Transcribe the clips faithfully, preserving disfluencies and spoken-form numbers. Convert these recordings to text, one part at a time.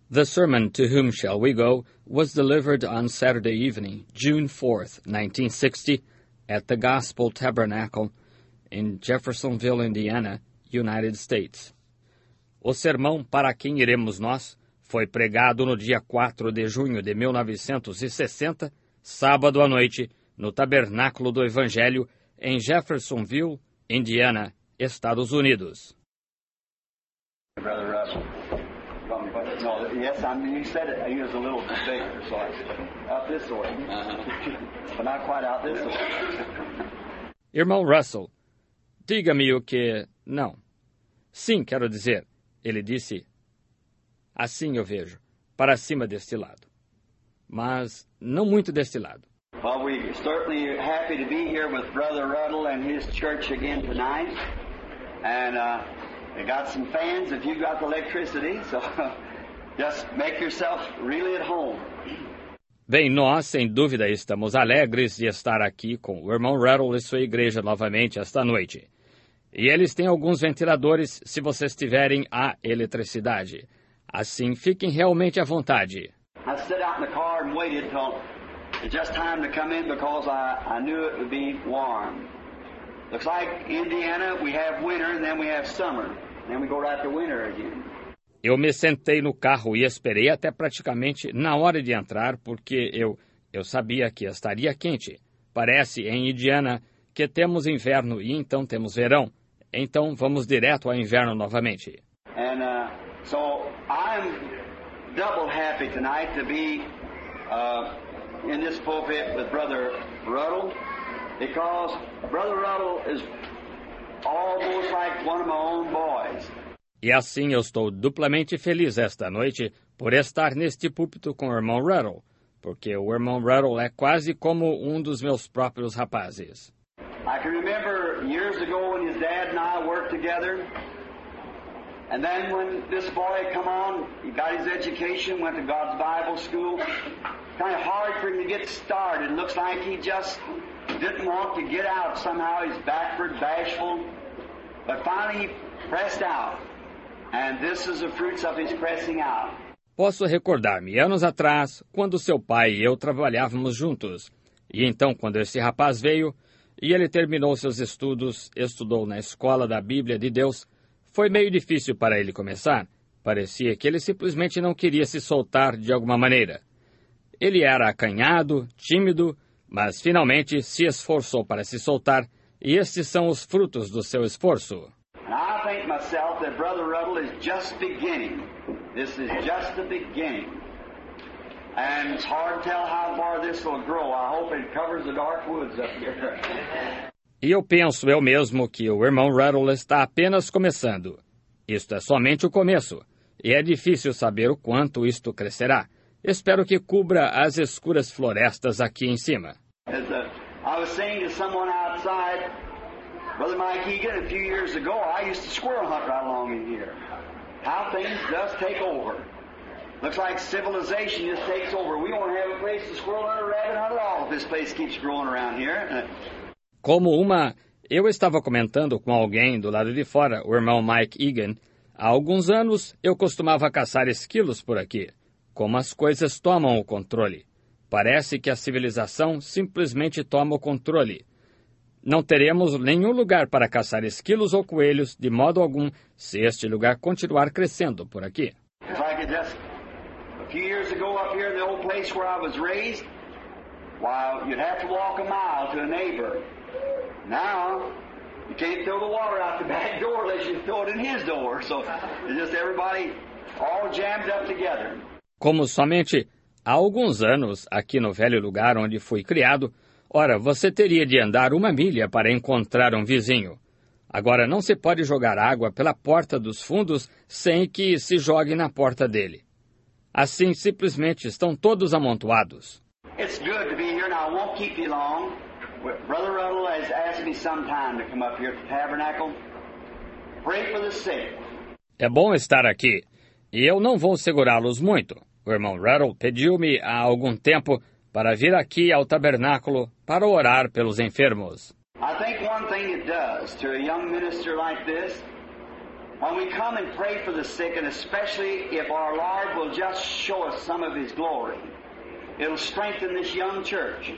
The sermon To Whom Shall We Go was delivered on Saturday evening, June fourth, nineteen sixty, at the Gospel Tabernacle in Jeffersonville, Indiana, United States. O sermão Para Quem Iremos Nós foi pregado no dia quatro de junho de mil novecentos e sessenta, sábado à noite, no Tabernáculo do Evangelho, em Jeffersonville, Indiana, Estados Unidos. Brother Russell. No, yes, I mean, you said it, he was a little bigger, so I, out this way. Uh-huh. But not quite out this way. Irmão Russell, diga-me o que... Não. Sim, quero dizer. Ele disse... Assim eu vejo. Para cima deste lado. Mas não muito deste lado. Well, we're certainly happy to be here with Brother Ruddle and his church again tonight. And uh, they got some fans if you've got the electricity, so just make yourself really at home. Bem, nós, sem dúvida, estamos alegres de estar aqui com o irmão Ruddle e sua igreja novamente esta noite. E eles têm alguns ventiladores se vocês tiverem a eletricidade. Assim, fiquem realmente à vontade. I stood out in the car and waited till it's just time to come in because I, I knew it would be warm. Looks like Indiana, we have winter and then we have summer. And then we go right to winter again. Eu me sentei no carro e esperei até praticamente na hora de entrar, porque eu, eu sabia que estaria quente. Parece, em Indiana, que temos inverno e então temos verão. Então vamos direto ao inverno novamente. And uh, so I'm double happy tonight to be uh, in this pulpit with Brother Ruddle, because Brother Ruddle is almost like one of my own boys. E assim eu estou duplamente feliz esta noite por estar neste púlpito com o irmão Ruddle, porque o irmão Ruddle é quase como um dos meus próprios rapazes. I can remember years ago when his dad and I worked together, and then when this boy come on, he got his education, went to God's Bible school. Kind of hard for him to get started. Looks like he just didn't want to get out. Somehow he's backward, bashful, but finally he pressed out. And this is the fruits of his pressing out. Posso recordar-me anos atrás, quando seu pai e eu trabalhávamos juntos. E então, quando esse rapaz veio, e ele terminou seus estudos, estudou na escola da Bíblia de Deus, foi meio difícil para ele começar. Parecia que ele simplesmente não queria se soltar de alguma maneira. Ele era acanhado, tímido, mas finalmente se esforçou para se soltar, e estes são os frutos do seu esforço. And I think myself that Brother Ruddle is just beginning. This is just the beginning. And it's hard to tell how far this will grow. I hope it covers the dark woods up here. E eu penso eu mesmo que o irmão Ruddle está apenas começando. Isto é somente o começo. E é difícil saber o quanto isto crescerá. Espero que cubra as escuras florestas aqui em cima. As uh, I was saying to someone outside, Brother Mike Egan, a few years ago, I used to squirrel hunt right along in here. How things does take over. Looks like civilization just takes over. We won't have a place to squirrel hunt or rabbit hunt at all if this place keeps growing around here. Como uma... Eu estava comentando com alguém do lado de fora, o irmão Mike Egan. Há alguns anos, eu costumava caçar esquilos por aqui. Como as coisas tomam o controle. Parece que a civilização simplesmente toma o controle. Não teremos nenhum lugar para caçar esquilos ou coelhos, de modo algum, se este lugar continuar crescendo por aqui. If I could just, a few years ago up here in the old place where I was raised, while you'd have to walk a mile to a neighbor. Now, you can't throw the water out the back door unless you throw it in his door. So it's just everybody all jammed up together. Como somente há alguns anos, aqui no velho lugar onde fui criado, ora, você teria de andar uma milha para encontrar um vizinho. Agora, não se pode jogar água pela porta dos fundos sem que se jogue na porta dele. Assim, simplesmente estão todos amontoados. It's good to be here. Now, I won't keep you long. Brother Ruddle has asked me sometime to come up here at the tabernacle. Pray for the sick. É bom estar aqui. E eu não vou segurá-los muito. O irmão Ruddle pediu-me há algum tempo para vir aqui ao tabernáculo para orar pelos enfermos. I think one thing it does to a young minister like this when we come and pray for the sick, and especially if our Lord will just show us some of His glory, it'll strengthen this young church.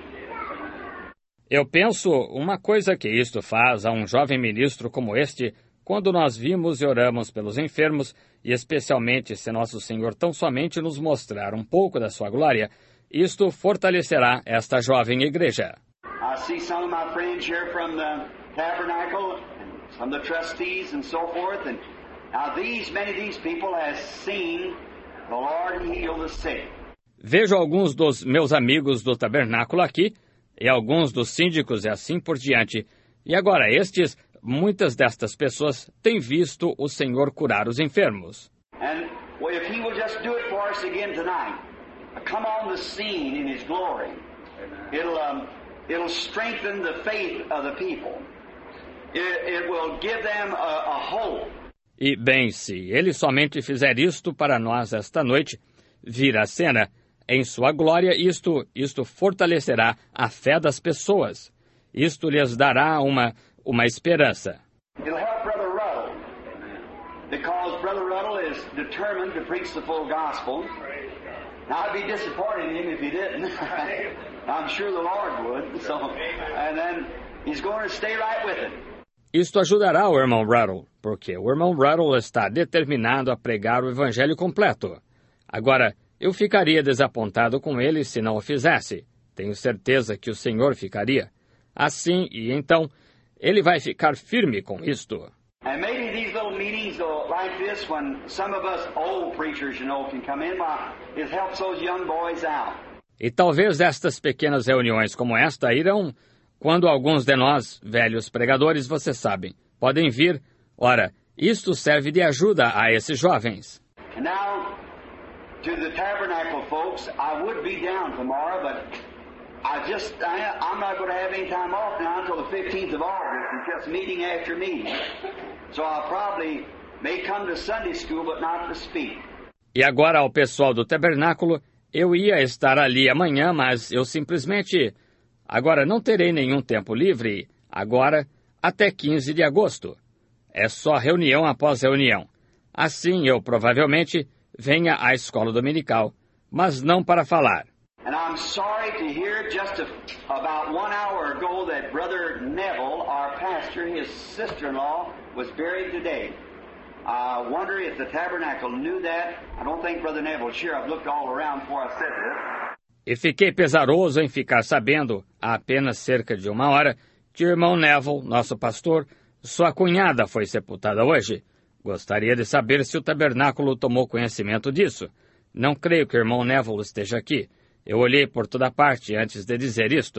Eu penso uma coisa que isto faz a um jovem ministro como este, quando nós vimos e oramos pelos enfermos, e especialmente se nosso Senhor tão somente nos mostrar um pouco da sua glória, isto fortalecerá esta jovem igreja. I see some of my friends here from the tabernacle, and some of the trustees and so forth, and now these, many of these people have seen the Lord heal the sick. Vejo alguns dos meus amigos do tabernáculo aqui, e alguns dos síndicos e assim por diante. E agora estes, muitas destas pessoas têm visto o Senhor curar os enfermos. And well, if He will just do it for us again tonight, come on the scene in His glory, it'll um, it'll strengthen the faith of the people. It, it will give them a, a hope. E bem, se Ele somente fizer isto para nós esta noite, vir a cena, em sua glória, isto, isto fortalecerá a fé das pessoas. Isto lhes dará uma, uma esperança. It'll help Brother Ruddle, because Brother Ruddle is determined to preach the full gospel. Now, I'd be disappointed in him if he didn't. I'm sure the Lord would. So, and then he's going to stay right with it. Isto ajudará o irmão Ruddle, porque o irmão Ruddle está determinado a pregar o evangelho completo. Agora, eu ficaria desapontado com ele se não o fizesse. Tenho certeza que o Senhor ficaria. Assim, e então, ele vai ficar firme com isto. And maybe these little meetings like this, when some of us old preachers, you know, can come in, it helps those young boys out. E talvez estas pequenas reuniões como esta irão, quando alguns de nós, velhos pregadores, vocês sabem, podem vir. Ora, isto serve de ajuda a esses jovens. And now, to the tabernacle folks, I would be down tomorrow, but I just, I, I'm not going to have any time off now until the fifteenth of August. It's just meeting after meeting. So I'll probably may come to Sunday school, but not to speak. E agora ao pessoal do tabernáculo, eu ia estar ali amanhã, mas eu simplesmente... Agora não terei nenhum tempo livre, agora até quinze de agosto. É só reunião após reunião. Assim eu provavelmente venha à escola dominical, mas não para falar. And I'm sorry to hear just a, about one hour ago that Brother Neville, our pastor, his sister-in-law, was buried today. I wonder if the tabernacle knew that. I don't think Brother Neville was sure. I've looked all around before I said this. E fiquei pesaroso em ficar sabendo, há apenas cerca de uma hora, que o irmão Neville, nosso pastor, sua cunhada foi sepultada hoje. Gostaria de saber se o tabernáculo tomou conhecimento disso. Não creio que o irmão Neville esteja aqui. Eu olhei por toda parte antes de dizer isto.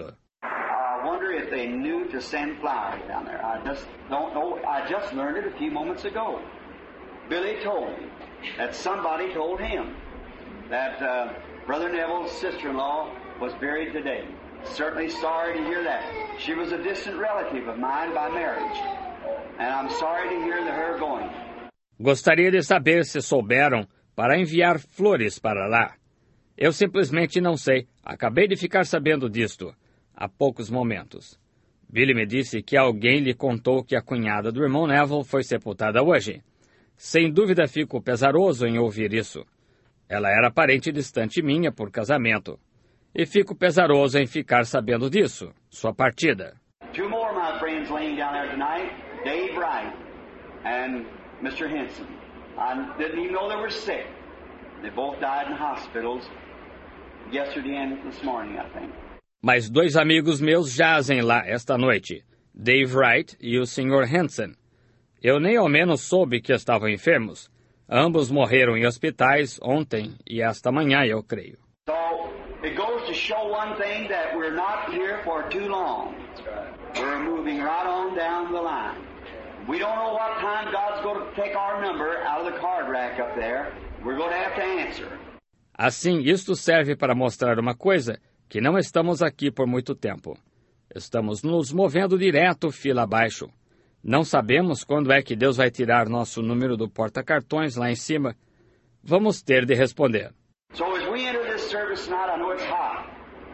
I wonder if they knew to send flowers down there. I just don't know. I just learned it a few moments ago. Billy told me that somebody told him that uh, Brother Neville's sister-in-law was buried today. Certainly sorry to hear that. She was a distant relative of mine by marriage, and I'm sorry to hear that her going. Gostaria de saber se souberam para enviar flores para lá. Eu simplesmente não sei. Acabei de ficar sabendo disto há poucos momentos. Billy me disse que alguém lhe contou que a cunhada do irmão Neville foi sepultada hoje. Sem dúvida fico pesaroso em ouvir isso. Ela era parente distante minha por casamento. E fico pesaroso em ficar sabendo disso, sua partida. Two more of my friends laying down there tonight, Dave Wright and Mister Henson. I didn't even know they were sick. They both died in hospitals yesterday and this morning, I think. Mas dois amigos meus jazem lá esta noite, Dave Wright e o senhor Henson. Eu nem ao menos soube que estavam enfermos. Ambos morreram em hospitais ontem e esta manhã, eu creio. So, it goes to show one thing, that we're not here for too long. We're moving right on down the line. We don't know what time God's going to take our number out of the card rack up there. We're going to have to answer. Assim, isto serve para mostrar uma coisa, que não estamos aqui por muito tempo. Estamos nos movendo direto fila abaixo. Não sabemos quando é que Deus vai tirar nosso número do porta-cartões lá em cima. Vamos ter de responder. So as we enter this service tonight, I know it's hot.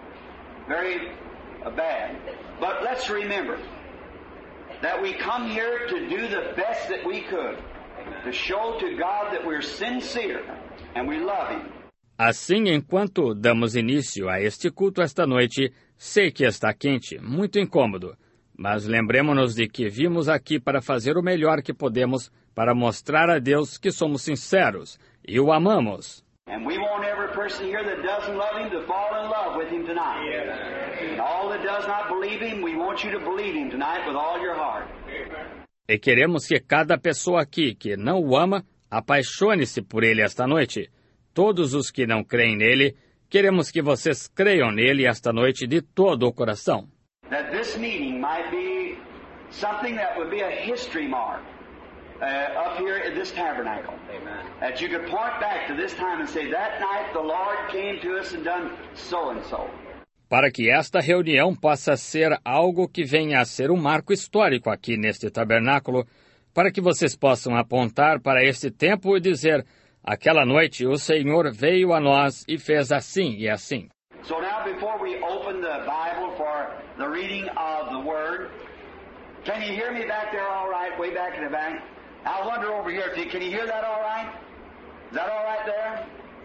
Very uh, bad. But let's remember that we come here to do the best that we could. to show to God that we're sincere and we love Him. Assim, enquanto damos início a este culto esta noite, sei que está quente, muito incômodo, mas lembremos-nos de que vimos aqui para fazer o melhor que podemos para mostrar a Deus que somos sinceros e o amamos. And we want every person here that doesn't love Him to fall in love with Him tonight. And all that does not believe Him, we want you to believe Him tonight with all your heart. E queremos que cada pessoa aqui que não o ama, apaixone-se por Ele esta noite. Todos os que não creem nele, queremos que vocês creiam nele esta noite de todo o coração. That this meeting might be something that would be a history mark uh, up here at this tabernacle. Amen. That you could point back to this time and say, that night the Lord came to us and done so and so. Para que esta reunião possa ser algo que venha a ser um marco histórico aqui neste tabernáculo, para que vocês possam apontar para este tempo e dizer, aquela noite o Senhor veio a nós e fez assim e assim. So now before we open the Bible for the reading of the Word, can you hear me back there all right, way back in the back? I'll wander over here to you. Can you hear that all right? Is that all right there?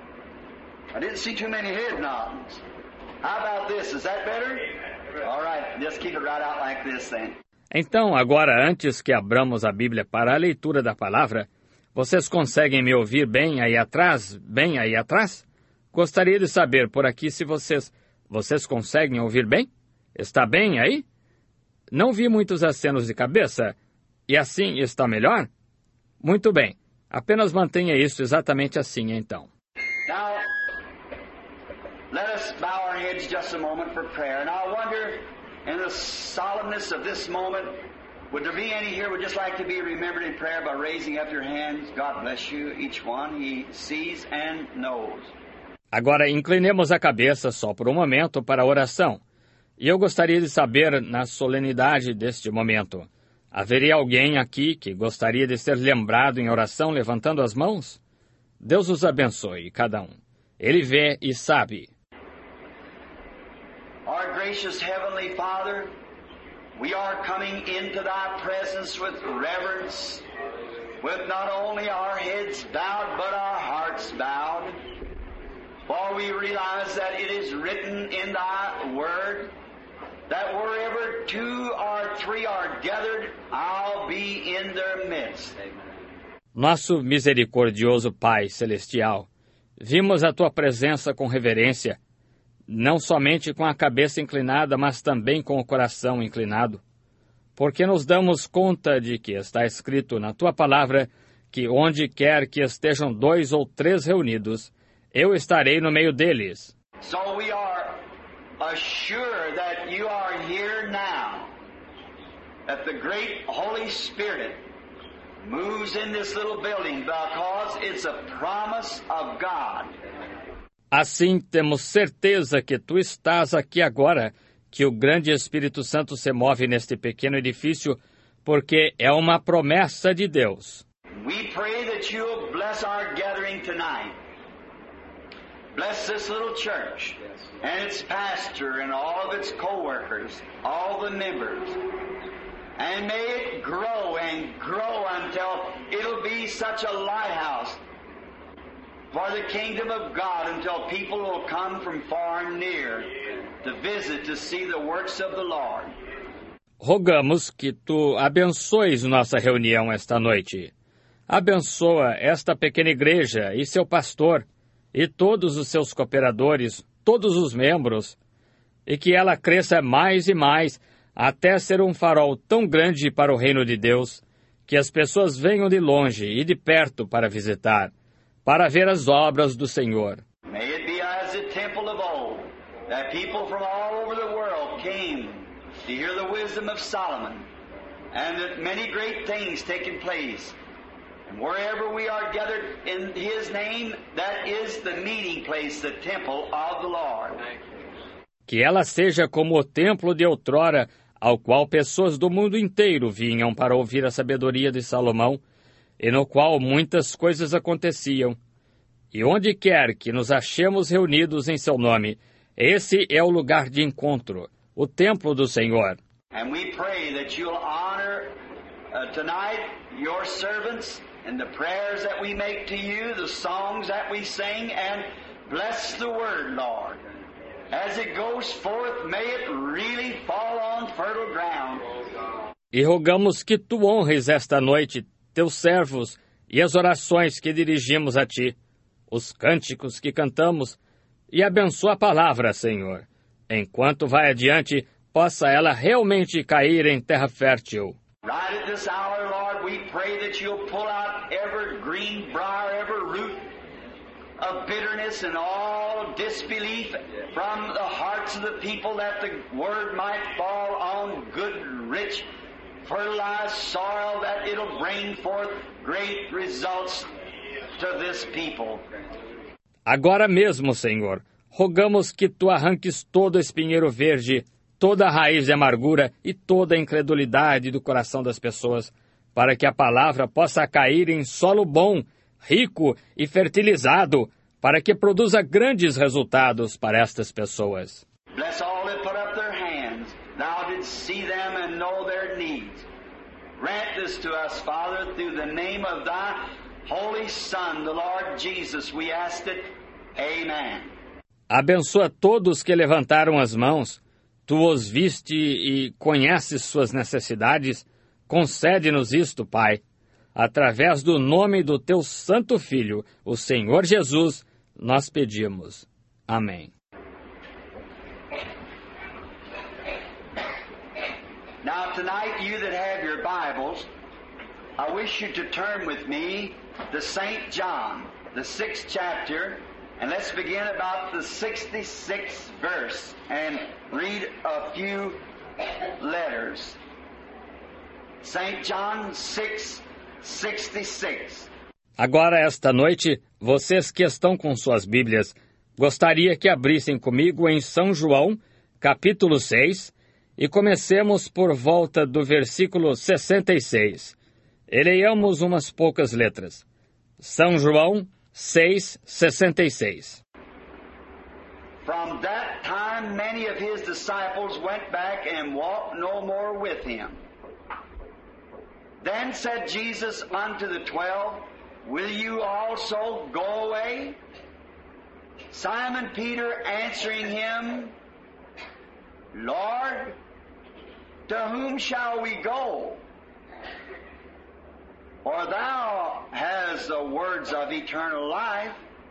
I didn't see too many head nods. How about this? Is that better? All right, just keep it right out like this then. Então, agora, antes que abramos a Bíblia para a leitura da palavra, vocês conseguem me ouvir bem aí atrás? Bem aí atrás? Gostaria de saber por aqui se vocês... Vocês conseguem ouvir bem? Está bem aí? Não vi muitos acenos de cabeça. E assim está melhor? Muito bem. Apenas mantenha isso exatamente assim, então. Now, let us bow our heads just a moment for prayer. And I wonder, in the solemnness of this moment, would there be any here who would just like to be remembered in prayer by raising up your hands? God bless you, each one. He sees and knows. Agora, inclinemos a cabeça só por um momento para a oração. E eu gostaria de saber, na solenidade deste momento, haveria alguém aqui que gostaria de ser lembrado em oração levantando as mãos? Deus os abençoe, cada um. Ele vê e sabe. Our gracious Heavenly Father, we are coming into Thy presence with reverence, with not only our heads bowed, but our hearts bowed. For we realize that it is written in Thy Word, that wherever two or three are gathered, I'll be in their midst. Nosso misericordioso Pai Celestial, vimos a Tua presença com reverência, não somente com a cabeça inclinada, mas também com o coração inclinado, porque nos damos conta de que está escrito na Tua palavra que onde quer que estejam dois ou três reunidos, eu estarei no meio deles. So we are assured that you are here now, that the great Holy Spirit moves in this little building because it's a promise of God. Assim, temos certeza que tu estás aqui agora, que o grande Espírito Santo se move neste pequeno edifício, porque é uma promessa de Deus. We pray that you'll bless our gathering tonight. Bless this little church and its pastor and all of its co-workers, all the members. And may it grow and grow until it'll be such a lighthouse for the kingdom of God, until people will come from far and near to visit, to see the works of the Lord. Rogamos que tu abençoes nossa reunião esta noite. Abençoa esta pequena igreja e seu pastor, e todos os seus cooperadores, todos os membros, e que ela cresça mais e mais, até ser um farol tão grande para o reino de Deus, que as pessoas venham de longe e de perto para visitar, para ver as obras do Senhor. May it be as the temple of old, that people from all over the world came to hear the wisdom of Solomon, and that many great things taking place. And wherever we are gathered in His name, that is the meeting place, the temple of the Lord. Que ela seja como o templo de outrora, ao qual pessoas do mundo inteiro vinham para ouvir a sabedoria de Salomão, e no qual muitas coisas aconteciam. E onde quer que nos achemos reunidos em seu nome, esse é o lugar de encontro, o templo do Senhor. And we pray that you'll honor uh, tonight your servants and the prayers that we make to you, the songs that we sing, and bless the word, Lord. As it goes forth, may it really fall on fertile ground. E rogamos que tu honres esta noite teus servos e as orações que dirigimos a ti, os cânticos que cantamos, e abençoa a palavra, Senhor. Enquanto vai adiante, possa ela realmente cair em terra fértil. Right at this hour, Lord, we pray that you'll pull out every green briar, every root of bitterness and all disbelief from the hearts of the people, that the word might fall on good, rich, fertilized soil, that it'll bring forth great results to this people. Agora mesmo, Senhor, rogamos que tu arranques todo espinheiro verde, toda a raiz de amargura e toda a incredulidade do coração das pessoas, para que a palavra possa cair em solo bom, rico e fertilizado, para que produza grandes resultados para estas pessoas. Bless all that put up their hands. Thou didst see them and know their needs. Grant this to us, Father, through the name of thy Holy Son, the Lord Jesus, we ask it. Amen. Abençoa todos que levantaram as mãos. Tu os viste e conheces suas necessidades. Concede-nos isto, Pai, através do nome do teu Santo Filho, o Senhor Jesus, nós pedimos. Amém. Now tonight, you that have your Bibles, I wish you to turn with me to Saint John, the sixth chapter, and let's begin about the sixty-sixth verse and read a few letters. Saint John six sixty-six. Agora, esta noite, vocês que estão com suas Bíblias, gostaria que abrissem comigo em São João, capítulo seis, e comecemos por volta do versículo sessenta e seis. E leiamos umas poucas letras. São João seis, sessenta e seis. From that time many of his disciples went back and walked no more with him. Then said Jesus unto the twelve, Will you also go away? Simon Peter answering him, Lord, to whom shall we go? For thou hast the words of eternal life,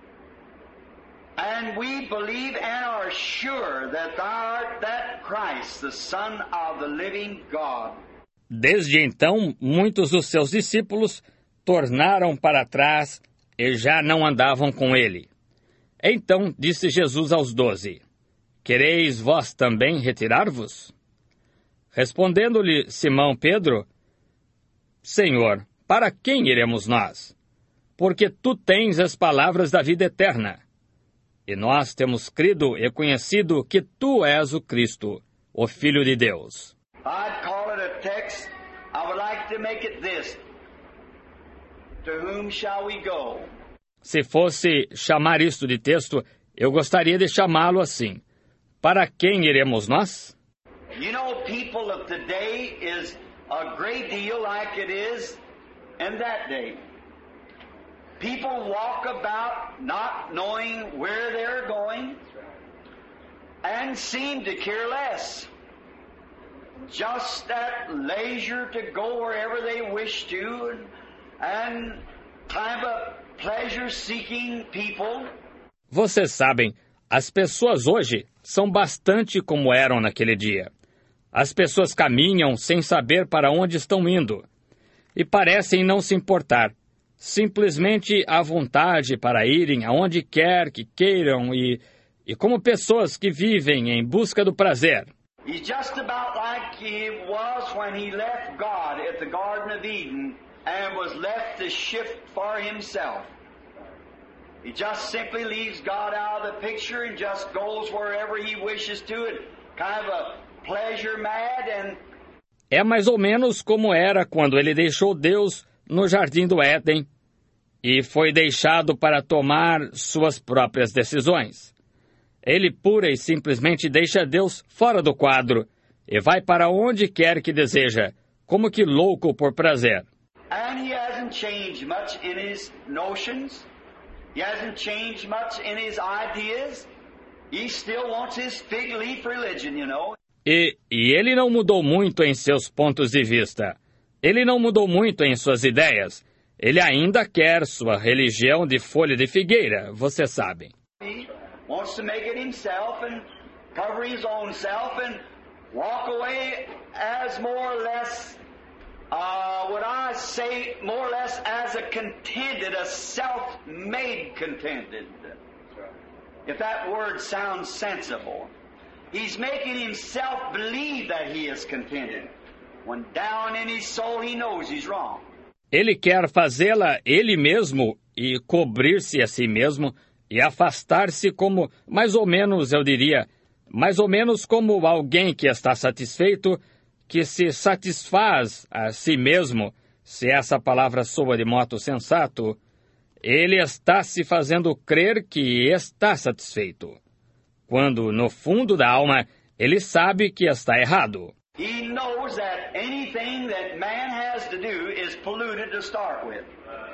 and we believe and are sure that thou art that Christ, the Son of the living God. Desde então, muitos dos seus discípulos tornaram para trás e já não andavam com ele. Então disse Jesus aos doze, Quereis vós também retirar-vos? Respondendo-lhe Simão Pedro, Senhor, para quem iremos nós? Porque tu tens as palavras da vida eterna. E nós temos crido e conhecido que tu és o Cristo, o Filho de Deus. I'd call it a text. I would like to make it this. To whom shall we go? Se fosse chamar isto de texto, eu gostaria de chamá-lo assim. Para quem iremos nós? You know, people of today is a great deal like it is in that day. People walk about not knowing where they're going and seem to care less. Just at leisure to go wherever they wish to and, and kind of a pleasure-seeking people. Vocês sabem, as pessoas hoje são bastante como eram naquele dia. As pessoas caminham sem saber para onde estão indo e parecem não se importar, simplesmente à vontade para irem aonde quer que queiram e, e como pessoas que vivem em busca do prazer. He's just about like he was when he left God at the Garden of Eden and was left to shift for himself. He just simply leaves God out of the picture and just goes wherever he wishes to and kind of a pleasure mad and... É mais ou menos como era quando ele deixou Deus no Jardim do Éden e foi deixado para tomar suas próprias decisões. Ele pura e simplesmente deixa Deus fora do quadro e vai para onde quer que deseja, como que louco por prazer. And he hasn't changed much in his notions. He hasn't changed much in his ideas. He still wants his fig leaf religion, you know. E, e ele não mudou muito em seus pontos de vista. Ele não mudou muito em suas ideias. Ele ainda quer sua religião de folha de figueira, você sabe. He wants to make it himself and cover his own self and walk away as more or less, uh, what I say, more or less as a contented, a self-made contented. If that word sounds sensible. He's making himself believe that he is contented, when down in his soul he knows he's wrong. Ele quer fazê-la ele mesmo e cobrir-se a si mesmo e afastar-se como, mais ou menos, eu diria, mais ou menos como alguém que está satisfeito, que se satisfaz a si mesmo, se essa palavra soa de modo sensato, ele está se fazendo crer que está satisfeito, quando, no fundo da alma, ele sabe que está errado. He knows that anything that man has to do is polluted to start with.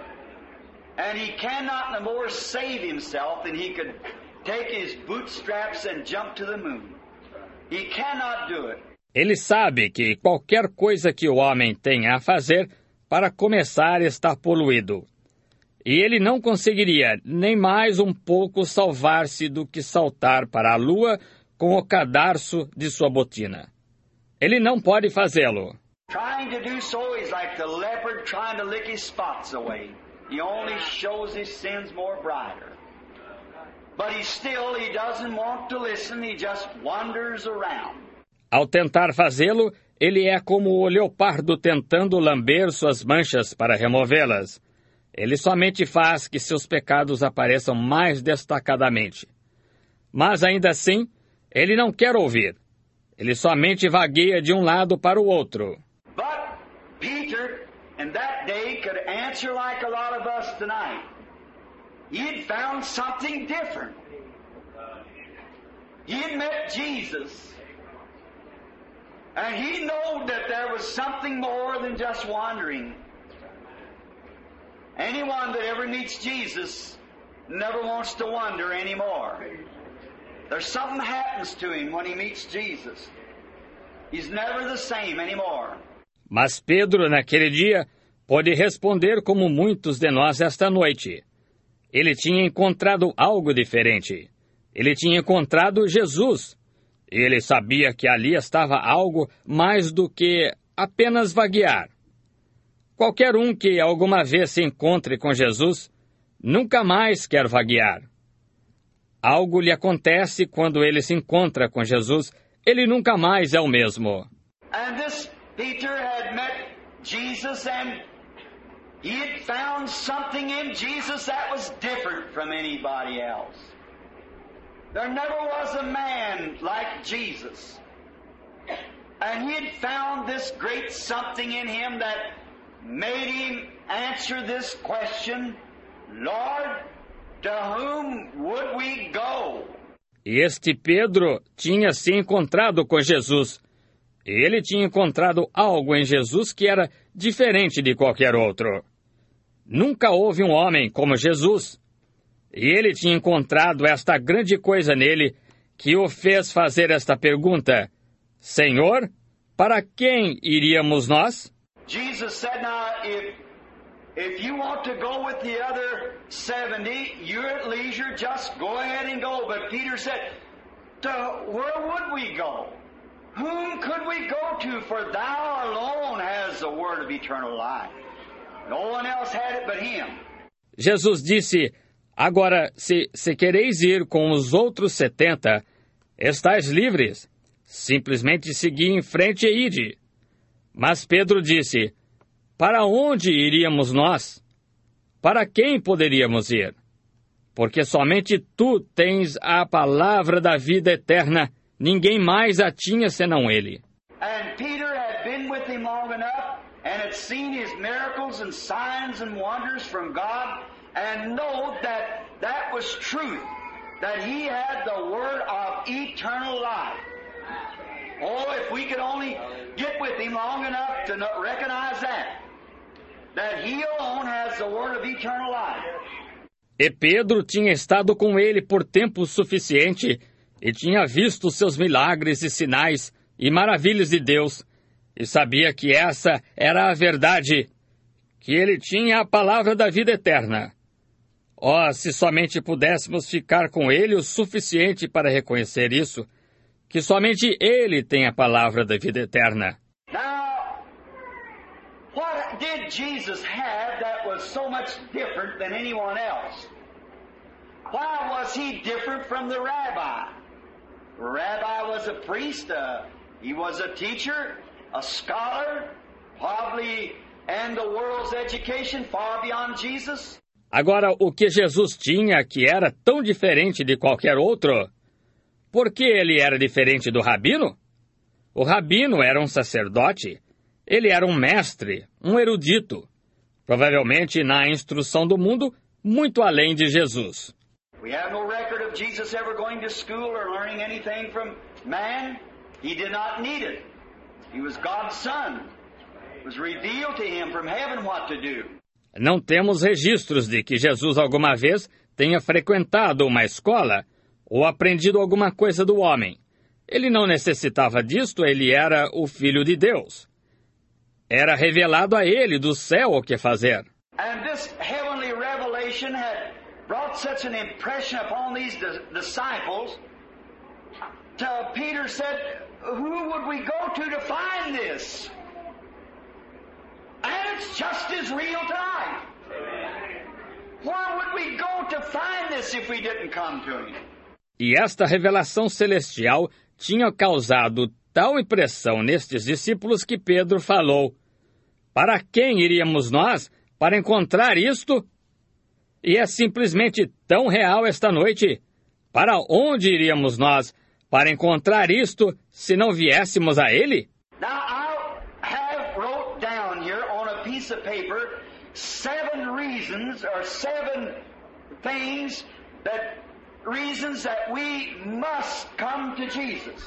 And he cannot no more save himself than he could take his bootstraps and jump to the moon. He cannot do it. Ele sabe que qualquer coisa que o homem tenha a fazer, para começar, está poluído. E ele não conseguiria nem mais um pouco salvar-se do que saltar para a lua com o cadarço de sua botina. Ele não pode fazê-lo. Trying to do so is like the leopard trying to lick his spots away. He only shows his sins more brighter. But he still, he doesn't want to listen, he just wanders around. Ao tentar fazê-lo, ele é como o leopardo tentando lamber suas manchas para removê-las. Ele somente faz que seus pecados apareçam mais destacadamente. Mas ainda assim, ele não quer ouvir. Ele somente vagueia de um lado para o outro. But Peter, in that day, could answer like a lot of us tonight. He had found something different. He had met Jesus. And he knew that there was something more than just wandering. Anyone that ever meets Jesus never wants to wander anymore. There's something happens to him when he meets Jesus. He's never the same anymore. Mas Pedro, naquele dia, pôde responder como muitos de nós esta noite. Ele tinha encontrado algo diferente. Ele tinha encontrado Jesus. Ele sabia que ali estava algo mais do que apenas vaguear. Qualquer um que alguma vez se encontre com Jesus, nunca mais quer vaguear. Algo lhe acontece quando ele se encontra com Jesus, ele nunca mais é o mesmo. And this Peter had met Jesus and he had found something in Jesus that was different from anybody else. There never was a man like Jesus. And he had found this great something in him that made him answer this question, Lord, to whom would we go? E este Pedro tinha se encontrado com Jesus. Ele tinha encontrado algo em Jesus que era diferente de qualquer outro. Nunca houve um homem como Jesus. E ele tinha encontrado esta grande coisa nele que o fez fazer esta pergunta: Senhor, para quem iríamos nós? Jesus said, now, if, if you want to go with the other seventy, you're at leisure, just go ahead and go. But Peter said, to where would we go? Whom could we go to? For thou alone has the word of eternal life. No one else had it but him. Jesus disse, agora, se, se quereis ir com os outros setenta, estáis livres. Simplesmente segui em frente e ide. Mas Pedro disse, para onde iríamos nós? Para quem poderíamos ir? Porque somente tu tens a palavra da vida eterna. Ninguém mais a tinha senão ele. And Peter had been with him long enough and had seen his miracles and signs and wonders from God and know that that was truth, that he had the word of eternal life. Oh, if we could only get with him long enough to recognize that. that he alone has the word of eternal life. E Pedro tinha estado com ele por tempo suficiente e tinha visto seus milagres e sinais e maravilhas de Deus, e sabia que essa era a verdade, que ele tinha a palavra da vida eterna. Oh, se somente pudéssemos ficar com ele o suficiente para reconhecer isso, que somente ele tem a palavra da vida eterna. Now, what did Jesus have that was so much different than anyone else? Why was he different from the rabbi? The rabbi was a priest, uh, he was a teacher, a scholar, probably, and the world's education far beyond Jesus. Agora, o que Jesus tinha que era tão diferente de qualquer outro? Por que ele era diferente do rabino? O rabino era um sacerdote. Ele era um mestre, um erudito. Provavelmente, na instrução do mundo, muito além de Jesus. We have no record of Jesus ever going to school or learning anything from man. He did not need it. He was God's Son. It was revealed to him from heaven what to do. Não temos registros de que Jesus alguma vez tenha frequentado uma escola ou aprendido alguma coisa do homem. Ele não necessitava disto, ele era o Filho de Deus. Era revelado a ele do céu o que fazer. And this heavenly revelation had brought such an impression upon these disciples. Till Peter said, who would we go to to find this? And it's just as real tonight. Where would we go to find this if we didn't come to him? E esta revelação celestial tinha causado tal impressão nestes discípulos que Pedro falou: para quem iríamos nós para encontrar isto? E é simplesmente tão real esta noite. Para onde iríamos nós para encontrar isto se não viéssemos a ele? Now I have wrote down here on a piece of paper seven reasons or seven things that reasons that we must come to Jesus.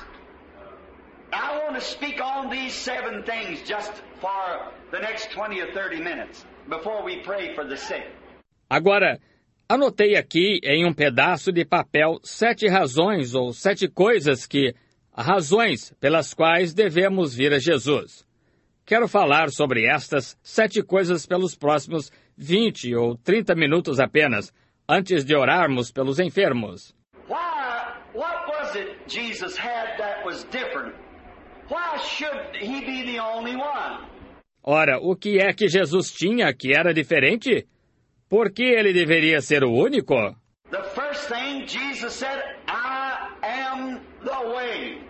I want to speak on these seven things just for the next twenty or thirty minutes before we pray for the sick. Agora, anotei aqui em um pedaço de papel sete razões ou sete coisas que, razões pelas quais devemos vir a Jesus. Quero falar sobre estas sete coisas pelos próximos vinte ou trinta minutos apenas, antes de orarmos pelos enfermos. Why, what was it Jesus had that was different? Why should he be the only one? Ora, o que é que Jesus tinha que era diferente? Por que ele deveria ser o único? The first thing Jesus said, I am the way.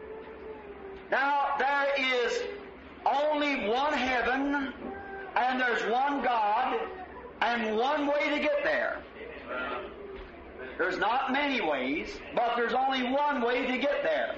Now, there is only one heaven, and there's one God, and one way to get there. There's not many ways, but there's only one way to get there.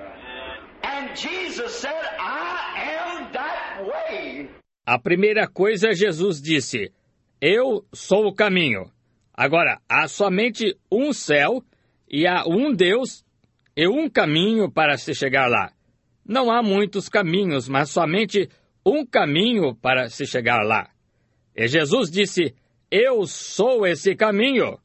And Jesus said, I am that way. A primeira coisa Jesus disse: eu sou o caminho. Agora, há somente um céu e há um Deus e um caminho para se chegar lá. Não há muitos caminhos, mas somente um caminho para se chegar lá. E Jesus disse: eu sou esse caminho.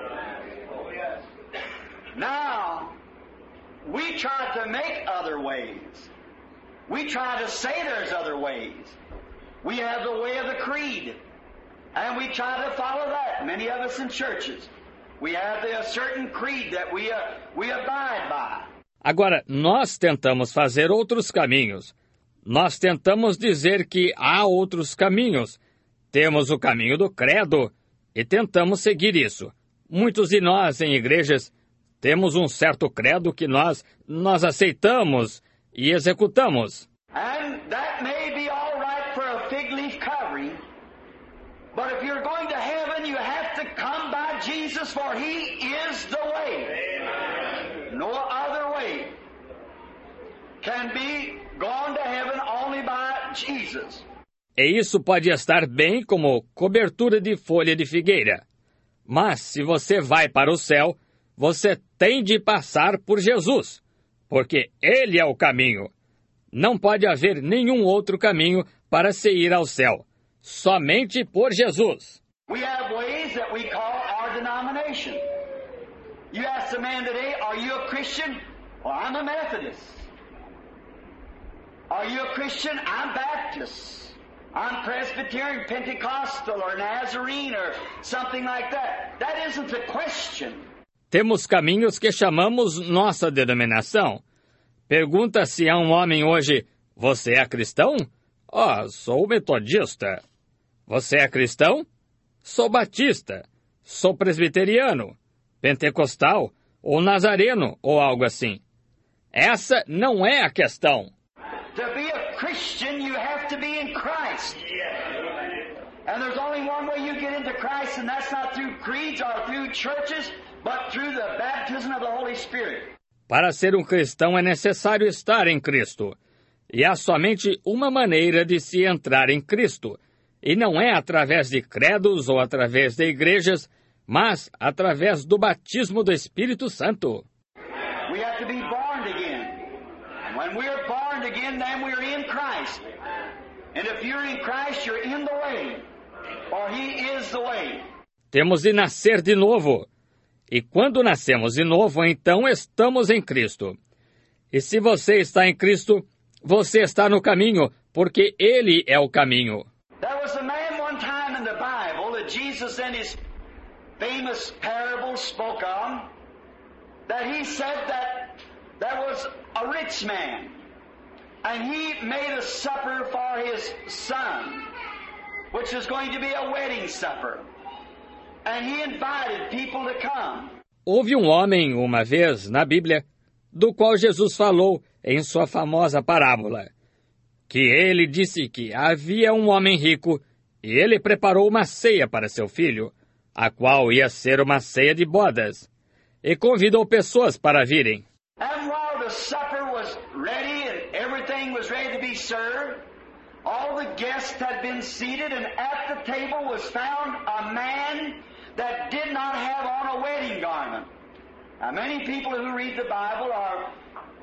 Now, we try to make other ways. We try to say there's other ways. We have the way of the creed. And we try to follow that. Many of us in churches. We have the, a certain creed that we, uh, we abide by. Agora, nós tentamos fazer outros caminhos. Nós tentamos dizer que há outros caminhos. Temos o caminho do credo e tentamos seguir isso. Muitos de nós em igrejas temos um certo credo que nós, nós aceitamos e executamos. And that may be all right for a fig leaf covering. But if you're going to heaven, you have to come by Jesus, for He is the way. Amen. No other way can be gone to heaven only by Jesus. E isso pode estar bem como cobertura de folha de figueira. Mas se você vai para o céu, você tem de passar por Jesus, porque Ele é o caminho. Não pode haver nenhum outro caminho para se ir ao céu. somente por Jesus. We have ways that we call our denomination. You ask a man today, are you a Christian? Well, I'm a Methodist. Are you a Christian? I'm Baptist. I'm Presbyterian, Pentecostal, or Nazarene, or something like that. That isn't the question. Temos caminhos que chamamos nossa denominação. Pergunta se há um homem hoje, você é cristão? Oh, sou metodista. Você é cristão? Sou batista. Sou presbiteriano, pentecostal, ou nazareno, ou algo assim. Essa não é a questão. To be a Christian, you have to be in Christ. And there's only one way you get into Christ, and that's not through creeds or through churches, but through the baptism of the Holy Spirit. Para ser um cristão é necessário estar em Cristo. E há somente uma maneira de se entrar em Cristo. E não é através de credos ou através de igrejas, mas através do batismo do Espírito Santo. We have to be born again. And when we're born again, then we're in Christ. And if you're in Christ, you're in the way. For He is the way. Temos de nascer de novo. E quando nascemos de novo, então estamos em Cristo. E se você está em Cristo, você está no caminho, porque Ele é o caminho. There was a man one time in the Bible that Jesus in his famous parable spoke of, that he said that there was a rich man, and he made a supper for his son, which is going to be a wedding supper. And he invited people to come. Houve um homem, uma vez, na Bíblia, do qual Jesus falou em sua famosa parábola, que ele disse que havia um homem rico e ele preparou uma ceia para seu filho, a qual ia ser uma ceia de bodas, e convidou pessoas para virem. And while the supper was ready and everything was ready to be served, all the guests had been seated, and at the table was found a man that did not have on a wedding garment. Now, many people who read the Bible are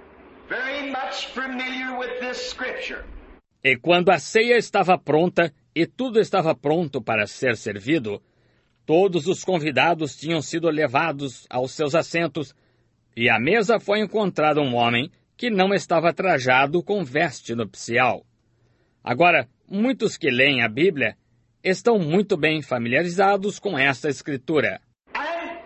very much familiar with this scripture. E quando a ceia estava pronta e tudo estava pronto para ser servido, todos os convidados tinham sido levados aos seus assentos, e à mesa foi encontrado um homem que não estava trajado com veste nupcial. Agora, muitos que leem a Bíblia estão muito bem familiarizados com esta escritura. And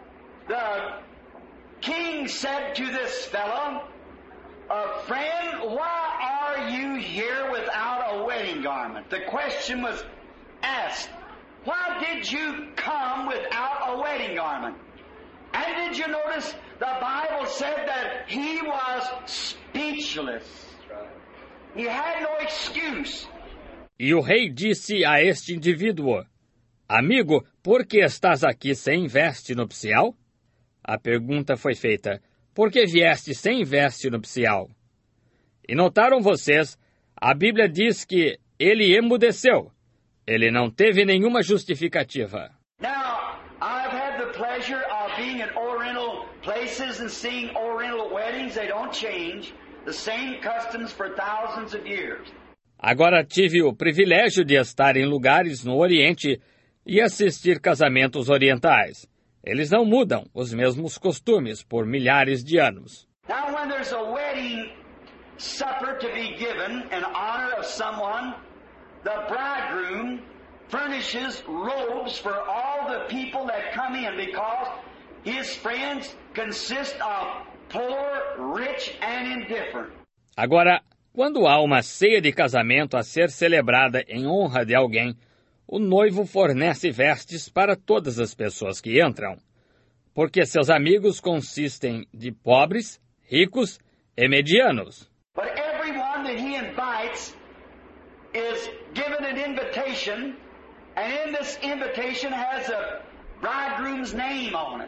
the king said to this fellow, uh, friend, why are you here without a wedding garment? The question was asked, why did you come without a wedding garment? And did you notice the Bible said that he was speechless? He had no excuse. E o rei disse a este indivíduo, amigo, por que estás aqui sem veste nupcial? A pergunta foi feita, por que vieste sem veste nupcial? E notaram vocês, a Bíblia diz que ele emudeceu. Ele não teve nenhuma justificativa. Now, I've had the pleasure of being at Oriental places and seeing Oriental weddings. They don't change. The same customs for thousands of years. Agora tive o privilégio de estar em lugares no Oriente e assistir casamentos orientais. Eles não mudam os mesmos costumes por milhares de anos. Now, when there's a wedding supper to be given in honor of someone, the bridegroom furnishes robes for all the people that come in, because his friends consist of poor, rich, and indifferent. Agora, quando há uma ceia de casamento a ser celebrada em honra de alguém, o noivo fornece vestes para todas as pessoas que entram, porque seus amigos consistem de pobres, ricos e medianos. But everyone that he invites is given an invitation, and in this invitation has a bridegroom's name on it.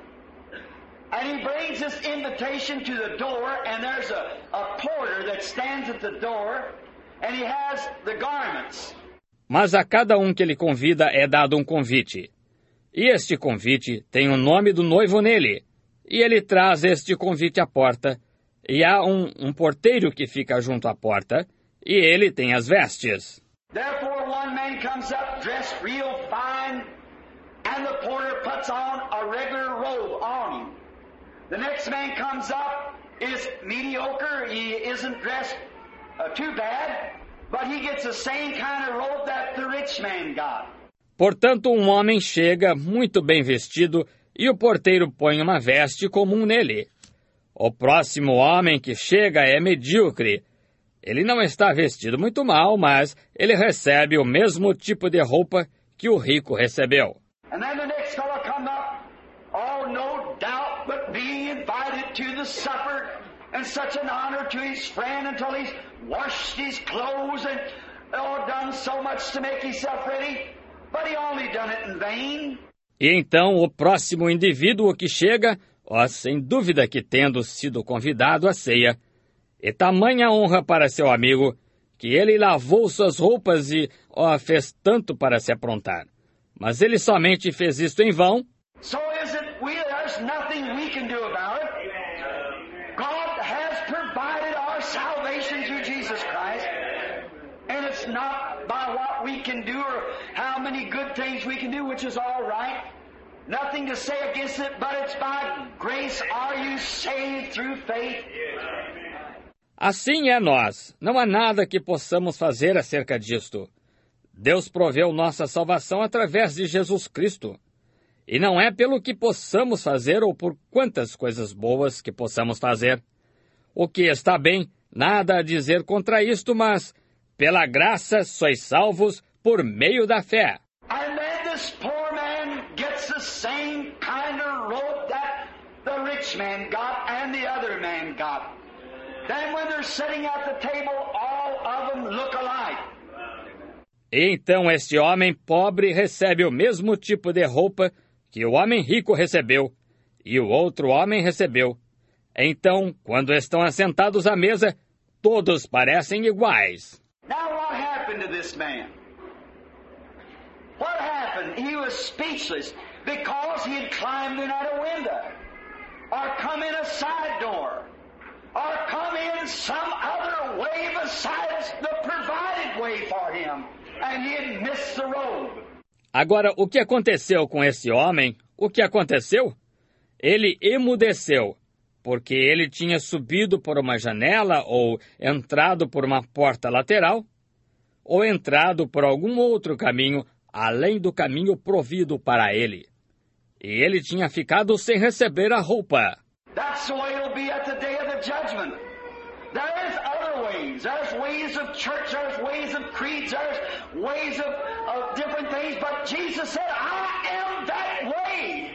And he brings this invitation to the door, and there's a, a porter that stands at the door, and he has the garments. Mas a cada um que ele convida é dado um convite. E este convite tem o nome do noivo nele. E ele traz este convite à porta, e há um, um porteiro que fica junto à porta, e ele tem as vestes. Therefore one man comes up dressed real fine, and the porter puts on a regular robe on him. The next man comes up, is mediocre, he isn't dressed uh, too bad, but he gets the same kind of robe that the rich man got. Portanto, um homem chega muito bem vestido e o porteiro põe uma veste comum nele. O próximo homem que chega é medíocre. Ele não está vestido muito mal, mas ele recebe o mesmo tipo de roupa que o rico recebeu. And then the next fellow come up, oh, no doubt, but being invited to the supper, and such an honor to his friend until he's washed his clothes and oh, done so much to make himself ready, but he only done it in vain. E então o próximo indivíduo que chega, ó, sem dúvida que tendo sido convidado à ceia, e tamanha honra para seu amigo, que ele lavou suas roupas e, ó, fez tanto para se aprontar. Mas ele somente fez isto em vão. So is it we, there's nothing we can do about it. God has provided our salvation through Jesus Christ. And it's not by what we can do or how many good things we can do, which is all right. Nothing to say against it, but it's by grace are you saved through faith. Assim é nós. Não há nada que possamos fazer acerca disto. Deus proveu nossa salvação através de Jesus Cristo. E não é pelo que possamos fazer ou por quantas coisas boas que possamos fazer. O que está bem, nada a dizer contra isto, mas pela graça sois salvos por meio da fé. And then this poor man gets the same kind of robe that the rich man got and the other man got. Then when they're sitting at the table, all of them look alike. E então este homem pobre recebe o mesmo tipo de roupa que o homem rico recebeu, e o outro homem recebeu. Então, quando estão assentados à mesa, todos parecem iguais. Now what happened to this man? What happened? He was speechless because he had climbed in at a window, or come in a side door, or come in some other way besides the provided way for him, and he had missed the road. Agora, o que aconteceu com esse homem? O que aconteceu? Ele emudeceu, porque ele tinha subido por uma janela ou entrado por uma porta lateral, ou entrado por algum outro caminho além do caminho provido para ele. E ele tinha ficado sem receber a roupa. That's the way it'll be at the day of the judgment. There is other ways. There's ways of church, there's ways of creeds, there's ways of, of different things, but Jesus said, I am that way.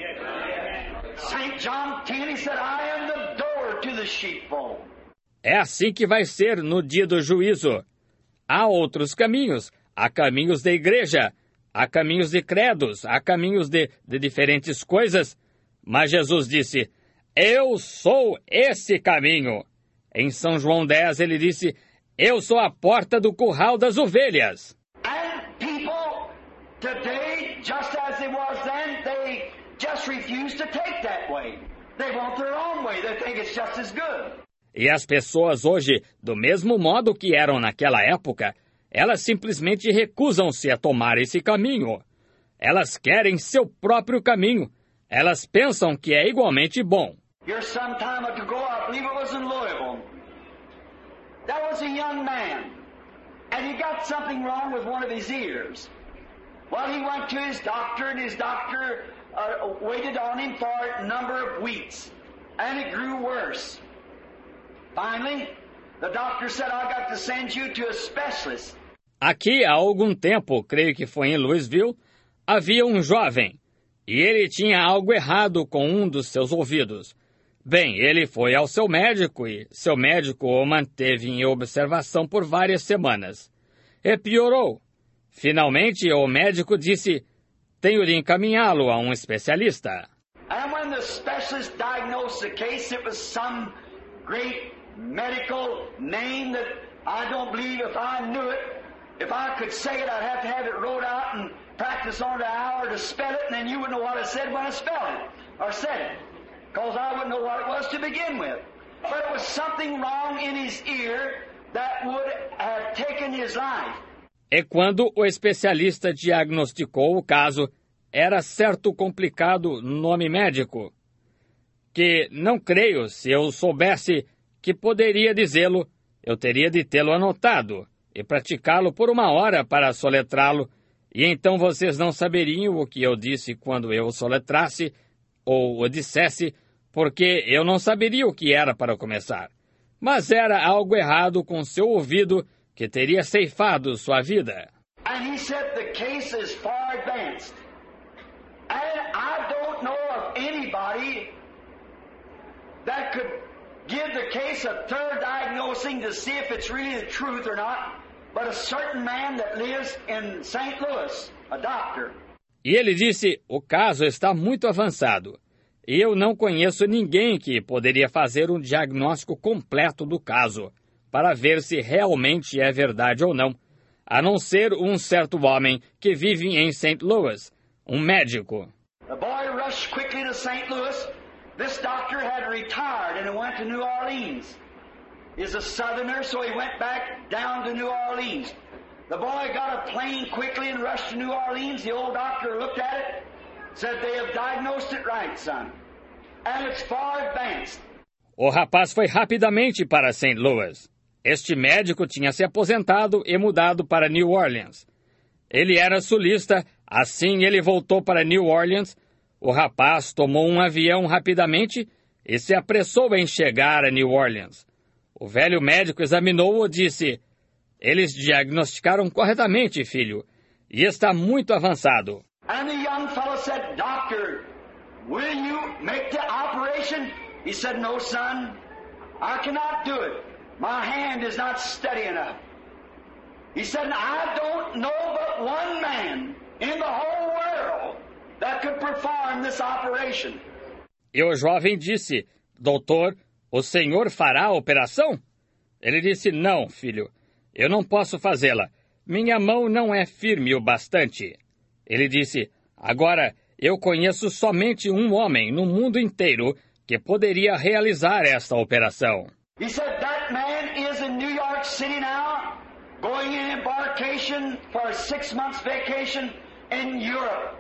Saint John ten, he said, I am the door to the sheepfold. É assim que vai ser no dia do juízo. Há outros caminhos, há caminhos da igreja, há caminhos de credos, há caminhos de, de diferentes coisas, mas Jesus disse, eu sou esse caminho. Em São João dez ele disse, eu sou a porta do curral das ovelhas. And people today, just as it was then, they just refuse to take that way. They want their own way. They think it's just as good. E as pessoas hoje, do mesmo modo que eram naquela época, elas simplesmente recusam-se a tomar esse caminho. Elas querem seu próprio caminho. Elas pensam que é igualmente bom. Here some time ago, I believe it was in Louisville, there was a young man, and he got something wrong with one of his ears. Well, he went to his doctor, and his doctor uh, waited on him for a number of weeks, and it grew worse. Finally, the doctor said, I got to send you to a specialist. Aqui, há algum tempo, creio que foi em Louisville, havia um jovem, e ele tinha algo errado com um dos seus ouvidos. Bem, ele foi ao seu médico e seu médico o manteve em observação por várias semanas. E piorou. Finalmente, o médico disse, tenho de encaminhá-lo a um especialista. And when the specialist diagnosed the case, it was some great medical name that I don't believe if I knew it, if I could say it, I'd have to have it wrote out and practice on it an hour to spell it, and then you wouldn't know what I said when I spelled it, or said it. Because I wouldn't know what it was to begin with. But it was something wrong in his ear that would have taken his life. E quando o especialista diagnosticou o caso, era certo complicado nome médico, que não creio, se eu soubesse que poderia dizê-lo, eu teria de tê-lo anotado e praticá-lo por uma hora para soletrá-lo, e então vocês não saberiam o que eu disse quando eu o soletrasse ou o dissesse, porque eu não saberia o que era para começar. Mas era algo errado com seu ouvido que teria ceifado sua vida. And he said the case is far advanced. And I don't know of anybody that could give the case a third diagnosing to see if it's really the truth or not, but a certain man that lives in Saint Louis, a doctor. E ele disse, o caso está muito avançado, e eu não conheço ninguém que poderia fazer um diagnóstico completo do caso, para ver se realmente é verdade ou não, a não ser um certo homem que vive em Saint Louis, um médico. The boy rushed quickly to Saint Louis. This doctor had retired and went to New Orleans. He's a southerner, so he went back down to New Orleans. The boy got a plane quickly and rushed to New Orleans. The old doctor looked at it, said, they have diagnosed it right, son. And it's far advanced. O rapaz foi rapidamente para Saint Louis. Este médico tinha se aposentado e mudado para New Orleans. Ele era sulista, assim ele voltou para New Orleans. O rapaz tomou um avião rapidamente e se apressou em chegar a New Orleans. O velho médico examinou-o e disse, eles diagnosticaram corretamente, filho, e está muito avançado. And the young fellow said, Doctor, will you make the operation? He said, no, son, I cannot do it. My hand is not steady enough. He said, I don't know but one man in the whole world that could perform this operation. E o jovem disse, doutor, o senhor fará a operação? Ele disse, não, filho, eu não posso fazê-la. Minha mão não é firme o bastante. Ele disse, agora, eu conheço somente um homem no mundo inteiro que poderia realizar esta operação. He said, that man is in New York City now, going in embarkation for a six months vacation in Europe.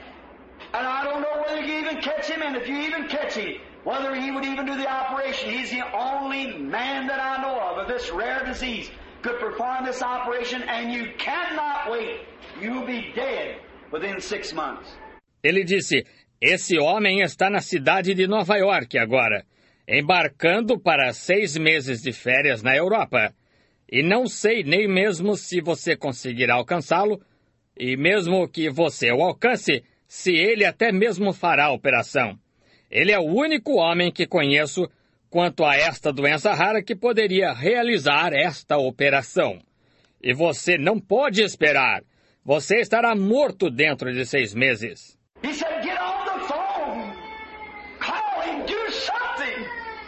And I don't know whether you even catch him, and if you even catch him, whether he would even do the operation. He's the only man that I know of of this rare disease could perform this operation, and you cannot wait. You'll be dead within six months. Ele disse, esse homem está na cidade de Nova York agora, embarcando para seis meses de férias na Europa. E não sei nem mesmo se você conseguirá alcançá-lo, e mesmo que você o alcance, se ele até mesmo fará a operação. Ele é o único homem que conheço quanto a esta doença rara que poderia realizar esta operação. E você não pode esperar. Você estará morto dentro de seis meses. He said, get on the phone. Call him, do something.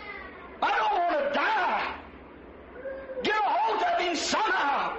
I don't want to die. Get a hold of him somehow.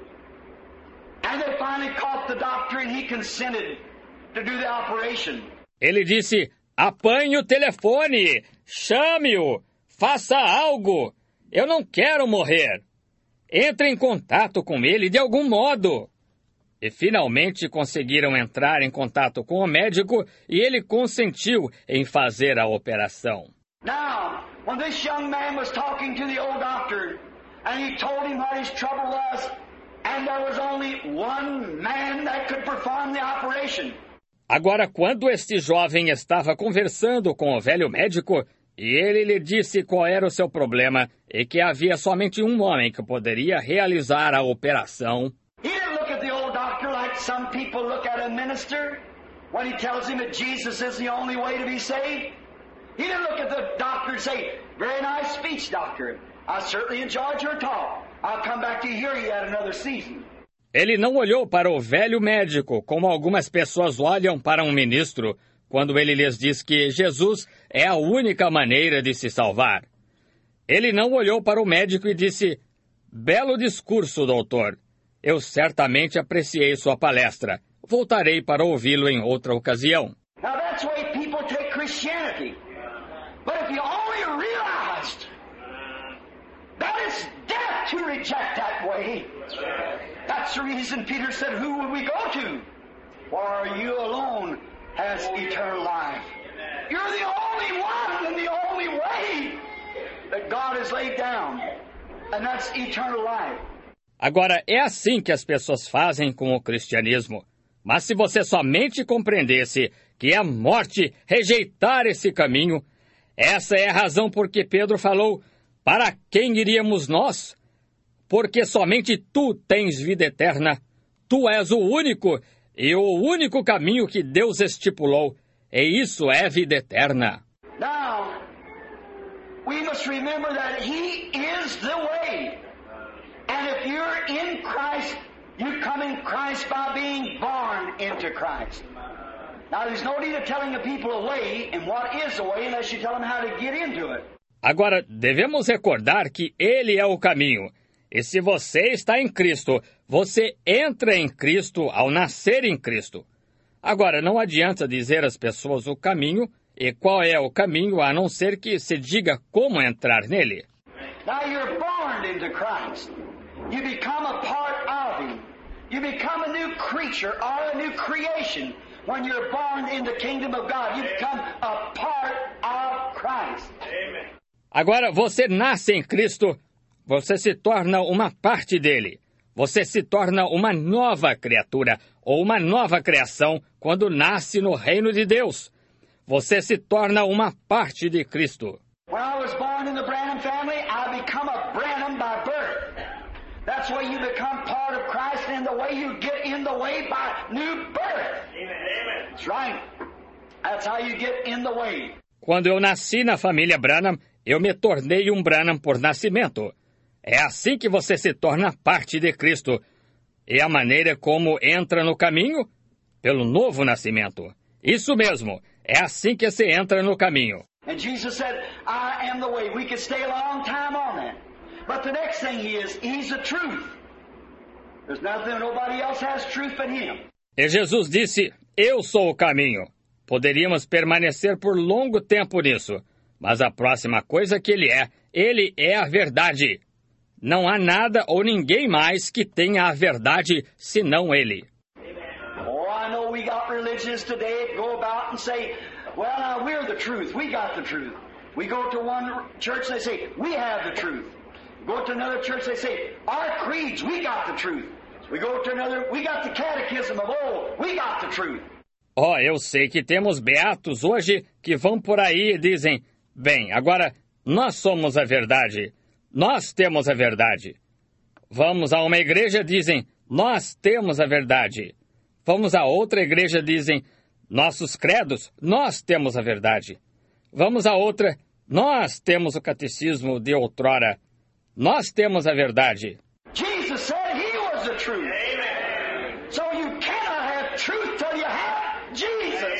And they finally caught the doctor and he consented to do the operation. Ele disse, apanhe o telefone, chame-o, faça algo. Eu não quero morrer. Entre em contato com ele de algum modo. E finalmente conseguiram entrar em contato com o médico e ele consentiu em fazer a operação. Now, when this young man was talking to the old doctor, and he told him what his trouble was, and there was only one man that could perform the operation. Agora, quando este jovem estava conversando com o velho médico, e ele lhe disse qual era o seu problema, e que havia somente um homem que poderia realizar a operação, He didn't look at the old doctor like some people look at a minister when he tells him that Jesus is the only way to be saved. He didn't look at the doctor and say, very nice speech, doctor. I certainly enjoyed your talk. I'll come back to hear you at another season. Ele não olhou para o velho médico como algumas pessoas olham para um ministro quando ele lhes diz que Jesus é a única maneira de se salvar. Ele não olhou para o médico e disse, belo discurso, doutor. Eu certamente apreciei sua palestra. Voltarei para ouvi-lo em outra ocasião. Now that's the way people take Christianity. But if you only realized that it's death to reject that way. That's the reason Peter said, who would we go to? For you alone has eternal life. You're the only one and the only way that God has laid down. And that's eternal life. Agora, é assim que as pessoas fazem com o cristianismo. Mas se você somente compreendesse que é a morte rejeitar esse caminho, essa é a razão por que Pedro falou, para quem iríamos nós? Porque somente tu tens vida eterna. Tu és o único e o único caminho que Deus estipulou. E isso é vida eterna. Now, we must remember that He is the way. And if you're in Christ, you come in Christ by being born into Christ. Now, there's no need of telling the people a way and what is the way unless you tell them how to get into it. Agora, devemos recordar que Ele é o caminho. E se você está em Cristo, você entra em Cristo ao nascer em Cristo. Agora, não adianta dizer às pessoas o caminho e qual é o caminho, a não ser que se diga como entrar nele. Now you're born into Christ. You become a part of Him. You become a new creature or a new creation. When you're born in the kingdom of God, you become a part of Christ. Amen. Agora, você nasce em Cristo, você se torna uma parte dele. Você se torna uma nova criatura ou uma nova criação quando nasce no reino de Deus. Você se torna uma parte de Cristo. When I was born in the Branham family, I become a Branham by birth. That's why you become part of Christ and the way you get in the way by new birth. Amen. That's right. That's how you get in the way. Quando eu nasci na família Branham, eu me tornei um Branham por nascimento. É assim que você se torna parte de Cristo. E a maneira como entra no caminho? Pelo novo nascimento. Isso mesmo. É assim que se entra no caminho. And Jesus said, I am the way. We could stay a long time on that. But the next thing he is, he's the truth. There's nothing, nobody else has truth but him. E Jesus disse, eu sou o caminho. Poderíamos permanecer por longo tempo nisso. Mas a próxima coisa que ele é, ele é a verdade. Não há nada ou ninguém mais que tenha a verdade senão ele. Oh, I know we got religions today that go about and say, well, now we're the truth. We got the truth. We go to one church, they say, we have the truth. Go to another church, they say, our creeds, we got the truth. We go to another, we got the catechism of old, we got the truth. Oh, eu sei que temos beatos hoje que vão por aí e dizem, bem, agora nós somos a verdade. Nós temos a verdade. Vamos a uma igreja, dizem, nós temos a verdade. Vamos a outra igreja, dizem, nossos credos, nós temos a verdade. Vamos a outra, nós temos o catecismo de outrora. Nós temos a verdade. Jesus said he was the truth. Amen. So you cannot have truth till you have Jesus.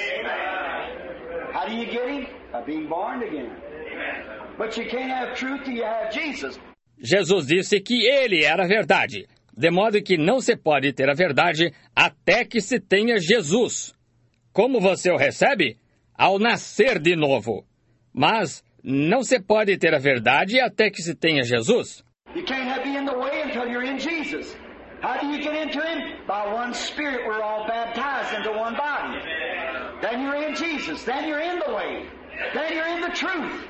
Amen. How do you get him? By being born again. Amen. But you can't have truth till you have Jesus. Jesus disse que ele era a verdade, de modo que não se pode ter a verdade até que se tenha Jesus. Como você o recebe? Ao nascer de novo. Mas não se pode ter a verdade até que se tenha Jesus. You can't have be in the way until you're in Jesus. How do you get into him? By one Spirit we're all baptized into one body. Then you're in Jesus. Then you're in the way. Then you're in the truth.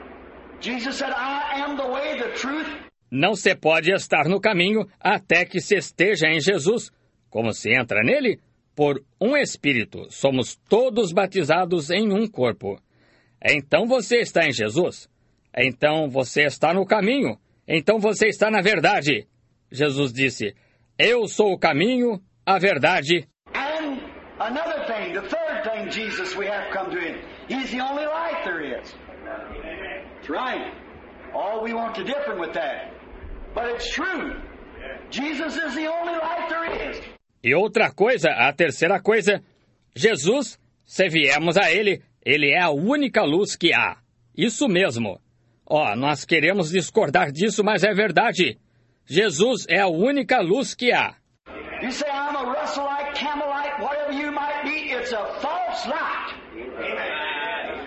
Jesus said, I am the way, the truth. Não se pode estar no caminho até que se esteja em Jesus. Como se entra nele? Por um Espírito. Somos todos batizados em um corpo. Então você está em Jesus. Então você está no caminho. Então você está na verdade. Jesus disse, eu sou o caminho, a verdade. And another thing, the third thing, Jesus, we have come to him. He's the only light there is. That's right. Oh, we want to differ with that. But it's true. Jesus is the only light there is. E outra coisa, a terceira coisa, Jesus, se viemos a ele, ele é a única luz que há. Isso mesmo. Ó, oh, nós queremos discordar disso, mas é verdade. Jesus é a única luz que há. You say, I'm a Russellite, Campbellite, whatever you might be, it's a false light.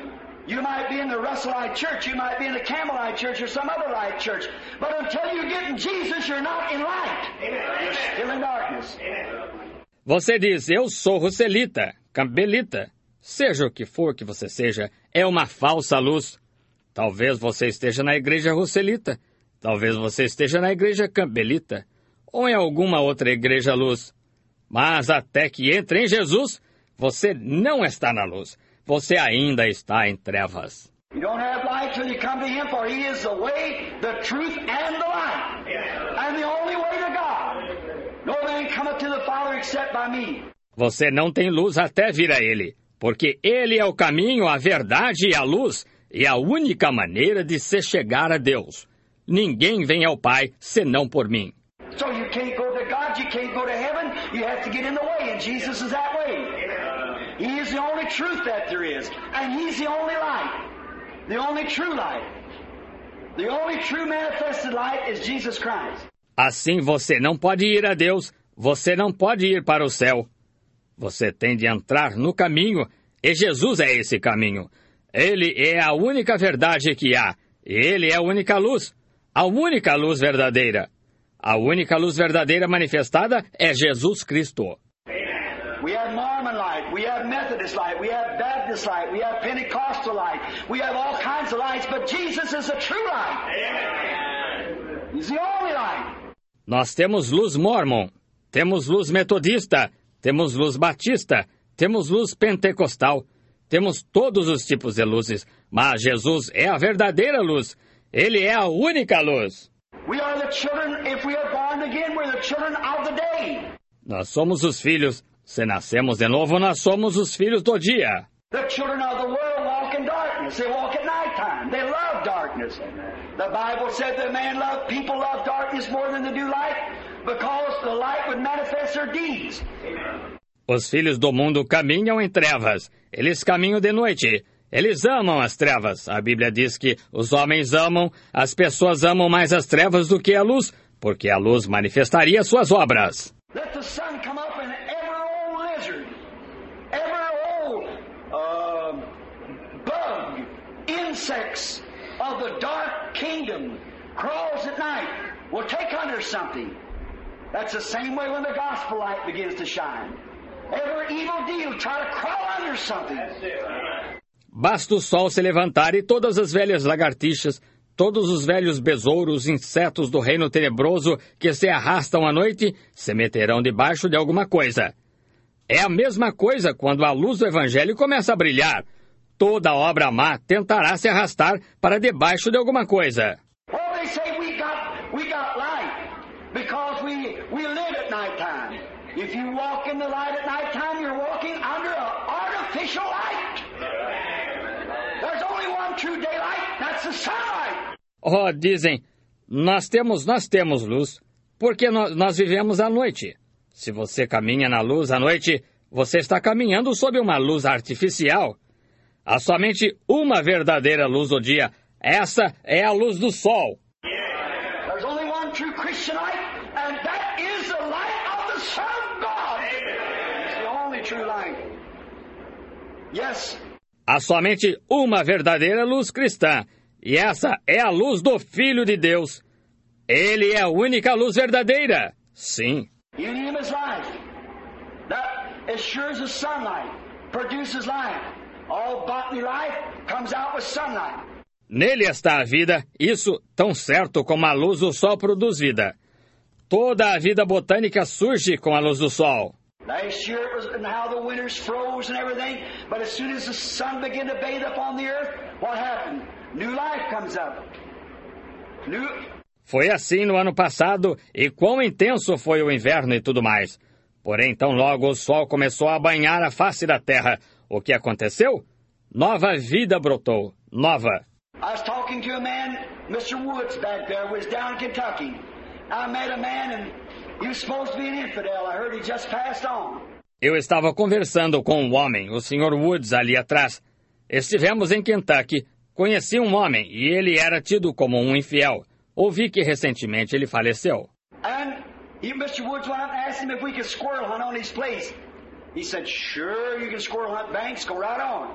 You might be in the Russellite church, you might be in the Campbellite church or some other light church. But until you get in Jesus, you're not in light. You're still in darkness. Você diz, eu sou russelita, campbellita. Seja o que for que você seja, é uma falsa luz. Talvez você esteja na igreja russelita. Talvez você esteja na igreja campbellita. Ou em alguma outra igreja luz. Mas até que entre em Jesus, você não está na luz. Você ainda está em trevas. You don't have light till you come to Him, for He is the way, the truth, and the light. And the only way to God. No man cometh to the Father except by me. Você não tem luz até vir a Ele, porque Ele é o caminho, a verdade e a luz, e a única maneira de se chegar a Deus. Ninguém vem ao Pai senão por mim. So you can't go to God, you can't go to heaven, you have to get in the way, and Jesus is that way. He is the only truth that there is, and He's the only light, the only true light. The only true manifested light is Jesus Christ. Assim você não pode ir a Deus, você não pode ir para o céu. Você tem de entrar no caminho, e Jesus é esse caminho. Ele é a única verdade que há, e Ele é a única luz, a única luz verdadeira. A única luz verdadeira manifestada é Jesus Cristo. We have Mormon light, we have Methodist light, we have Baptist light, we have Pentecostal light, we have all kinds of lights, but Jesus is the true light. He's the only light. Nós temos luz mormon, temos luz metodista, temos luz batista, temos luz pentecostal, temos todos os tipos de luzes, mas Jesus é a verdadeira luz. Ele é a única luz. We are the children, if we are born again, we're the children of the day. Nós somos os filhos. Se nascemos de novo, nós somos os filhos do dia. The children of the world walk in darkness. They walk at nighttime. They love darkness. The Bible said that man love, people love darkness more than they do light because the light would manifest their deeds. Os filhos do mundo caminham em trevas. Eles caminham de noite. Eles amam as trevas. A Bíblia diz que os homens amam, as pessoas amam mais as trevas do que a luz, porque a luz manifestaria suas obras. Let the sun come up and every old lizard, every old uh, bug, insects of the dark kingdom crawls at night will take under something. That's the same way when the gospel light begins to shine. Every evil deal try to crawl under something. Basta o sol se levantar e todas as velhas lagartixas, todos os velhos besouros, insetos do reino tenebroso que se arrastam à noite, se meterão debaixo de alguma coisa. É a mesma coisa quando a luz do Evangelho começa a brilhar. Toda obra má tentará se arrastar para debaixo de alguma coisa. Well, they say we got, we got light because we, we live at nighttime. If you walk in the light at nighttime, you're walking under an artificial light. There's only one true daylight, that's the sunlight. Oh, dizem, nós temos, nós temos luz, porque nós, nós vivemos à noite. Se você caminha na luz à noite, você está caminhando sob uma luz artificial. Há somente uma verdadeira luz do dia. Essa é a luz do sol. There's only one true Christian light, and that is the light of the Son of God. It's the only true light. Yes. Há somente uma verdadeira luz cristã, e essa é a luz do Filho de Deus. Ele é a única luz verdadeira. Sim. In Him is life. That, as sure as the sunlight produces life, all botany life comes out with sunlight. Nele está a vida, isso tão certo como a luz do sol produz vida. Toda a vida botânica surge com a luz do sol. Last year it was and how the winters froze and everything, but as soon as the sun began to bathe upon the earth, what happened? New life comes up. New... Foi assim no ano passado, e quão intenso foi o inverno e tudo mais. Porém, tão logo o sol começou a banhar a face da terra. O que aconteceu? Nova vida brotou. Nova. I was talking to a man, Mister Woods back there, was down in Kentucky. I met a man and he was supposed to be an infidel. I heard he just passed on. Eu estava conversando com um homem, o senhor Woods, ali atrás. Estivemos em Kentucky. Conheci um homem e ele era tido como um infiel. Ouvi que recentemente ele faleceu. And he, Mister Woods went up and asked him if we could squirrel hunt on his place. He said, sure, you can squirrel hunt banks, go right on.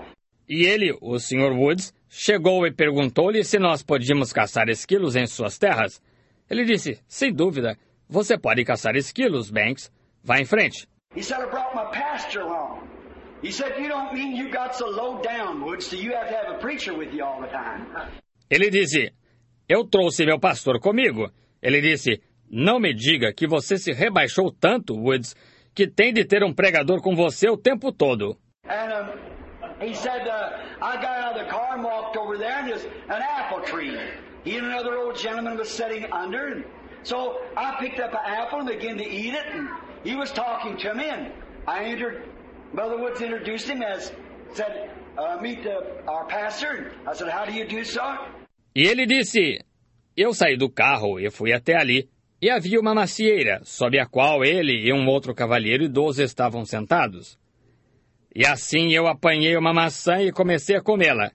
E ele, o senhor Woods, chegou e perguntou-lhe se nós podíamos caçar esquilos em suas terras. Ele disse, sem dúvida, você pode caçar esquilos, Banks. Vá em frente. He said, I brought my pastor along. He said, you don't mean you got so low down, Woods, so you have to have a preacher with you all the time. Ele disse, eu trouxe meu pastor comigo. Ele disse, não me diga que você se rebaixou tanto, Woods, que tem de ter um pregador com você o tempo todo. And um, he said, uh, I got out of the car and walked over there, and there's an apple tree. He and another old gentleman was sitting under, and so I picked up an apple and began to eat it, and he was talking to me, and I entered, Brother Woods introduced him as, said, uh, meet the, our pastor. I said, how do you do, sir? E ele disse, eu saí do carro e fui até ali, e havia uma macieira, sob a qual ele e um outro cavalheiro idoso estavam sentados. E assim eu apanhei uma maçã e comecei a comê-la.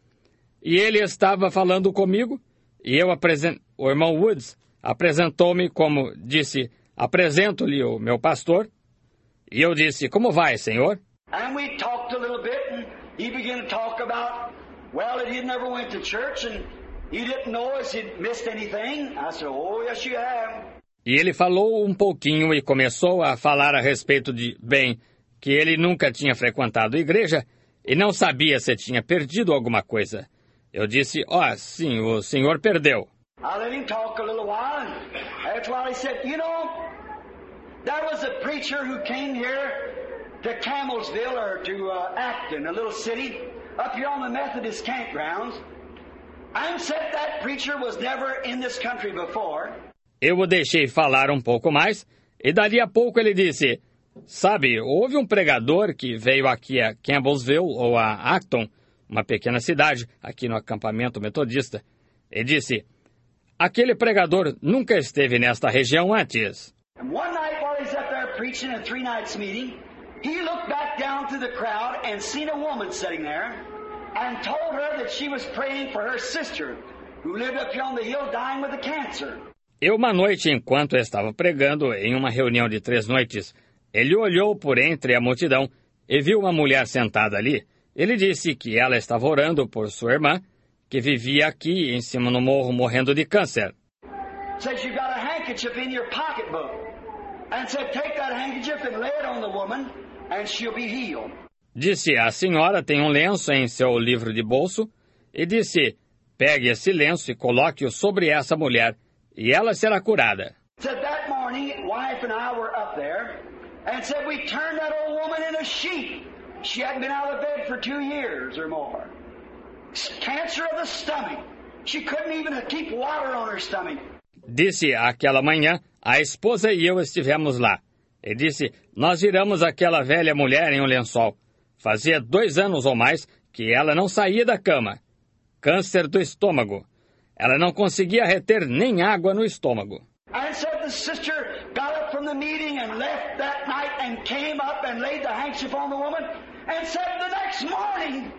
E ele estava falando comigo, e eu apresent... o irmão Woods apresentou-me como, disse, apresento-lhe o meu pastor. E eu disse, como vai, senhor? And we talked a little bit, and he began to talk about, well, that he never went to church, and he didn't know us he'd missed anything. I said, oh, yes, you have. E ele falou um pouquinho e começou a falar a respeito de, bem, que ele nunca tinha frequentado a igreja e não sabia se tinha perdido alguma coisa. Eu disse, ó, oh, sim, o senhor perdeu. I let him talk a little while, and after a while he said, you know, there was a preacher who came here to Camelsville or to uh, Acton, a little city, up here on the Methodist campgrounds, and said that preacher was never in this country before. Eu o deixei falar um pouco mais, e dali a pouco ele disse, sabe, houve um pregador que veio aqui a Campbellsville ou a Acton, uma pequena cidade, aqui no acampamento metodista, e disse, aquele pregador nunca esteve nesta região antes. And one night while he's up there preaching a three nights meeting, he looked back down through the crowd and seen a woman sitting there and told her that she was praying for her sister who lived up here on the hill dying with a cancer. E uma noite, enquanto estava pregando em uma reunião de três noites, ele olhou por entre a multidão e viu uma mulher sentada ali. Ele disse que ela estava orando por sua irmã, que vivia aqui em cima no morro morrendo de câncer. Says you've got a handkerchief in your pocketbook. And said, take that handkerchief and lay it on the woman, and she'll be healed. Disse, a senhora tem um lenço em seu livro de bolso, e disse, pegue esse lenço e coloque-o sobre essa mulher, e ela será curada. Said that morning, wife and I were up there, and said we turned that old woman in a sheet. She hadn't been out of bed for two years or more. Cancer of the stomach. She couldn't even keep water on her stomach. Disse, aquela manhã, a esposa e eu estivemos lá. E disse, nós viramos aquela velha mulher em um lençol. Fazia dois anos ou mais que ela não saía da cama. Câncer do estômago. Ela não conseguia reter nem água no estômago. And said the sister got up from the meeting and left that night and came up and laid the handkerchief on the woman and said the next morning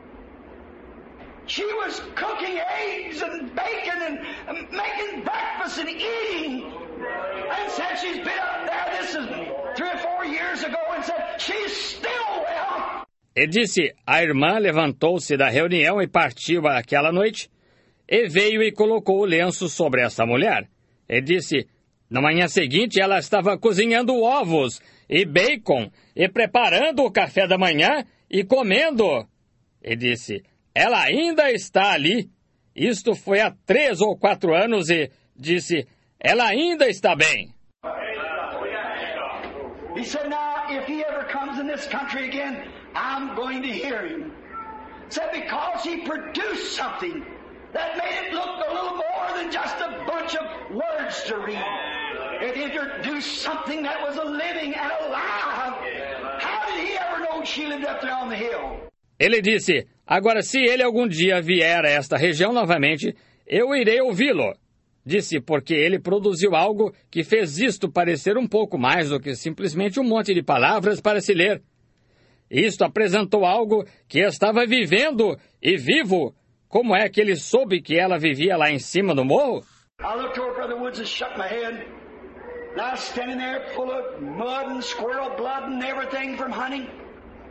she was cooking eggs and bacon and making breakfast and eating. And said she's been up there, this is three or four years ago, and said she's still well. E disse, a irmã levantou-se da reunião e partiu aquela noite, e veio e colocou o lenço sobre essa mulher. E disse, na manhã seguinte ela estava cozinhando ovos e bacon, e preparando o café da manhã e comendo. E disse, ela ainda está ali. Isto foi há três ou quatro anos e disse, ela ainda está bem. He said, now, if he ever comes in this country again, I'm going to hear him. Said because he produced something that made it look a little more than just a bunch of words to read. It introduced something that was a living and alive. How did he ever know she lived up there on the hill? Ele disse, agora se ele algum dia vier a esta região novamente, eu irei ouvi-lo. Disse, porque ele produziu algo que fez isto parecer um pouco mais do que simplesmente um monte de palavras para se ler. Isto apresentou algo que estava vivendo e vivo. Como é que ele soube que ela vivia lá em cima do morro? I looked over Brother Woods and shook my head. And I was standing there full of mud and squirrel blood and everything from hunting.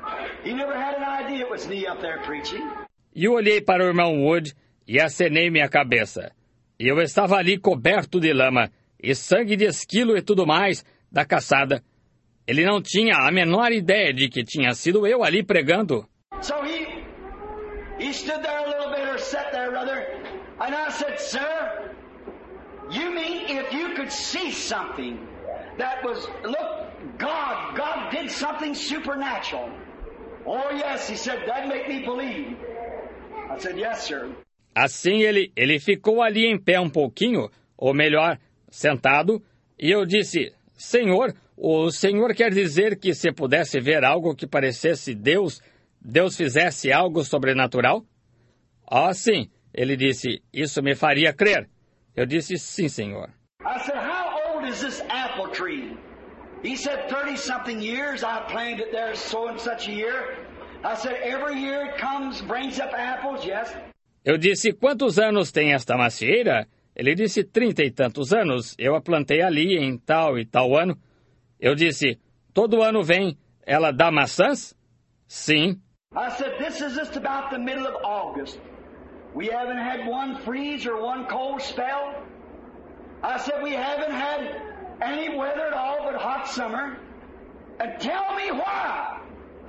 He never had an idea it was me up there preaching. E eu olhei para o irmão Wood e acenei minha cabeça. E eu estava ali coberto de lama, e sangue de esquilo e tudo mais, da caçada. Ele não tinha a menor ideia de que tinha sido eu ali pregando. So he, he stood there a little bit, or sat there rather, and I said, sir, you mean if you could see something that was, look, God, God did something supernatural. Oh yes, he said, that'd make me believe. I said, yes, sir. Assim ele, ele ficou ali em pé um pouquinho, ou melhor, sentado, e eu disse, Senhor, o Senhor quer dizer que se pudesse ver algo que parecesse Deus, Deus fizesse algo sobrenatural? Ah, sim, ele disse, isso me faria crer. Eu disse, sim, Senhor. I said, how old is this apple tree? He said, thirty-something years I planted it there so and such a year. I said, every year it comes, brings up apples, yes. Eu disse, quantos anos tem esta macieira? Ele disse, trinta e tantos anos. Eu a plantei ali em tal e tal ano. Eu disse, todo ano vem, ela dá maçãs? Sim. I said, this is just about the middle of August. We haven't had one freeze or one cold spell. I said, we haven't had any weather at all but hot summer. And tell me why.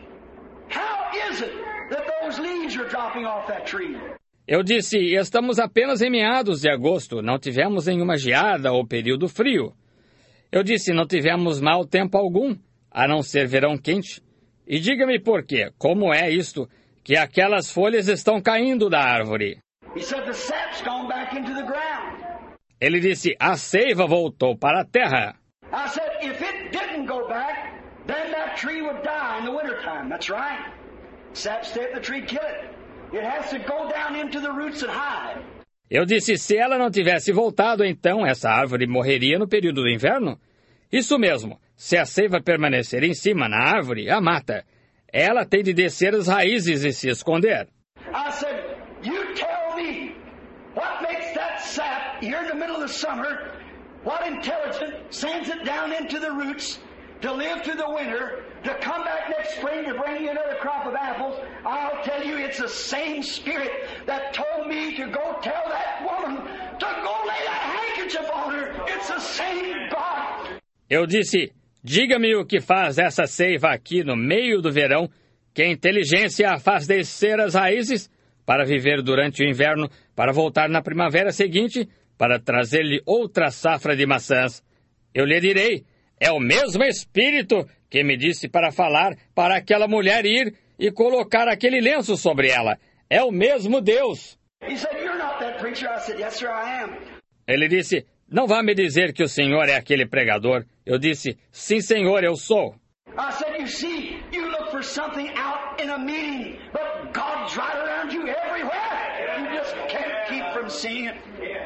How is it that those leaves are dropping off that tree? Eu disse, estamos apenas em meados de agosto, não tivemos nenhuma geada ou período frio. Eu disse, não tivemos mau tempo algum, a não ser verão quente. E diga-me por quê, como é isto, que aquelas folhas estão caindo da árvore? He said, the sap's gone back into the ground. Ele disse, a seiva voltou para a terra. I said, if it didn't go back, then that tree would die in the wintertime. That's right. Sap stay at the tree, kill it. It has to go down into the roots and hide. Eu disse, se ela não tivesse voltado, então essa árvore morreria no período do inverno? Isso mesmo, se a seiva permanecer em cima na árvore, a mata. Ela tem de descer as raízes e se esconder. I said, you tell me, what makes that sap here in the middle of the summer, what intelligence sends it down into the roots to live through the winter, to come back next spring to bring you another crop of apples? I'll tell you, it's the same spirit that told me to go tell that woman to go lay that handkerchief on her. It's the same God. Eu disse, diga-me o que faz essa seiva aqui no meio do verão, que a inteligência a faz descer as raízes para viver durante o inverno, para voltar na primavera seguinte, para trazer-lhe outra safra de maçãs. Eu lhe direi, é o mesmo Espírito que me disse para falar para aquela mulher ir e colocar aquele lenço sobre ela. É o mesmo Deus. He said, you're not that preacher. I said, yes, sir, I am. Ele disse, não vá me dizer que o senhor é aquele pregador. Eu disse, sim, senhor, eu sou. I said, you see, you look for something out in a meeting, but God's right around you everywhere. You just can't keep from seeing it.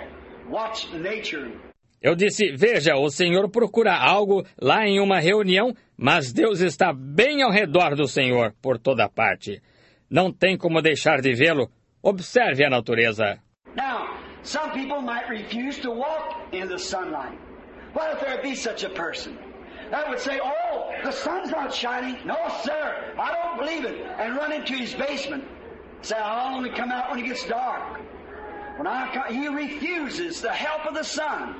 Watch nature. Eu disse, veja, o senhor procura algo lá em uma reunião, mas Deus está bem ao redor do senhor, por toda parte. Não tem como deixar de vê-lo. Observe a natureza. Now, some people might refuse to walk in the sunlight. What if there be such a person? That would say, oh, the sun's not shining. No, sir, I don't believe it. And run into his basement. Say, I'll only come out when it gets dark. When I come, he refuses the help of the sun.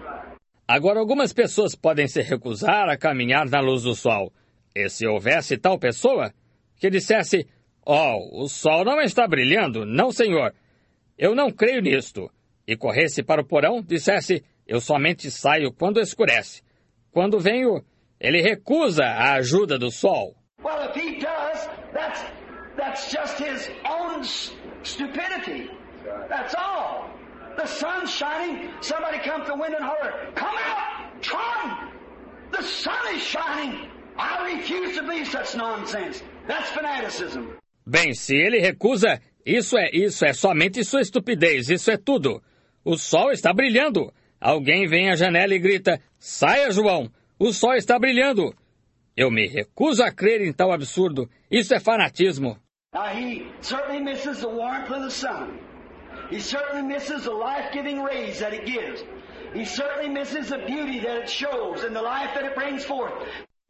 Agora, algumas pessoas podem se recusar a caminhar na luz do sol. E se houvesse tal pessoa que dissesse, oh, o sol não está brilhando, não, senhor. Eu não creio nisto. E corresse para o porão, dissesse, eu somente saio quando escurece. Quando venho, ele recusa a ajuda do sol. Well, if he does, that's, that's just his own stupidity. That's all. The sun's shining. Somebody comes to the window and holler, come out, Tron! The sun is shining. I refuse to believe such nonsense. That's fanaticism. Bem, se ele recusa, isso é, isso é somente sua estupidez, isso é tudo. O sol está brilhando. Alguém vem à janela e grita, saia, João, o sol está brilhando. Eu me recuso a crer em tal absurdo. Isso é fanatismo. Now he certainly misses the warmth of the sun. He certainly misses the life-giving rays that it gives. He certainly misses the beauty that it shows and the life that it brings forth.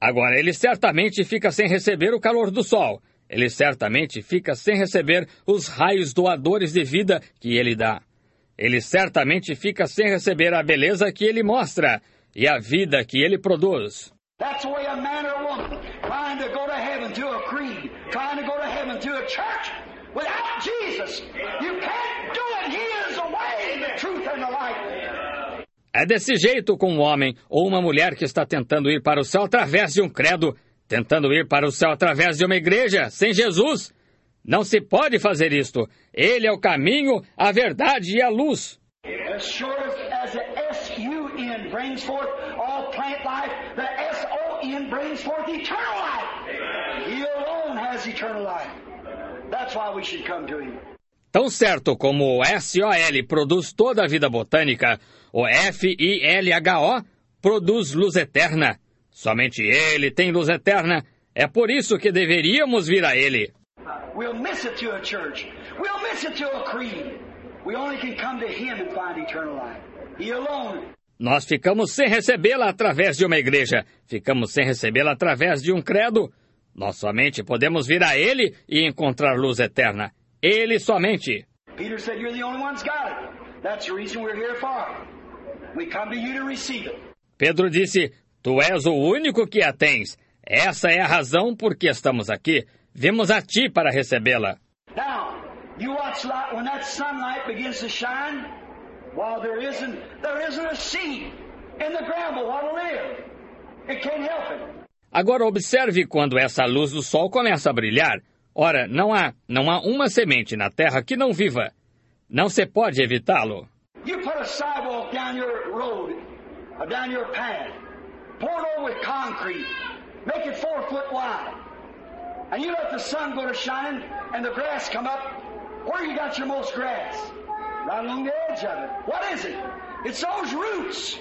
Agora, ele certamente fica sem receber o calor do sol. Ele certamente fica sem receber os raios doadores de vida que ele dá. Ele certamente fica sem receber a beleza que ele mostra e a vida que ele produz. That's the way a man or a woman trying to go to heaven through a creed, trying to go to heaven through a church, without Jesus, you can't do it. He is the way, the truth, and the life. É desse jeito com um homem ou uma mulher que está tentando ir para o céu através de um credo, tentando ir para o céu através de uma igreja, sem Jesus. Não se pode fazer isto. Ele é o caminho, a verdade e a luz. As sure as the S U N brings forth all plant life, the S O N brings forth eternal life. He alone has eternal life. That's why we should come to him. Tão certo como o S O L produz toda a vida botânica, o F I L H O produz luz eterna. Somente ele tem luz eterna. É por isso que deveríamos vir a ele. We'll miss it to a church. We'll miss it to a creed. We only can come to him and find eternal life. He alone. Nós ficamos sem recebê-la através de uma igreja. Ficamos sem recebê-la através de um credo. Nós somente podemos vir a ele e encontrar luz eterna. Ele somente. Peter said, "You're the only one who's got it. That's the reason we're here for. We come to you to receive it." Pedro disse, tu és o único que a tens. Essa é a razão por que estamos aqui. Vimos a ti para recebê-la. Now, you watch light, when that sunlight begins to shine, while there isn't, there isn't a seed in the ground, but what'll live? It can't help it. Agora observe quando essa luz do sol começa a brilhar. Ora, não há, não há uma semente na terra que não viva. Não se pode evitá-lo. You put a sidewalk down your road, or down your path, pour it over with concrete, make it four foot wide, and you let the sun go to shining and the grass come up. Where you got your most grass? Right along the edge of it. What is it? It's those roots.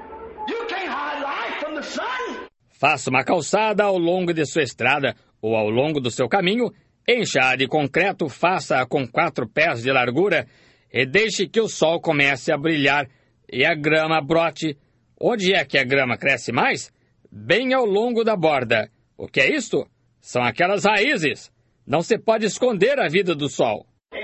You can't hide life from the sun. Faça uma calçada ao longo de sua estrada ou ao longo do seu caminho, encha-a de concreto, faça-a com quatro pés de largura e deixe que o sol comece a brilhar e a grama brote. Onde é que a grama cresce mais? Bem ao longo da borda. O que é isto? São aquelas raízes. Não se pode esconder a vida do sol.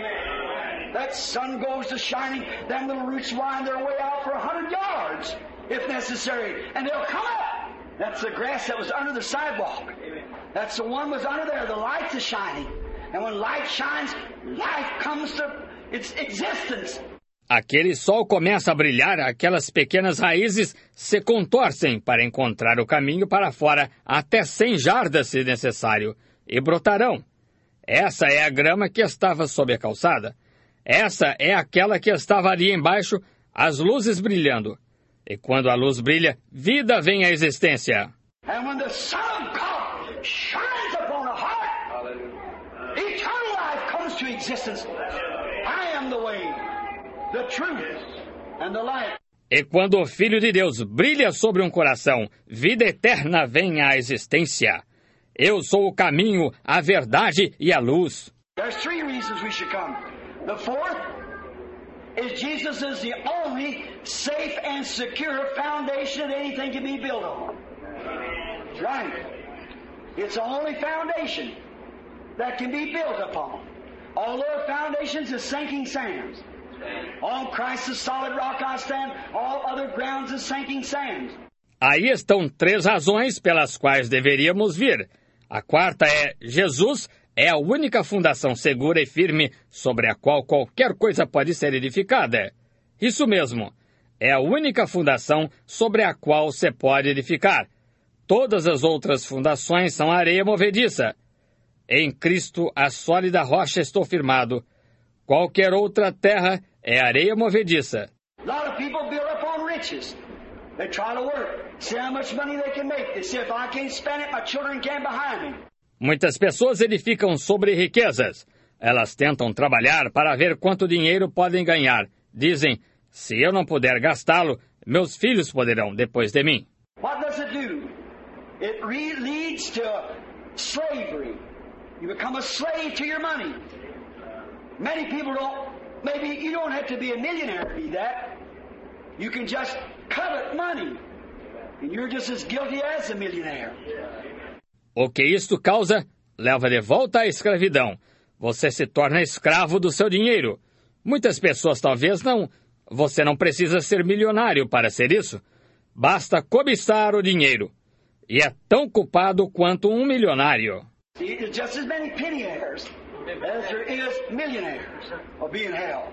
That sun goes to shining, them little roots wind their way out for a hundred yards, if necessary, and they'll come up. That's the grass that was under the sidewalk. That's the one was under there. The light is shining. And when light shines, life comes to its existence. Aquele sol começa a brilhar, aquelas pequenas raízes se contorcem para encontrar o caminho para fora, até cem jardas se necessário, e brotarão. Essa é a grama que estava sob a calçada. Essa é aquela que estava ali embaixo, as luzes brilhando. E quando a luz brilha, vida vem à existência. And when the Son of God shines upon a heart, eternal life comes to existence. I am the way, the truth, and the light. E quando o Filho de Deus brilha sobre um coração, vida eterna vem à existência. Eu sou o caminho, a verdade e a luz. There's three reasons we should come. The fourth is Jesus is the only safe and secure foundation that anything can be built on. That's right. It's the only foundation that can be built upon. All other foundations is sinking sands. On Christ the solid rock I stand, all other grounds is sinking sands. Aí estão três razões pelas quais deveríamos vir. A quarta é Jesus é a única fundação segura e firme sobre a qual qualquer coisa pode ser edificada. Isso mesmo, é a única fundação sobre a qual se pode edificar. Todas as outras fundações são areia movediça. Em Cristo, a sólida rocha, estou firmado. Qualquer outra terra é areia movediça. A lot of people build up on riches. They try to work, see how much money they can make. They say, if I can't spend it, my children can't behind me. Muitas pessoas edificam sobre riquezas. Elas tentam trabalhar para ver quanto dinheiro podem ganhar. Dizem, se eu não puder gastá-lo, meus filhos poderão depois de mim. What does it do? It re- leads to slavery. You become a slave to your money. Many people don't, maybe you don't have to be a millionaire to be that. You can just covet money. And you're just as guilty as a millionaire. O que isto causa leva de volta à escravidão. Você se torna escravo do seu dinheiro. Muitas pessoas talvez não... Você não precisa ser milionário para ser isso. Basta cobiçar o dinheiro. E é tão culpado quanto um milionário. There's just as many pennyers as there is millionaires will be in hell.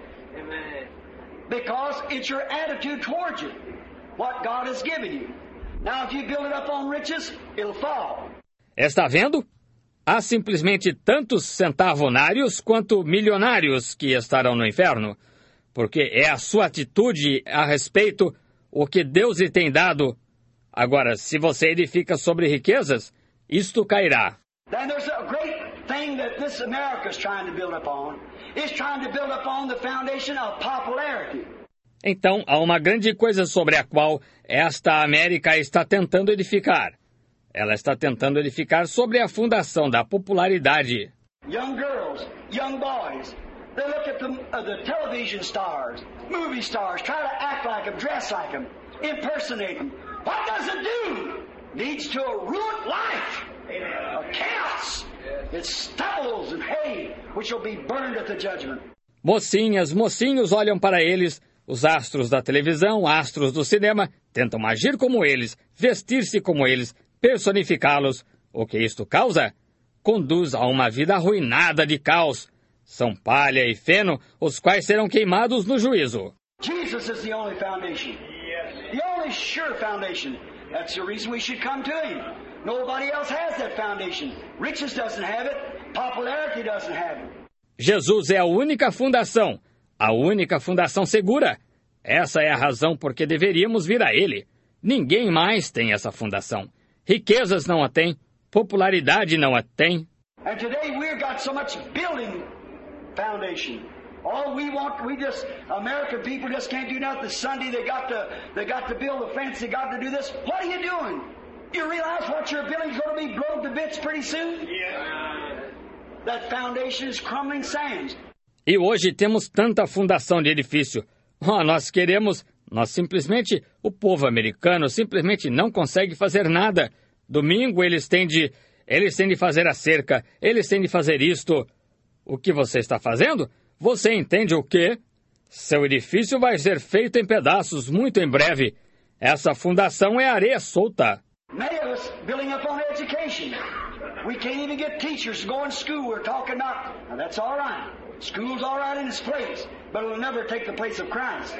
Because it's your attitude towards it, what God has given you. Now, if you build it up on riches, it'll fall. Está vendo? Há simplesmente tantos centavonários quanto milionários que estarão no inferno, porque é a sua atitude a respeito o que Deus lhe tem dado. Agora, se você edifica sobre riquezas, isto cairá. Then there's a great thing that this America is trying to build upon. It's trying to build upon the foundation of popularity. Então, há uma grande coisa sobre a qual esta América está tentando edificar. Ela está tentando edificar sobre a fundação da popularidade. Young girls, young boys, they look at the, uh, the television stars, movie stars, try to act like them, dress like them, impersonate them. What does it do? Leads to a ruined life, a chaos. It stubbles and hay, which will be burned at the judgment. Mocinhas, mocinhos olham para eles, os astros da televisão, astros do cinema, tentam agir como eles, vestir-se como eles, personificá-los. O que isto causa? Conduz a uma vida arruinada de caos. São palha e feno, os quais serão queimados no juízo. Jesus is the only foundation. The only sure foundation. That's the reason we should come to Him. Nobody else has that foundation. Riches doesn't have it. Popularity doesn't have it. Jesus é a única fundação, a única fundação segura. Essa é a razão por que deveríamos vir a Ele. Ninguém mais tem essa fundação. Riquezas não a têm, popularidade não a tem. And today we've got so much building foundation. All we want, we just, American people just can't do nothing. Sunday they got to, they got to build a fence, they got to do this. What are you doing? You realize what you're building is going to be blown to bits pretty soon? Yeah. That foundation is crumbling sands. E hoje temos tanta fundação de edifício. Oh, nós queremos, nós simplesmente, o povo americano simplesmente não consegue fazer nada. Domingo eles têm de, eles têm de fazer a cerca, eles têm de fazer isto. O que você está fazendo? Você entende o quê? Seu edifício vai ser feito em pedaços muito em breve. Essa fundação é areia solta. Many of us building up on education. We can't even get teachers to go in school. We're talking about, now that's all right. School's all right in its place, but it'll never take the place of Christ.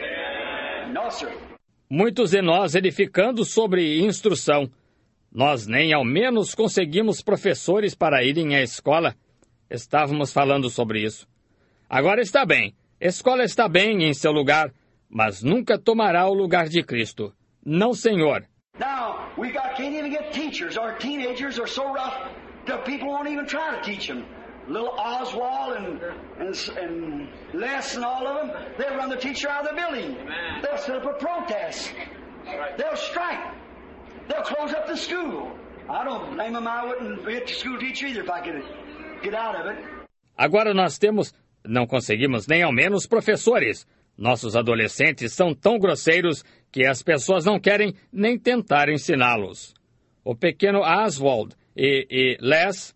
No, sir. Muitos de nós edificando sobre instrução. Nós nem ao menos conseguimos professores para irem à escola. Estávamos falando sobre isso. Agora está bem, escola está bem em seu lugar, mas nunca tomará o lugar de Cristo. Não, Senhor. Now, we got, can't even get teachers. Our teenagers are so rough that people won't even try to teach them. Little Oswald and, and, and Les and all of them, they'll run the teacher out of the building. Amen. They'll set up a protest. They'll strike. They'll close up the school. I don't blame them. I wouldn't be a school teacher either if I could get out of it. Agora nós temos... Não conseguimos nem ao menos professores. Nossos adolescentes são tão grosseiros que as pessoas não querem nem tentar ensiná-los. O pequeno Oswald e, e Les,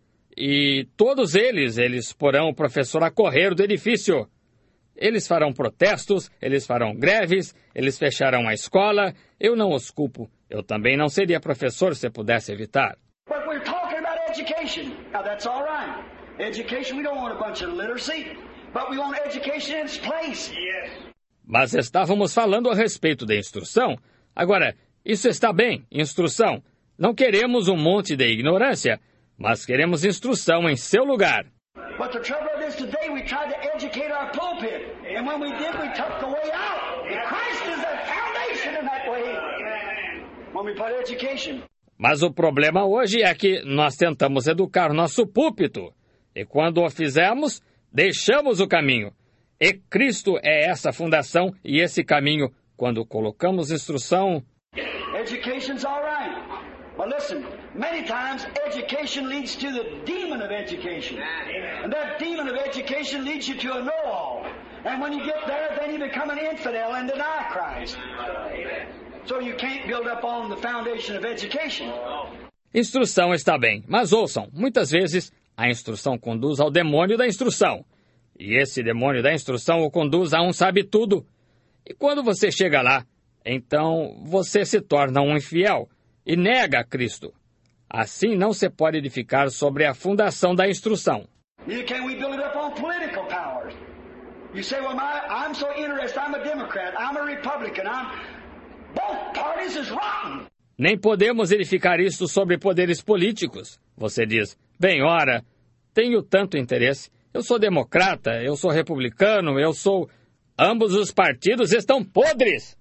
e todos eles, eles porão o professor a correr do edifício. Eles farão protestos, eles farão greves, eles fecharão a escola. Eu não os culpo. Eu também não seria professor se pudesse evitar. But we're talking about education. Now that's all right. Education, we don't want a bunch of literacy. But we want education in its place. Yes. Mas estávamos falando a respeito da instrução. Agora, isso está bem, instrução. Não queremos um monte de ignorância, mas queremos instrução em seu lugar. But the trouble is today we tried to educate our pulpit. And when we did, we took the way out. And Christ is the foundation in that way. When we put education. Mas o problema hoje é que nós tentamos educar nosso púlpito. E quando o fizemos... Deixamos o caminho. E Cristo é essa fundação e esse caminho. Quando colocamos instrução... Education's all right. But listen, many times education leads to the demon of education. And that demon of education leads you to a know-all. And when you get there, then you become an infidel and deny Christ. So you can't build up on the foundation of education. Instrução está bem, mas ouçam, muitas vezes a instrução conduz ao demônio da instrução. E esse demônio da instrução o conduz a um sabe-tudo. E quando você chega lá, então você se torna um infiel e nega a Cristo. Assim não se pode edificar sobre a fundação da instrução. Neither can we build it up on political powers. You say, well, my, I'm so interested, I'm a Democrat, I'm a Republican, I'm... Both parties is rotten. Nem podemos edificar isto sobre poderes políticos. Você diz, bem, ora, tenho tanto interesse. Eu sou democrata, eu sou republicano, eu sou... Ambos os partidos estão podres.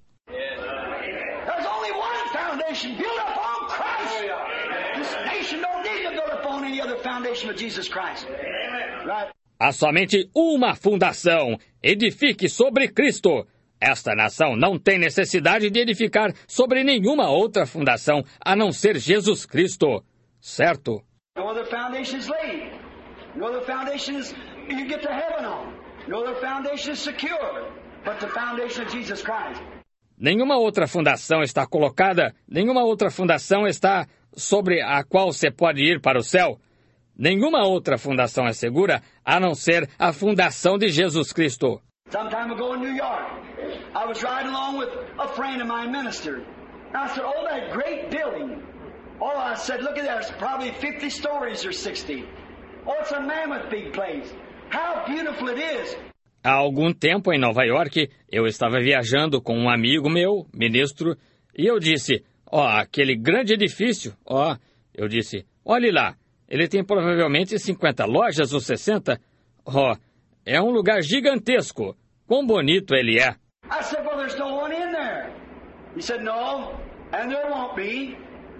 There's only one foundation built upon Christ. This nation don't need to build upon any other foundation but Jesus Christ. Right? Há somente uma fundação. Edifique sobre Cristo. Esta nação não tem necessidade de edificar sobre nenhuma outra fundação, a não ser Jesus Cristo. Certo? No other foundation is laid. No other foundation is you get to heaven on. No other foundation is secure, but the foundation of Jesus Christ. Nenhuma outra fundação está colocada, nenhuma outra fundação está sobre a qual você pode ir para o céu. Nenhuma outra fundação é segura, a não ser a fundação de Jesus Cristo. Some time ago in New York, I was riding along with a friend of mine, minister. And I said, oh, that great building. Oh, I said, look at that, it's probably fifty stories or sixty. Oh, it's a mammoth big place. How beautiful it is. Há algum tempo em Nova York, eu estava viajando com um amigo meu, ministro, e eu disse, ó, oh, aquele grande edifício, ó, oh, eu disse, olhe lá, ele tem provavelmente cinquenta lojas ou sessenta, ó, oh, é um lugar gigantesco, quão bonito ele é. I said, well, there's no one in there. He said, no, and there won't be.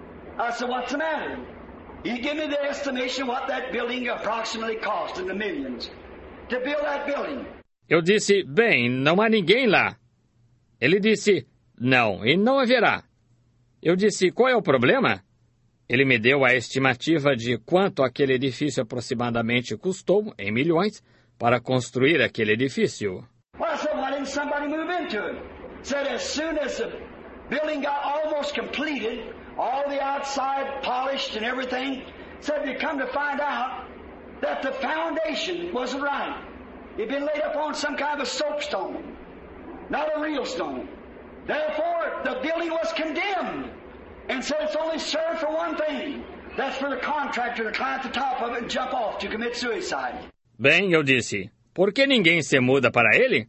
I said, what's the matter? He gave me the estimation what that building approximately cost in the millions to build that building. Eu disse, bem, não há ninguém lá. Ele disse, não, e não haverá. Eu disse, qual é o problema? Ele me deu a estimativa de quanto aquele edifício aproximadamente custou, em milhões, para construir aquele edifício. Well, I said, why didn't somebody move into it? Said as soon as the building got almost completed, all the outside polished and everything, said you come to find out that the foundation wasn't right. It'd been laid upon some kind of a soapstone, not a real stone. Therefore, the building was condemned, and said it's only served for one thing. That's for the contractor to climb to the top of it and jump off to commit suicide. Bem, eu disse, por que ninguém se muda para ele?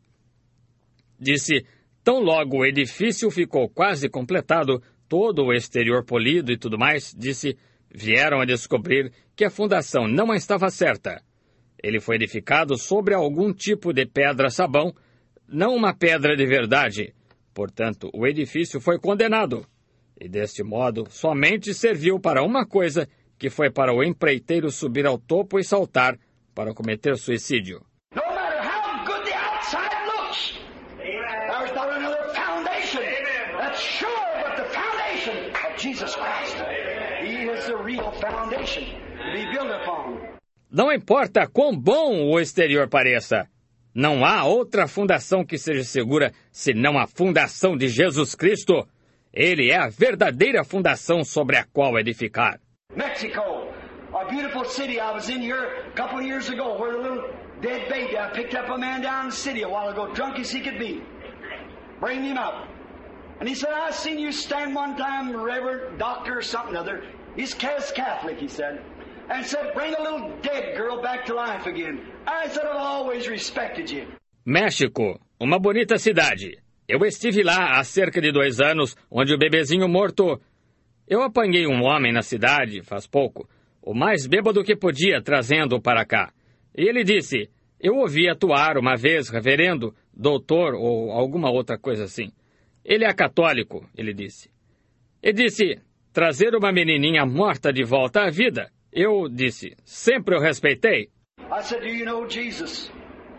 Disse, tão logo o edifício ficou quase completado, todo o exterior polido e tudo mais, disse, vieram a descobrir que a fundação não estava certa. Ele foi edificado sobre algum tipo de pedra-sabão, não uma pedra de verdade. Portanto, o edifício foi condenado. E deste modo, somente serviu para uma coisa, que foi para o empreiteiro subir ao topo e saltar para cometer suicídio. No matter how good the outside looks, there's not another foundation that's sure but the foundation of Jesus Christ. He is the real foundation to be built upon. Não importa quão bom o exterior pareça, não há outra fundação que seja segura senão a fundação de Jesus Cristo. Ele é a verdadeira fundação sobre a qual edificar. Mexico, a beautiful city. I was in here a couple of years ago where the little dead baby, I picked up a man down in the city a while ago, drunk as he could be. Bring him up. And he said, I seen you stand one time, Reverend Doctor or something or other. He's Catholic, he said. And said, bring a little dead girl back to life again. I said, I've always respected you. México, uma bonita cidade. Eu estive lá há cerca de dois anos, onde o bebezinho morto... Eu apanhei um homem na cidade, faz pouco, o mais bêbado que podia, trazendo-o para cá. E ele disse, eu ouvi atuar uma vez, reverendo, doutor ou alguma outra coisa assim. Ele é católico, ele disse. Ele disse, trazer uma menininha morta de volta à vida. Eu disse, sempre o respeitei. I said, do you know Jesus?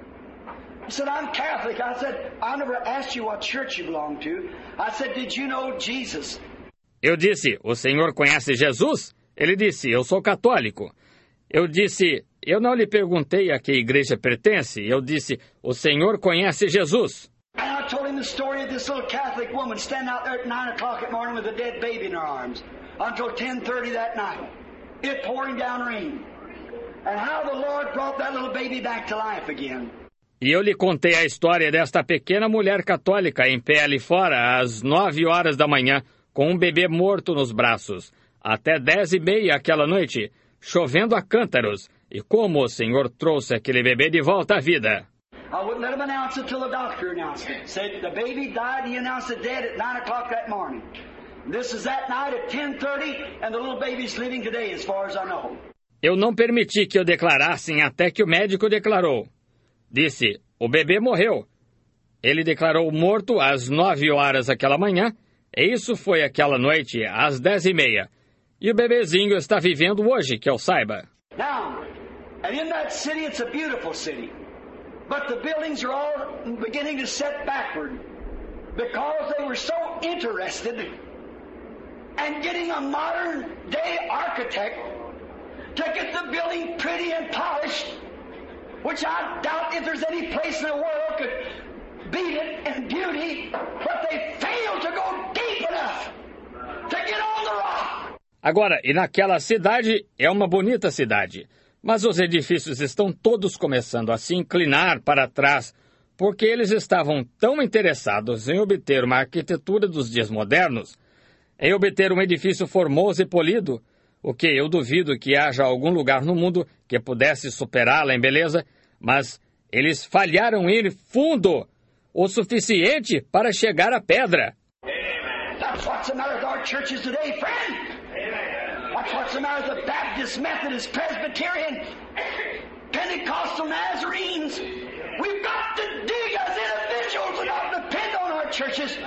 He said, I'm Catholic. I said, I never asked you what church you belong to. I said, did you know Jesus? Eu disse, o senhor conhece Jesus? Ele disse, eu sou católico. Eu disse, eu não lhe perguntei a que igreja pertence. Eu disse, o senhor conhece Jesus? And I told him the story of this little Catholic woman standing out there at nine o'clock at morning with a dead baby in her arms until ten thirty that night. It pouring down rain. And how the Lord brought that little baby back to life again. E eu lhe contei a história desta pequena mulher católica em pé ali fora às nove horas da manhã, com um bebê morto nos braços, até dez e meia aquela noite, chovendo a cântaros, e como o Senhor trouxe aquele bebê de volta à vida. I wouldn't let him announce it till the doctor announced it. Said the baby died, he announced it dead at nine o'clock that morning. This is that night at ten thirty, and the little baby's living today as far as I know. Eu não permiti que o declarassem até que o médico declarou. Disse, o bebê morreu. Ele declarou morto às nove horas aquela manhã, e isso foi aquela noite às dez e meia. E o bebezinho está vivendo hoje, que eu saiba. Now, and in that city, it's a beautiful city. But the buildings are all beginning to set backward because they were so interested in getting a modern day architect to get the building pretty and polished, which I doubt if there's any place in the world could beat it in beauty, but they failed to go deep enough to get on the rock. Agora, e naquela cidade, é uma bonita cidade, mas os edifícios estão todos começando a se inclinar para trás, porque eles estavam tão interessados em obter uma arquitetura dos dias modernos, em obter um edifício formoso e polido, o que eu duvido que haja algum lugar no mundo que pudesse superá-la em beleza, mas eles falharam em ir fundo, o suficiente para chegar à pedra. That's what's the matter with our churches today, friend. That's what's the matter with the Baptist, Methodist, Presbyterian, Pentecostal, Nazarenes. We've got to dig as individuals and not depend on our churches.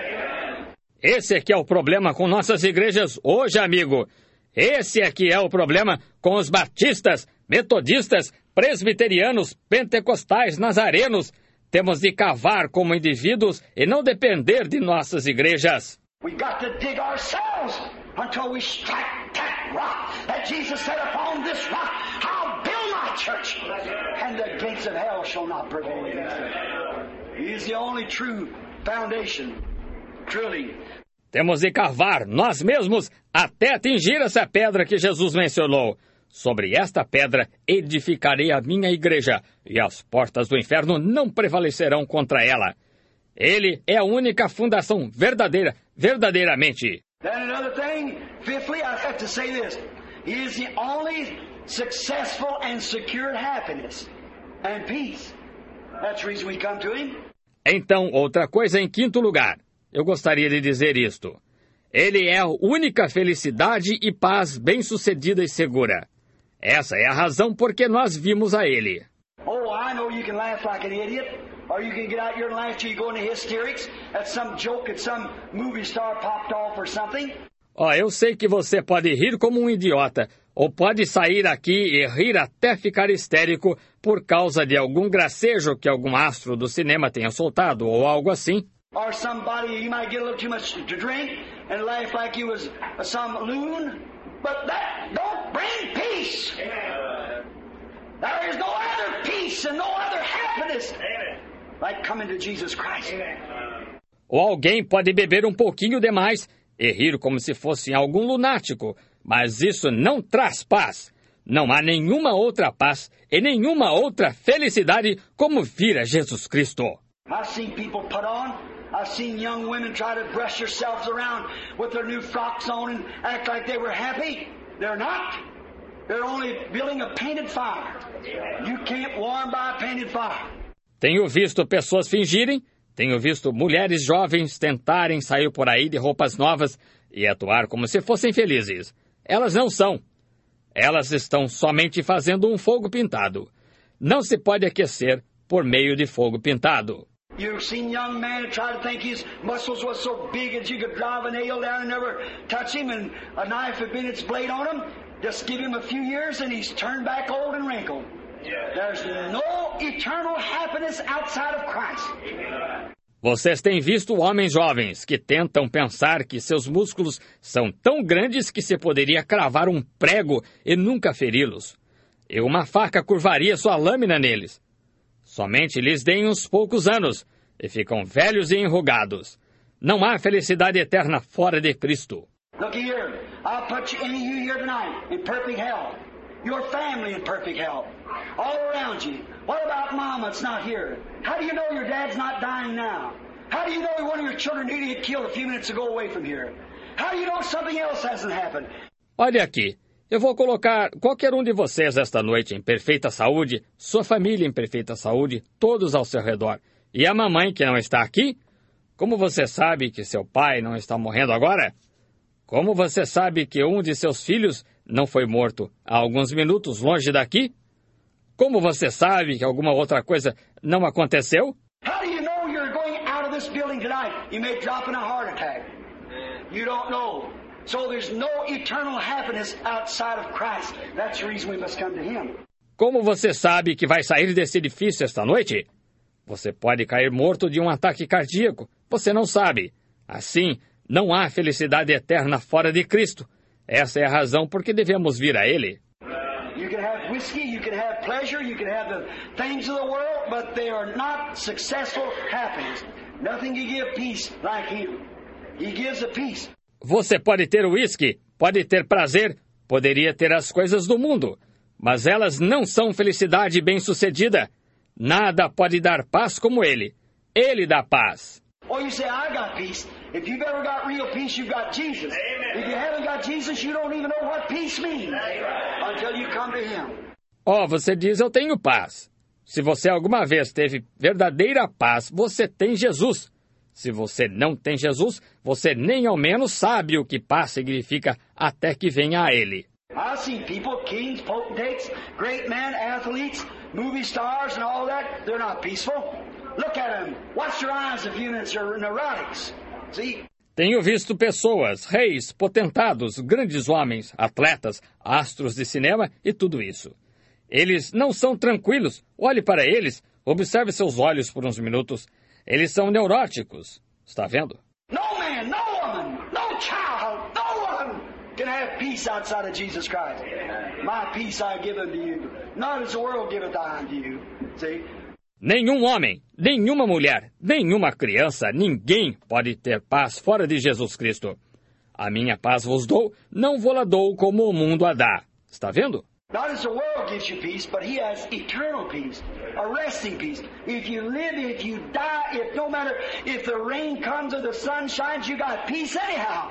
Esse é que é o problema com nossas igrejas hoje, amigo. Esse é que é o problema com os batistas, metodistas, presbiterianos, pentecostais, nazarenos. Temos de cavar como indivíduos e não depender de nossas igrejas. We've got to dig ourselves until we strike that rock that Jesus said, upon this rock I'll build my church, and the gates of hell shall not prevail against it. He is the only true foundation, truly. Temos de cavar nós mesmos até atingir essa pedra que Jesus mencionou. Sobre esta pedra edificarei a minha igreja, e as portas do inferno não prevalecerão contra ela. Ele é a única fundação verdadeira, verdadeiramente. Then another thing, fifthly, I have to say this. He is the only successful and secured happiness and peace. That's the reason we come to him. Então, outra coisa em quinto lugar. Eu gostaria de dizer isto. Ele é a única felicidade e paz bem-sucedida e segura. Essa é a razão por que nós vimos a ele. Oh, I know you can laugh like an idiot, or you can get out here and laugh till you go into hysterics at some joke that some movie star popped off or something. Ó, eu sei que você pode rir como um idiota, ou pode sair aqui e rir até ficar histérico por causa de algum gracejo que algum astro do cinema tenha soltado, ou algo assim. Or somebody, you might get a little too much to drink and laugh like you was some loon, but that don't bring peace. There is no other peace and no other happiness like coming to Jesus Christ. Ou alguém pode beber um pouquinho demais e rir como se fosse algum lunático, mas isso não traz paz. Não há nenhuma outra paz e nenhuma outra felicidade como vir a Jesus Cristo. I've seen people put on, I've seen young women try to brush themselves around with their new frocks on and act like they were happy. They're not. They're only building a painted fire. You can't warm by a painted fire. Tenho visto pessoas fingirem, tenho visto mulheres jovens tentarem sair por aí de roupas novas e atuar como se fossem felizes. Elas não são. Elas estão somente fazendo um fogo pintado. Não se pode aquecer por meio de fogo pintado. You've seen young men who try to think his muscles was so big that you could drive a nail down and never touch him, and a knife had been its blade on him. Just give him a few years and he's turned back old and wrinkled. There's no eternal happiness outside of Christ. Vocês têm visto homens jovens que tentam pensar que seus músculos são tão grandes que se poderia cravar um prego e nunca feri-los. E uma faca curvaria sua lâmina neles. Somente lhes deem uns poucos anos, e ficam velhos e enrugados. Não há felicidade eterna fora de Cristo. Look here, I'll put you, any of you here tonight in perfect health. Your family in perfect health. All around you. What about Mom that's not here? How do you know your dad's not dying now? How do you know one of your children needed to get killed a few minutes ago away from here? How do you know something else hasn't happened? Olha aqui, eu vou colocar qualquer um de vocês esta noite em perfeita saúde, sua família em perfeita saúde, todos ao seu redor. E a mamãe que não está aqui? Como você sabe que seu pai não está morrendo agora? Como você sabe que um de seus filhos não foi morto há alguns minutos longe daqui? Como você sabe que alguma outra coisa não aconteceu? How do you know you're going out of this building tonight? You may drop in a heart attack. You don't know. So there's no eternal happiness outside of Christ. That's the reason we must come to Him. Como você sabe que vai sair desse edifício esta noite? Você pode cair morto de um ataque cardíaco. Você não sabe. Assim, não há felicidade eterna fora de Cristo. Essa é a razão por que devemos vir a Ele. You can have whiskey, you can have pleasure, you can have the things of the world, but they are not successful happiness. Nothing can give peace like Him. He gives a peace. Você pode ter uísque, pode ter prazer, poderia ter as coisas do mundo, mas elas não são felicidade bem-sucedida. Nada pode dar paz como Ele. Ele dá paz. Oh, you say, I got peace. If you've ever got real peace, you've got Jesus. Amen. If you haven't got Jesus, you don't even know what peace means. Amen. Until you come to Him. Oh, você diz, eu tenho paz. Se você alguma vez teve verdadeira paz, você tem Jesus. Se você não tem Jesus, você nem ao menos sabe o que paz significa até que venha a Ele. I've seen people, kings, potentates, great men, athletes, movie stars and all that. They're not peaceful. Look at them. Watch their eyes a few minutes. They're neurotics. See? Tenho visto pessoas, reis, potentados, grandes homens, atletas, astros de cinema e tudo isso. Eles não são tranquilos. Olhe para eles. Observe seus olhos por uns minutos. Eles são neuróticos. Está vendo? No man, no woman, no child, no one can have peace outside of Jesus Christ. My peace I give unto you. Not as the world giveth I unto you. See? Nenhum homem, nenhuma mulher, nenhuma criança, ninguém pode ter paz fora de Jesus Cristo. A minha paz vos dou, não vou-la dou como o mundo a dá. Está vendo? Not as the world gives you peace, but He has eternal peace, a resting peace. If you live, if you die, if no matter if the rain comes or the sun shines, you got peace anyhow.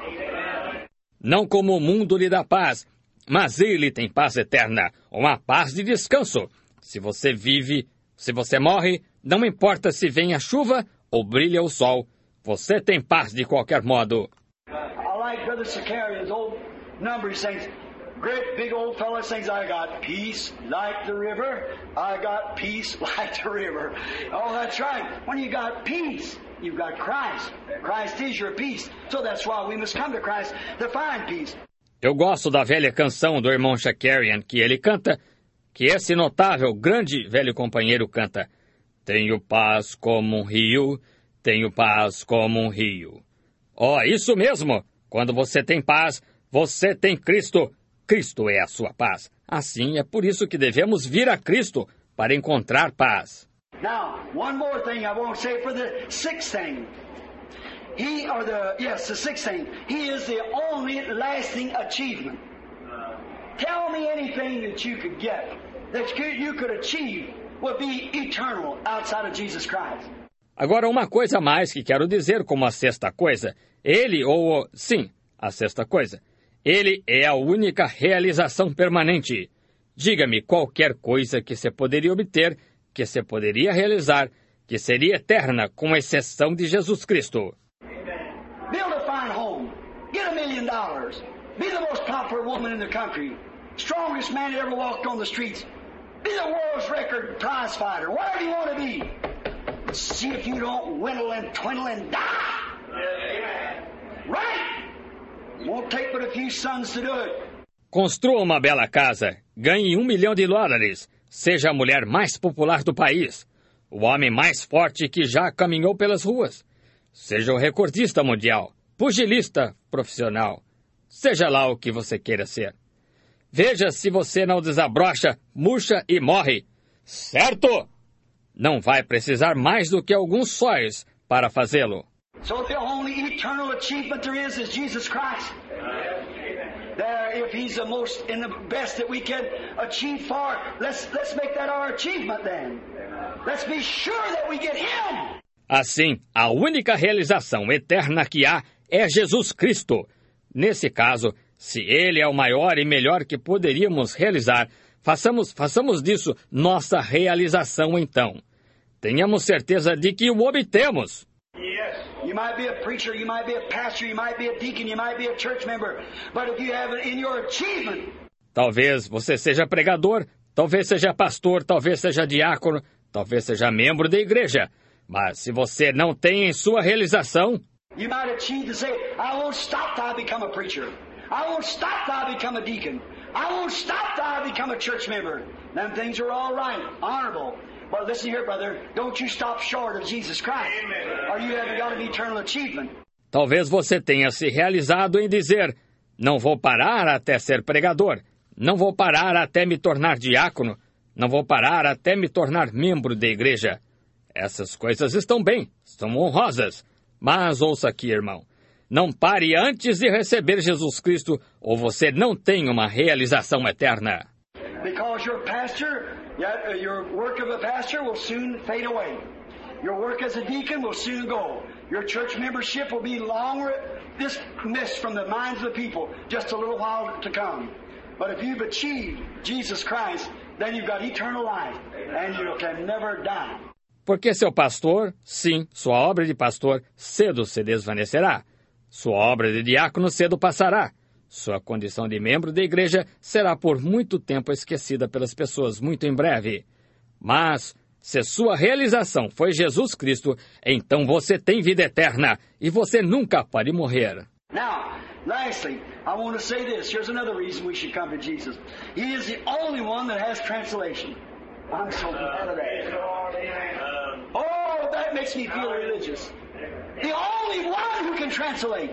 Não como o mundo lhe dá paz, mas Ele tem paz eterna, uma paz de descanso. Se você vive, se você morre, não importa se vem a chuva ou brilha o sol, você tem paz de qualquer modo. I like Brother Sicarius, old number, he sings, great big old fella sings, I got peace like the river, I got peace like the river. Oh, that's right. When you got peace, you've got Christ. Christ is your peace. So that's why we must come to Christ to find peace. Eu gosto da velha canção do irmão Shakarian, que ele canta, que esse notável, grande velho companheiro canta: tenho paz como um rio, tenho paz como um rio. Oh, isso mesmo! Quando você tem paz, você tem Cristo. Cristo é a sua paz. Assim, é por isso que devemos vir a Cristo, para encontrar paz. Now, one more thing I won't say for the sixth thing. He, or the, yes, the sixth thing. He is the only lasting achievement. Tell me anything that you could get, that you could achieve, would be eternal outside of Jesus Christ. Agora, uma coisa a mais que quero dizer como a sexta coisa. Ele, ou, sim, a sexta coisa. Ele é a única realização permanente. Diga-me qualquer coisa que você poderia obter, que você poderia realizar, que seria eterna, com exceção de Jesus Cristo. Build a fine home. Get a million dollars. Be the most popular woman in the country. Strongest man that ever walked on the streets. Be the world's record prize fighter. Whatever you want to be. See if you don't whittle and twiddle and die. Right? It won't take but a few sons to do it. Construa uma bela casa. Ganhe um milhão de dólares. Seja a mulher mais popular do país. O homem mais forte que já caminhou pelas ruas. Seja o recordista mundial. Pugilista profissional. Seja lá o que você queira ser. Veja se você não desabrocha, murcha e morre. Certo? Não vai precisar mais do que alguns sóis para fazê-lo. So the only eternal achievement there is is Jesus Christ. There, if He's the most and the best that we can achieve for, let's let's make that our achievement then. Let's be sure that we get Him. Assim, a única realização eterna que há é Jesus Cristo. Nesse caso, se Ele é o maior e melhor que poderíamos realizar, façamos, façamos disso nossa realização então. Tenhamos certeza de que o obtemos. You might be a preacher, you might be a pastor, you might be a deacon, you might be a church member, but if you have it in your achievement... Talvez você seja pregador, talvez seja pastor, talvez seja diácono, talvez seja membro da igreja. Mas se você não tem em sua realização... You might achieve to say, I won't stop till I become a preacher. I won't stop till I become a deacon. I won't stop till I become a church member. Them things are all right, honorable. But listen here, brother, don't you stop short of Jesus Christ, or you haven't got an eternal achievement. Talvez você tenha se realizado em dizer, não vou parar até ser pregador, não vou parar até me tornar diácono, não vou parar até me tornar membro da igreja. Essas coisas estão bem, são honrosas. Mas ouça aqui, irmão, não pare antes de receber Jesus Cristo, ou você não tem uma realização eterna. Because your pastor, your work of a pastor will soon fade away. Your work as a deacon will soon go. Your church membership will be long dismissed from the minds of the people just a little while to come. But if you've achieved Jesus Christ, then you've got eternal life, and you can never die. Porque seu pastor, sim, sua obra de pastor, cedo se desvanecerá. Sua obra de diácono cedo passará. Sua condição de membro da igreja será por muito tempo esquecida pelas pessoas, muito em breve. Mas, se sua realização foi Jesus Cristo, então você tem vida eterna e você nunca pode morrer. Now, lastly, I want to say this. Here's another reason we should come to Jesus. He is the only one that has translation. I'm so glad of that. Oh, that makes me feel religious. The only one who can translate.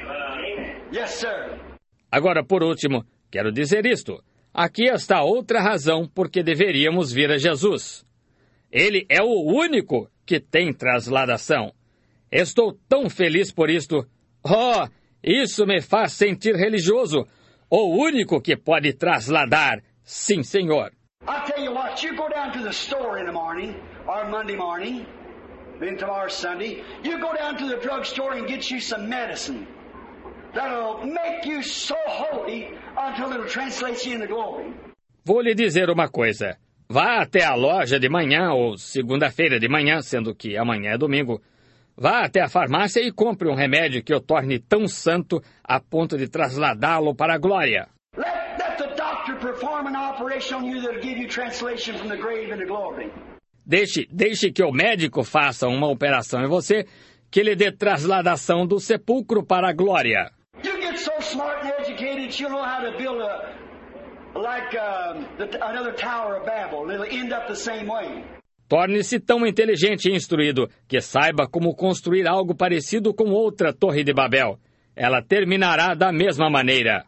Yes, sir. Agora, por último, quero dizer isto. Aqui está outra razão por que deveríamos vir a Jesus. Ele é o único que tem transladação. Estou tão feliz por isto. Oh, isso me faz sentir religioso. O único que pode trasladar. Sim, Senhor. I'll tell you what, you go down to the store in the morning, or Monday morning, then tomorrow's Sunday, you go down to the drugstore and get you some medicine that'll make you so holy until it'll translate you into glory. Vou lhe dizer uma coisa. Vá até a loja de manhã, ou segunda-feira de manhã, sendo que amanhã é domingo. Vá até a farmácia e compre um remédio que o torne tão santo a ponto de trasladá-lo para a glória. Let, let the doctor perform an operation on you that'll give you translation from the grave into glory. Deixe, deixe que o médico faça uma operação em você que lhe dê trasladação do sepulcro para a glória. You get so smart and educated, you know how to build a, like uh, the, another Tower of Babel. It'll end up the same way. Torne-se tão inteligente e instruído que saiba como construir algo parecido com outra Torre de Babel. Ela terminará da mesma maneira.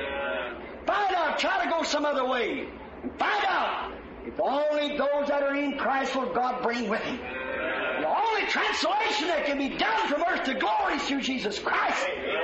Find out, try to go some other way. Find out if only those that are in Christ will God bring with Him. The only translation that can be done from earth to glory is through Jesus Christ.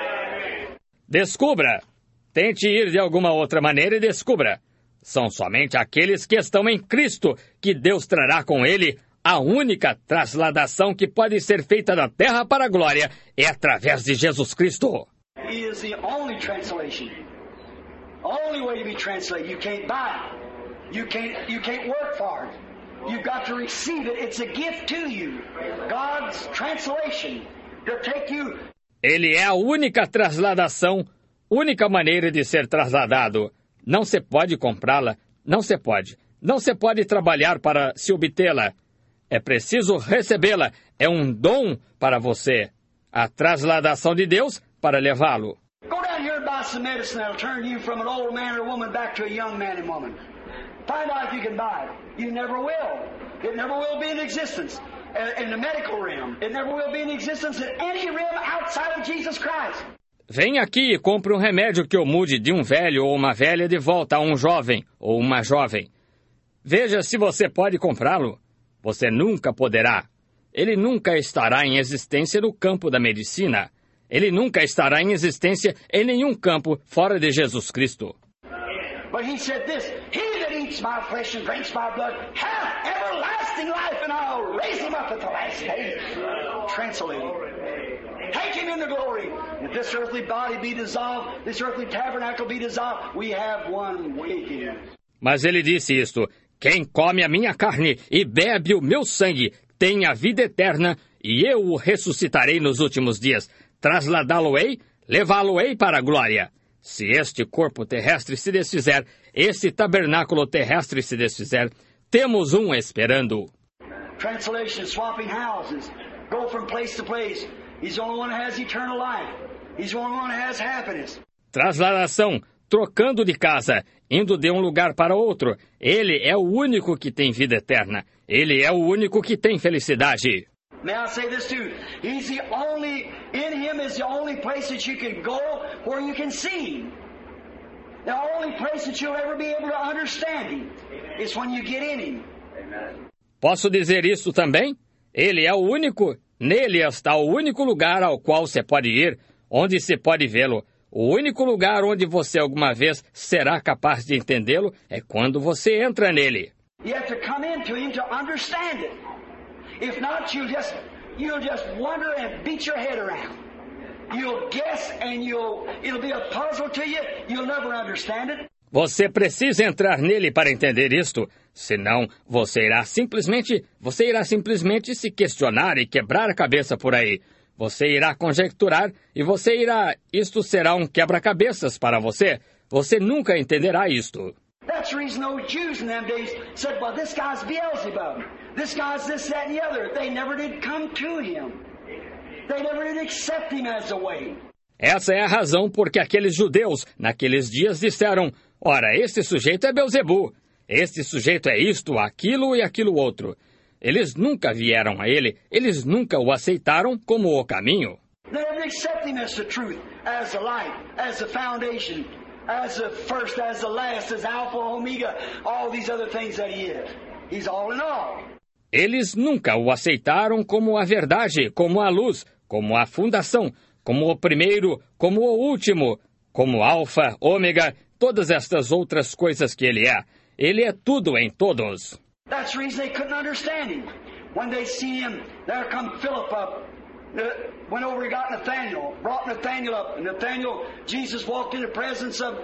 Descubra. Tente ir de alguma outra maneira e descubra. São somente aqueles que estão em Cristo que Deus trará com Ele. A única transladação que pode ser feita da terra para a glória é através de Jesus Cristo. He is the only translation. Only way to be translated. You can't buy it. You can't, you can't work for it. You've got to receive it. It's a gift to you. God's translation to take you. Ele é a única transladação, única maneira de ser trasladado. Não se pode comprá-la, não se pode. Não se pode trabalhar para se obtê-la. É preciso recebê-la. É um dom para você. A transladação de Deus para levá-lo. Go down here and buy some medicine that'll turn you from an old man or woman back to a young man and woman. Find out if you can buy it. You never will. It never will be in existence in the medical realm. It never will be in existence in any realm outside of Jesus Christ. Vem aqui e compre um remédio que o mude de um velho ou uma velha de volta a um jovem ou uma jovem. Veja se você pode comprá-lo. Você nunca poderá. Ele nunca estará em existência no campo da medicina. Ele nunca estará em existência em nenhum campo fora de Jesus Cristo. But he said this, he that eats my flesh and drinks my blood hath everlasting life, and I'll raise him up at the last day. Translated. Take him into glory. If this earthly body be dissolved, this earthly tabernacle be dissolved, we have one waking. Mas ele disse isto, quem come a minha carne e bebe o meu sangue tem a vida eterna, e eu o ressuscitarei nos últimos dias. Trasladá-lo-ei, levá-lo-ei para a glória. Se este corpo terrestre se desfizer, este tabernáculo terrestre se desfizer, temos um esperando. Translation, swapping houses, go from place to place. He's the only one that has eternal life. He's the only one that has happiness. Trasladação, trocando de casa, indo de um lugar para outro. Ele é o único que tem vida eterna. Ele é o único que tem felicidade. May I say this too? He's the only, in Him is the only place that you can go where you can see Him. The only place that you'll ever be able to understand Him is when you get in Him. Posso dizer isso também? Ele é o único, nele está o único lugar ao qual você pode ir, onde se pode vê-lo. O único lugar onde você alguma vez será capaz de entendê-lo é quando você entra nele. You have to come into Him to understand it. If not, you'll just, you'll just wonder and beat your head around. You'll guess and you'll, it'll be a puzzle to you. You'll never understand it. Você precisa entrar nele para entender isto. Senão, você irá simplesmente, você irá simplesmente se questionar e quebrar a cabeça por aí. Você irá conjecturar e você irá, isto será um quebra-cabeças para você. Você nunca entenderá isto. That's the reason those Jews in them days said, well, this guy's Beelzebub. This guy's this, that, and the other. They never did come to Him. They never did accept Him as a way. Essa é a razão porque aqueles judeus, naqueles dias, disseram, ora, este sujeito é Belzebu. Este sujeito é isto, aquilo e aquilo outro. Eles nunca vieram a ele, eles nunca o aceitaram como o caminho. They never accept Him as the truth, as the light, as the foundation, as the first, as the last, as Alpha, Omega, all these other things that He is. He's all in all. Eles nunca o aceitaram como a verdade, como a luz, como a fundação, como o primeiro, como o último, como Alfa, Ômega, todas estas outras coisas que ele é. Ele é tudo em todos. That's the reason they couldn't understand Him. When they see Him, there come Philip up, uh, went over and got Nathaniel, brought Nathaniel up. And Nathaniel, Jesus walked in the presence of,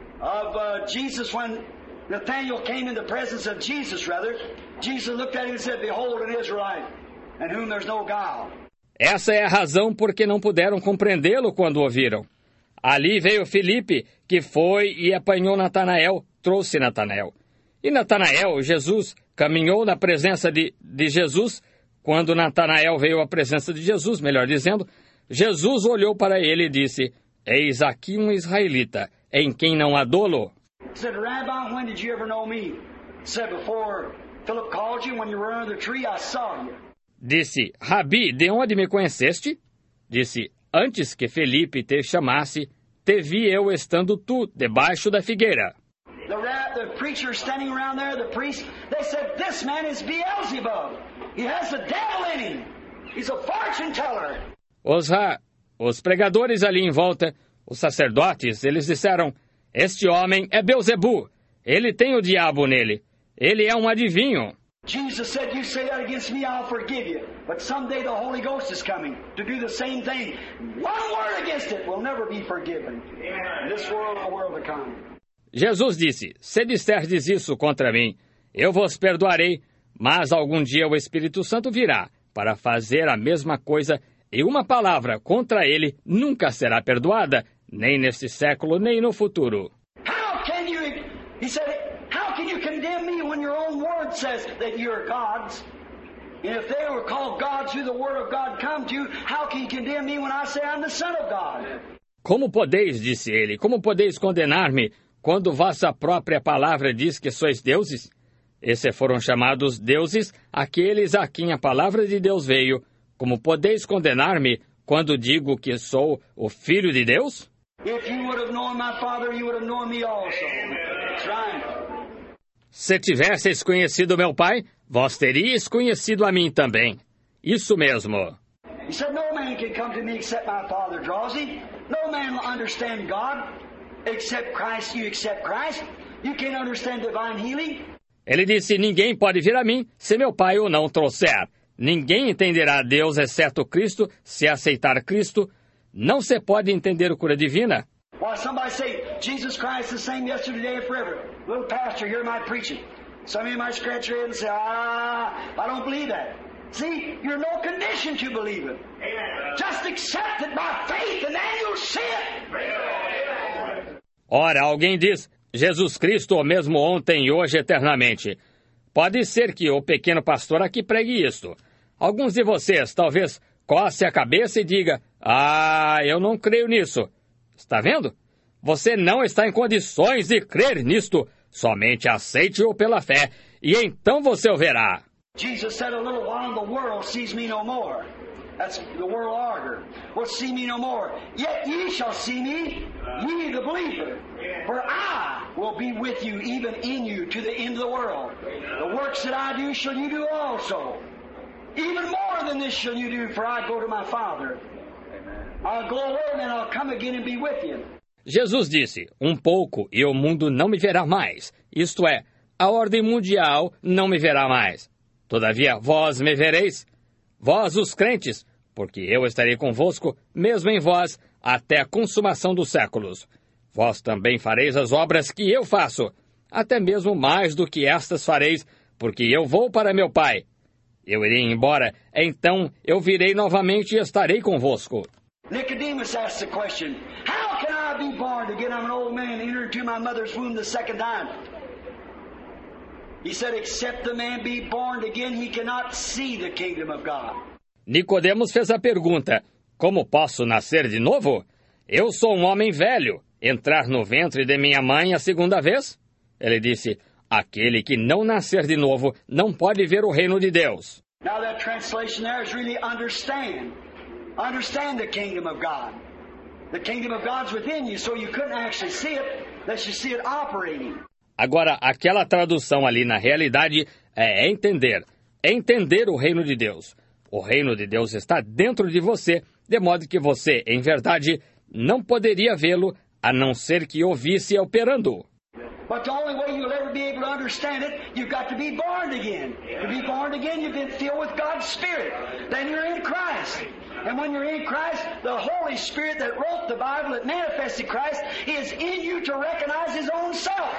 of uh, Jesus when Nathaniel came in the presence of Jesus, rather. Jesus looked at him and said, behold an Israelite, in whom there's no guile. Essa é a razão por que não puderam compreendê-lo quando o ouviram. Ali veio Filipe, que foi e apanhou Natanael, trouxe Natanael. E Natanael, Jesus, caminhou na presença de, de Jesus. Quando Natanael veio à presença de Jesus, melhor dizendo, Jesus olhou para ele e disse, eis aqui um israelita, em quem não há dolo. Said, Rabbi, when did you ever know me? Said, before Philip called you, when you were under the tree, I saw you. Disse, Rabi, de onde me conheceste? Disse, antes que Felipe te chamasse, te vi eu estando tu debaixo da figueira. The, rab, the preacher standing around there, the priest, they said, this man is Beelzebub. He has the devil in him. He's a fortune teller. Os, ra, os pregadores ali em volta, os sacerdotes, eles disseram, este homem é Belzebu. Ele tem o diabo nele. Ele é um adivinho. Jesus said, you say that against me, I'll forgive you. But someday the Holy Ghost is coming to do the same thing. One word against it will never be forgiven. In this world or the world to come. Jesus disse, se disserdes isso contra mim, eu vos perdoarei, mas algum dia o Espírito Santo virá para fazer a mesma coisa e uma palavra contra ele nunca será perdoada, nem neste século, nem no futuro. How can you, he said, how can you condemn me when your own word says that you're gods? And if they were called gods through the word of God come to you, how can you condemn me when I say I'm the Son of God? Como podeis, disse ele, como podeis condenar-me quando vossa própria palavra diz que sois deuses? Esses foram chamados deuses aqueles a quem a palavra de Deus veio. Como podeis condenar-me quando digo que sou o Filho de Deus? If you would have known my Father, you would have known me also. That's right. Se tivesseis conhecido meu Pai, Vós teríeis conhecido a mim também. Isso mesmo. He said, no man can come to me except my Father draws him. No man will understand God except Christ. You accept Christ. You can't understand divine healing. Ele disse, ninguém pode vir a mim se meu Pai o não trouxer. Ninguém entenderá a Deus exceto Cristo, se aceitar Cristo. Não se pode entender a cura divina. Why, somebody say, Jesus Christ the same yesterday, today, and forever. Little pastor, hear my preaching. Some of you might scratch your head and say, ah, I don't believe that. See, you're no condition to believe it. Amen. Just accept it by faith and then you'll see it. Ora, alguém diz, Jesus Cristo o mesmo ontem e hoje eternamente. Pode ser que o pequeno pastor aqui pregue isto. Alguns de vocês talvez coce a cabeça e diga, ah, eu não creio nisso. Está vendo? Você não está em condições de crer nisto. Somente aceite-o pela fé, e então você o verá. Jesus said, a little while the world sees me no more. That's the world order. Will see me no more. Yet ye shall see me, ye the believer. For I will be with you, even in you, to the end of the world. The works that I do shall you do also. Even more than this shall you do, for I go to my Father. I'll go away and then I'll come again and be with you. Jesus disse, um pouco e o mundo não me verá mais. Isto é, a ordem mundial não me verá mais. Todavia, vós me vereis, vós os crentes, porque eu estarei convosco, mesmo em vós, até a consumação dos séculos. Vós também fareis as obras que eu faço, até mesmo mais do que estas fareis, porque eu vou para meu Pai. Eu irei embora, então eu virei novamente e estarei convosco. Nicodemus asked the question, how can I be born again? I'm an old man, enter into my mother's womb the second time. He said, except the man be born again, he cannot see the kingdom of God. Nicodemos fez a pergunta, como posso nascer de novo? Eu sou um homem velho, entrar no ventre de minha mãe a segunda vez? Ele disse, aquele que não nascer de novo não pode ver o reino de Deus. Now that translation there is really understand. Understand the kingdom of God. The kingdom of God's within you, so you couldn't actually see it, unless you see it operating. Agora, aquela tradução ali na realidade é entender. Entender o reino de Deus. O reino de Deus está dentro de você, de modo que você, em verdade, não poderia vê-lo, a não ser que o visse operando. But the only way you'll ever be able to understand it, you've got to be born again. To be born again, you've been filled with God's Spirit. Then you're in Christ. And when you're in Christ, the Holy Spirit that wrote the Bible, that manifested Christ, is in you to recognize His own self.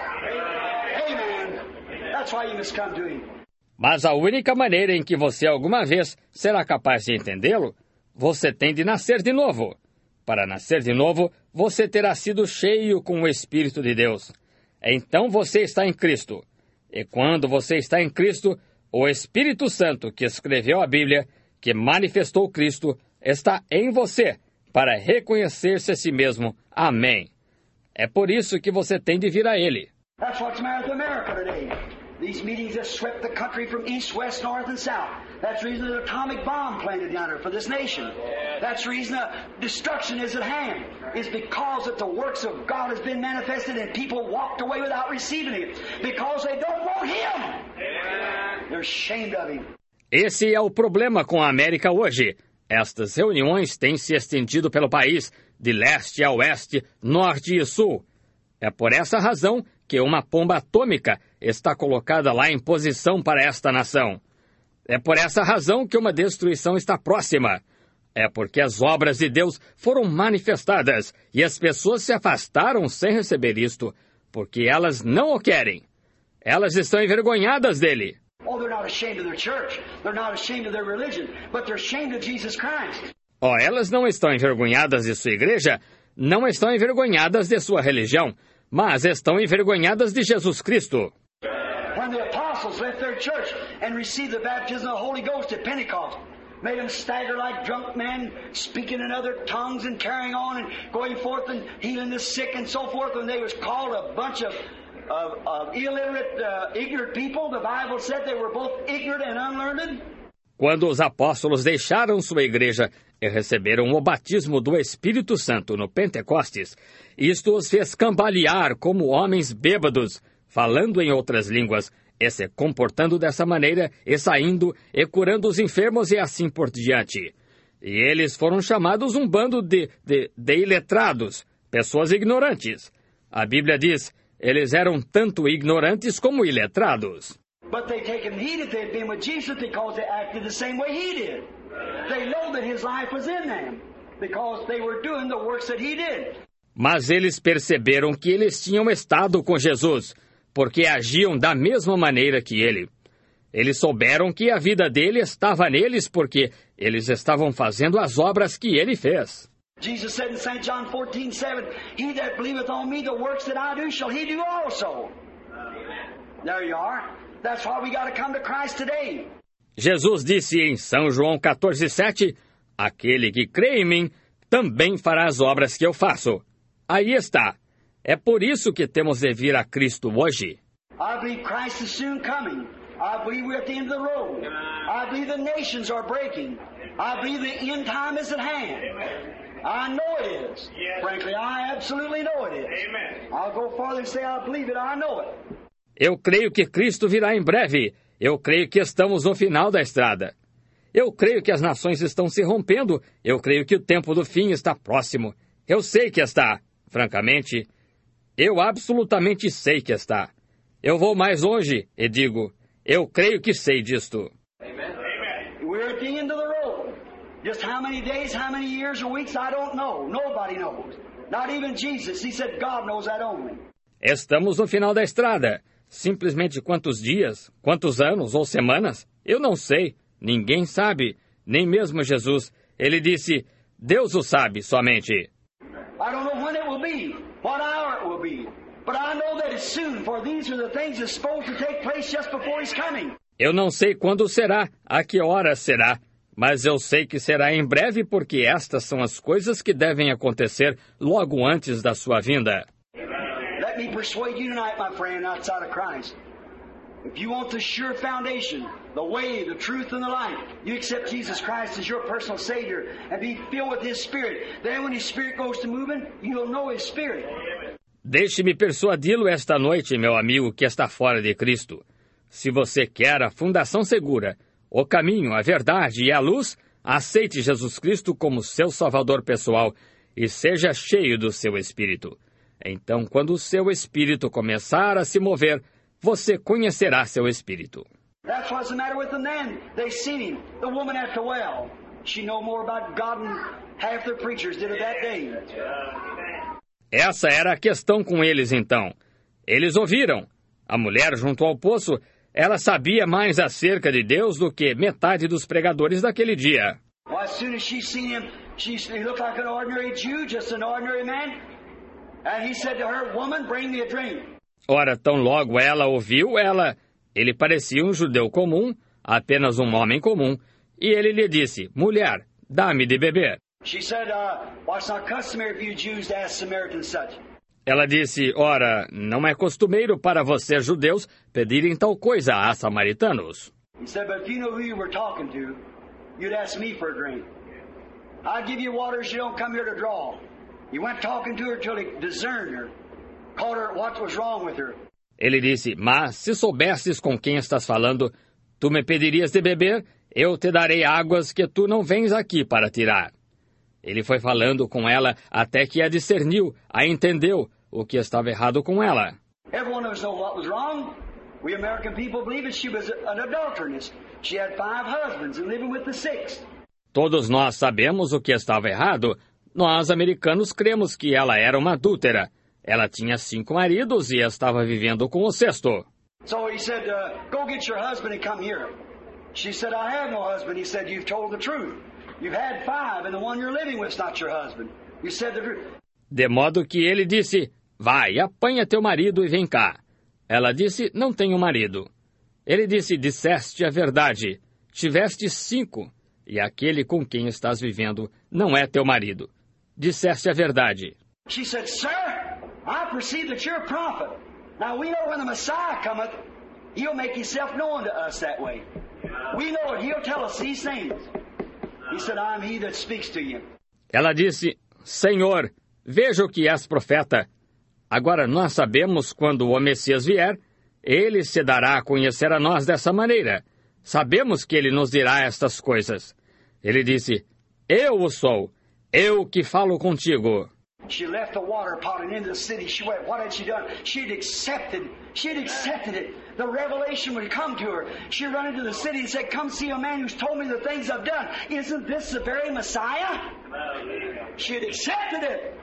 Amen. That's why you must come to Him. Mas a única maneira em que você alguma vez será capaz de entendê-lo, você tem de nascer de novo. Para nascer de novo, você terá sido cheio com o Espírito de Deus. Então você está em Cristo. E quando você está em Cristo, o Espírito Santo que escreveu a Bíblia, que manifestou Cristo, está em você, para reconhecer-se a si mesmo. Amém. É por isso que você tem de vir a Ele. That's what's the matter with America today. These meetings have swept the country from east, west, north, and south. That's the reason an atomic bomb planted down there for this nation. That's the reason the destruction is at hand. Is because that the works of God has been manifested and people walked away without receiving it. Because they don't want Him. They're ashamed of Him. Esse é o problema com a América hoje. Estas reuniões têm se estendido pelo país, de leste a oeste, norte e sul. É por essa razão que uma bomba atômica está colocada lá em posição para esta nação. É por essa razão que uma destruição está próxima. É porque as obras de Deus foram manifestadas e as pessoas se afastaram sem receber isto, porque elas não o querem. Elas estão envergonhadas dele. Oh, they're not ashamed of their church. They're not ashamed of their religion, but they're ashamed of Jesus Christ. Oh, elas não estão envergonhadas de sua igreja, não estão envergonhadas de sua religião, mas estão envergonhadas de Jesus Cristo. When the apostles left their church and received the baptism of the Holy Ghost at Pentecost, made them stagger like drunk men, speaking in other tongues and carrying on and going forth and healing the sick and so forth, and they was called a bunch of Of, of illiterate, uh, ignorant people. The Bible said they were both ignorant and unlearned. Quando os apóstolos deixaram sua igreja e receberam o batismo do Espírito Santo no Pentecostes, isto os fez cambalear como homens bêbados, falando em outras línguas, e se comportando dessa maneira, e saindo, e curando os enfermos, e assim por diante. E eles foram chamados um bando de, de, de iletrados, pessoas ignorantes. A Bíblia diz, eles eram tanto ignorantes como iletrados. But they taken heed that they'd been with Jesus because they acted the same way he did. They know that his life was in them because they were doing the works that he did. Mas eles perceberam que eles tinham estado com Jesus, porque agiam da mesma maneira que ele. Eles souberam que a vida dele estava neles porque eles estavam fazendo as obras que ele fez. Jesus said in Saint John fourteen seven, He that believeth on me, the works that I do, shall he do also. There you are. That's why we got to come to Christ today. Jesus disse em São João quatorze sete, aquele que crê em mim, também fará as obras que eu faço. Aí está. É por isso que temos de vir a Cristo hoje. I believe Christ is soon coming. I believe we're at the end of the road. I believe the nations are breaking. I believe the end time is at hand. I know it is. Frankly, I absolutely know it is. I'll go farther and say I believe it. I know it. Eu creio que Cristo virá em breve. Eu creio que estamos no final da estrada. Eu creio que as nações estão se rompendo. Eu creio que o tempo do fim está próximo. Eu sei que está. Francamente, eu absolutamente sei que está. Eu vou mais longe e digo, eu creio que sei disto. Amen. We're at the end of the road. Just how many days, how many years or weeks, I don't know. Nobody knows. Not even Jesus. He said God knows that only. Estamos no final da estrada. Simplesmente quantos dias, quantos anos ou semanas? Eu não sei. Ninguém sabe. Nem mesmo Jesus. Ele disse, Deus o sabe somente. I don't know when it will be, what hour it will be. But I know that it's soon, for these are the things that's supposed to take place just before He's coming. Eu não sei quando será, a que hora será, mas eu sei que será em breve porque estas são as coisas que devem acontecer logo antes da sua vinda. Let me persuade you tonight, my friend, outside of Christ. If you want the sure foundation, the way, the truth, and the life, you accept Jesus Christ as your personal Savior and be filled with His Spirit. Then when His Spirit goes to moving, you'll know His Spirit. Deixe-me persuadi-lo esta noite, meu amigo, que está fora de Cristo. Se você quer a fundação segura, o caminho, a verdade e a luz, aceite Jesus Cristo como seu Salvador pessoal e seja cheio do seu Espírito. Então, quando o seu Espírito começar a se mover, você conhecerá seu Espírito. That's what's the matter with the men. They seen him. The woman at the well. She know more about God than half the preachers did of that day. Essa era a questão com eles, então. Eles ouviram. A mulher junto ao poço, ela sabia mais acerca de Deus do que metade dos pregadores daquele dia. Well, as soon as she seen him, she he looked like an ordinary Jew, just an ordinary man. And he said to her, "Woman, bring me a drink." Ora, tão logo ela ouviu ela, ele parecia um judeu comum, apenas um homem comum, e ele lhe disse, mulher, dá-me de beber. She said, uh, well, it's not customary for you Jews to ask Samaritans such. Ela disse, ora, não é costumeiro para vocês judeus pedirem tal coisa a samaritanos. He said, but if you know who you were talking to, you'd ask me for a drink. I'd give you water so you don't come here to draw. He went talking to her till he discerned her, caught her what was wrong with her. Ele disse, mas se soubesses com quem estás falando, tu me pedirias de beber, eu te darei águas que tu não vens aqui para tirar. Ele foi falando com ela até que a discerniu, a entendeu, o que estava errado com ela. Everyone of us know what was wrong. We American people believe that she was an adulteress. She had five husbands and living with the sixth. Todos nós sabemos o que estava errado. Nós, americanos, cremos que ela era uma adúltera. Ela tinha cinco maridos e estava vivendo com o sexto. So he said, uh, go get your husband and come here. She said, I have no husband. He said, you've told the truth. You've had five and the one you're living with is not your husband. You said the truth. De modo que ele disse, vai, apanha teu marido e vem cá. Ela disse, não tenho marido. Ele disse, disseste a verdade. Tiveste cinco, e aquele com quem estás vivendo não é teu marido. Disseste a verdade. She said, sir, I perceive that you're a prophet. Now we know when the Messiah cometh, he'll make himself known to us that way. We know it, he'll tell us these things. He said, I'm he that speaks to you. Ela disse, Senhor, vejo que és profeta. Agora nós sabemos quando o Messias vier, Ele se dará a conhecer a nós dessa maneira. Sabemos que Ele nos dirá estas coisas. Ele disse, eu o sou, eu que falo contigo. She left the water pot and into the city. She went, what had she done? She had accepted. She had accepted it. The revelation would come to her. She run into the city and said, come see a man who's told me the things I've done. Isn't this the very Messiah? She had accepted it.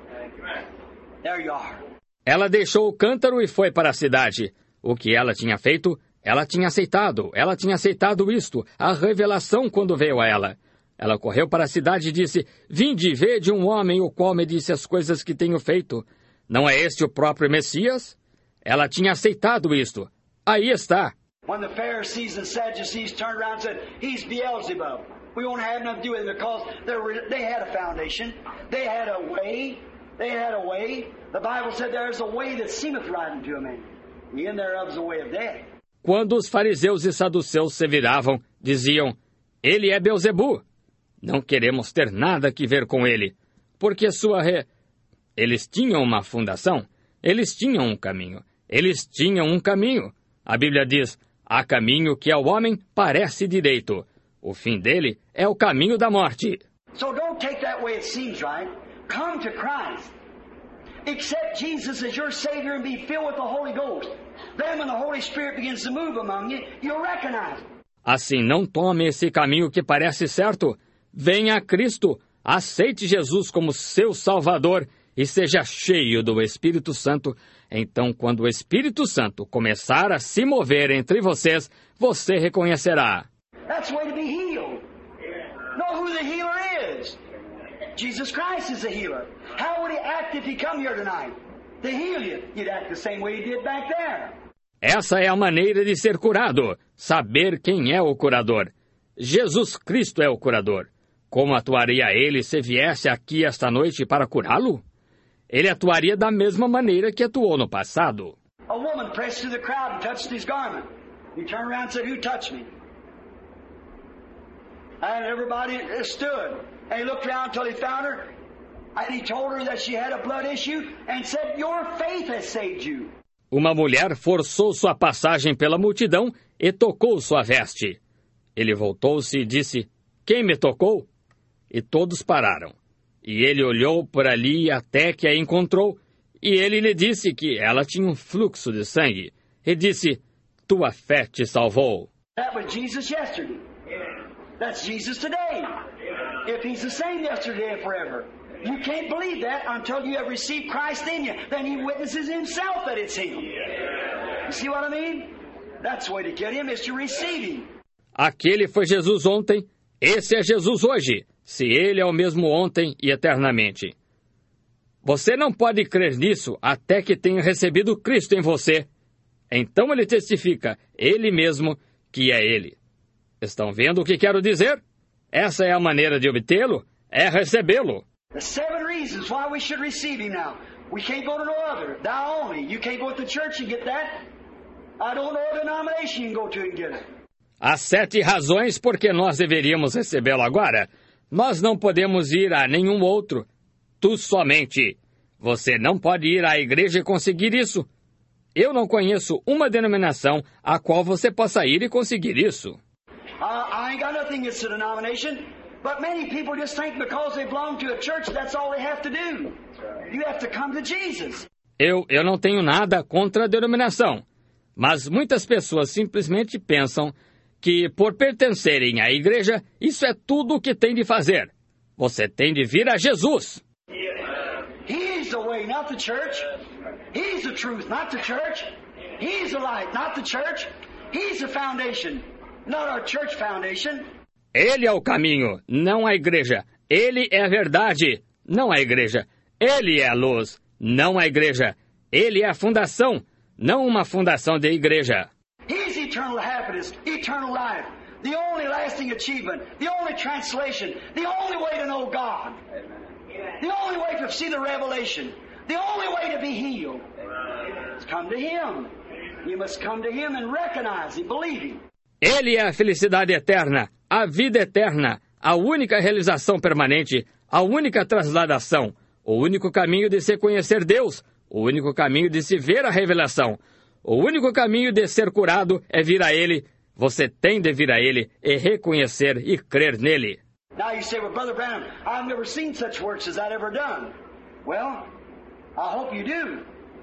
There you are. Ela deixou o cântaro e foi para a cidade. O que ela tinha feito, ela tinha aceitado. Ela tinha aceitado isto, a revelação quando veio a ela. Ela correu para a cidade e disse, vinde, vede um homem o qual me disse as coisas que tenho feito. Não é este o próprio Messias? Ela tinha aceitado isto. Aí está. When the Pharisees and Sadducees turned around and said, he's Beelzebub. We won't have nothing to do with him because they had a foundation. They had a way. They had a way. The Bible said there's a way that seemeth right unto a man. The end thereof is a way of death. Quando os fariseus e saduceus se viravam, diziam, ele é Beelzebu. Não queremos ter nada que ver com ele, porque sua re... Eles tinham uma fundação, eles tinham um caminho, eles tinham um caminho. A Bíblia diz, há caminho que ao homem parece direito. O fim dele é o caminho da morte. So don't take that way it seems right. Come to Christ. Accept Jesus as your Savior and be filled with the Holy Ghost. Then when the Holy Spirit begins to move among you, you'll recognize it. Assim, não tome esse caminho que parece certo. Venha a Cristo, aceite Jesus como seu Salvador e seja cheio do Espírito Santo. Então, quando o Espírito Santo começar a se mover entre vocês, você reconhecerá. That's the way to be healed. Know who the healer is. Jesus Christ is the healer. How would he act if he come here tonight? To heal you. He'd act the same way he did back there. Essa é a maneira de ser curado, saber quem é o curador. Jesus Cristo é o curador. Como atuaria ele se viesse aqui esta noite para curá-lo? Ele atuaria da mesma maneira que atuou no passado. A woman pressed through the crowd and touched his garment. He turned around and said, who touched me? And everybody stood. And he looked around until he found her. And he told her that she had a blood issue and said, your faith has saved you. Uma mulher forçou sua passagem pela multidão e tocou sua veste. Ele voltou-se e disse, quem me tocou? E todos pararam. E ele olhou por ali até que a encontrou, e ele lhe disse que ela tinha um fluxo de sangue. E disse, tua fé te salvou. That was Jesus yesterday. That's Jesus today. If he's the same yesterday and forever. You can't believe that until you have received Christ in you. Then he witnesses himself that it's him. You see what I mean? That's the way to get him, is to receive him. Aquele foi Jesus ontem, esse é Jesus hoje, se ele é o mesmo ontem e eternamente. Você não pode crer nisso até que tenha recebido Cristo em você. Então ele testifica, ele mesmo, que é ele. Estão vendo o que quero dizer? Essa é a maneira de obtê-lo, é recebê-lo. The seven reasons why we should receive him now. We can't go to no other. Thou only. You can't go to the church and get that. I don't know a denomination you can go to and get it. Há sete razões por que nós deveríamos recebê-lo agora. Nós não podemos ir a nenhum outro. Tu somente. Você não pode ir à igreja e conseguir isso. Eu não conheço uma denominação a qual você possa ir e conseguir isso. Uh, I ain't got nothing against the denomination, but many people just think because they belong to a church, that's all they have to do. You have to come to Jesus. Eu, eu não tenho nada contra a denominação, mas muitas pessoas simplesmente pensam que, por pertencerem à igreja, isso é tudo o que tem de fazer. Você tem de vir a Jesus. He's the way, not the church. He's the truth, not the church. He's the light, not the church. He's the foundation, not our church foundation. Ele é o caminho, não a igreja. Ele é a verdade, não a igreja. Ele é a luz, não a igreja. Ele é a fundação, não uma fundação de igreja. He's eternal happiness, eternal life, the only lasting achievement, the only translation, the only way to know God, the only way to see the revelation, the only way to be healed. It's come to Him. You must come to Him and recognize Him, believe Him. Ele é a felicidade eterna, a vida eterna, a única realização permanente, a única transladação, o único caminho de se conhecer Deus, o único caminho de se ver a revelação, O único caminho de ser curado é vir a Ele. Você tem de vir a Ele e reconhecer e crer nele. Now you say, well, Brother Branham, I've never seen such works as that ever done. Well, I hope you do.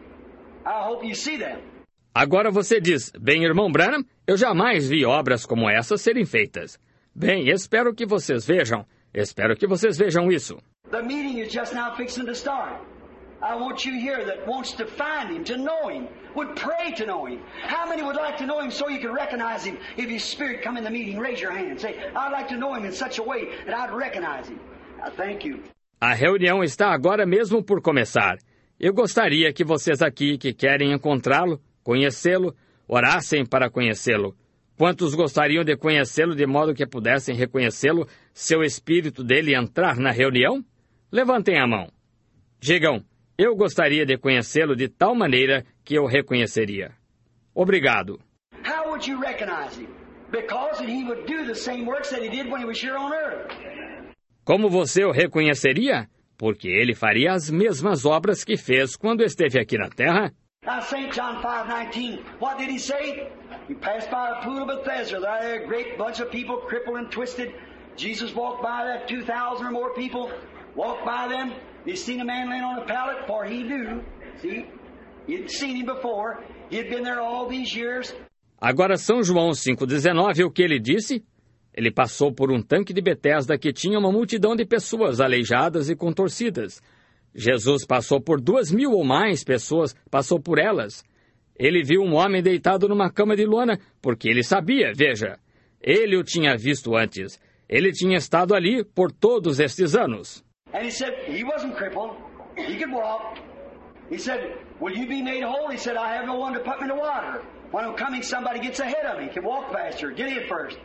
I hope you see them. Agora você diz, bem, irmão Branham, eu jamais vi obras como essas serem feitas. Bem, espero que vocês vejam. Espero que vocês vejam isso. The meeting is just now fixing to start. I want you here that wants to find Him, to know Him, would pray to know Him. How many would like to know Him so you can recognize Him? If His Spirit come in the meeting, raise your hand. Say, I'd like to know Him in such a way that I'd recognize Him. I thank you. A reunião está agora mesmo por começar. Eu gostaria que vocês aqui que querem encontrá-lo, conhecê-lo, orassem para conhecê-lo. Quantos gostariam de conhecê-lo de modo que pudessem reconhecê-lo, seu espírito dele entrar na reunião? Levantem a mão. Digam, eu gostaria de conhecê-lo de tal maneira que eu reconheceria. Obrigado. How would you recognize Him? Because He would do the same works that He did when He was here on earth. Como você o reconheceria? Porque ele faria as mesmas obras que fez quando esteve aqui na Terra. Now, Saint John five nineteen, what did He say? He passed by a pool of Bethesda. There, a great bunch of people, crippled and twisted. Jesus walked by that two thousand or more people, walked by them. He seen a man laying on a pallet, for he knew, see, he'd seen him before. He'd been there all these years. Agora, São João cinco dezenove, o que ele disse? Ele passou por um tanque de Betesda que tinha uma multidão de pessoas aleijadas e contorcidas. Jesus passou por duas mil ou mais pessoas, passou por elas. Ele viu um homem deitado numa cama de lona, porque ele sabia, veja. Ele o tinha visto antes. Ele tinha estado ali por todos estes anos. And he said, he wasn't crippled. He could walk. He said, will you be made whole? He said, I have no one to put me in the water. When I'm coming, somebody gets ahead of me, can walk faster, get in first.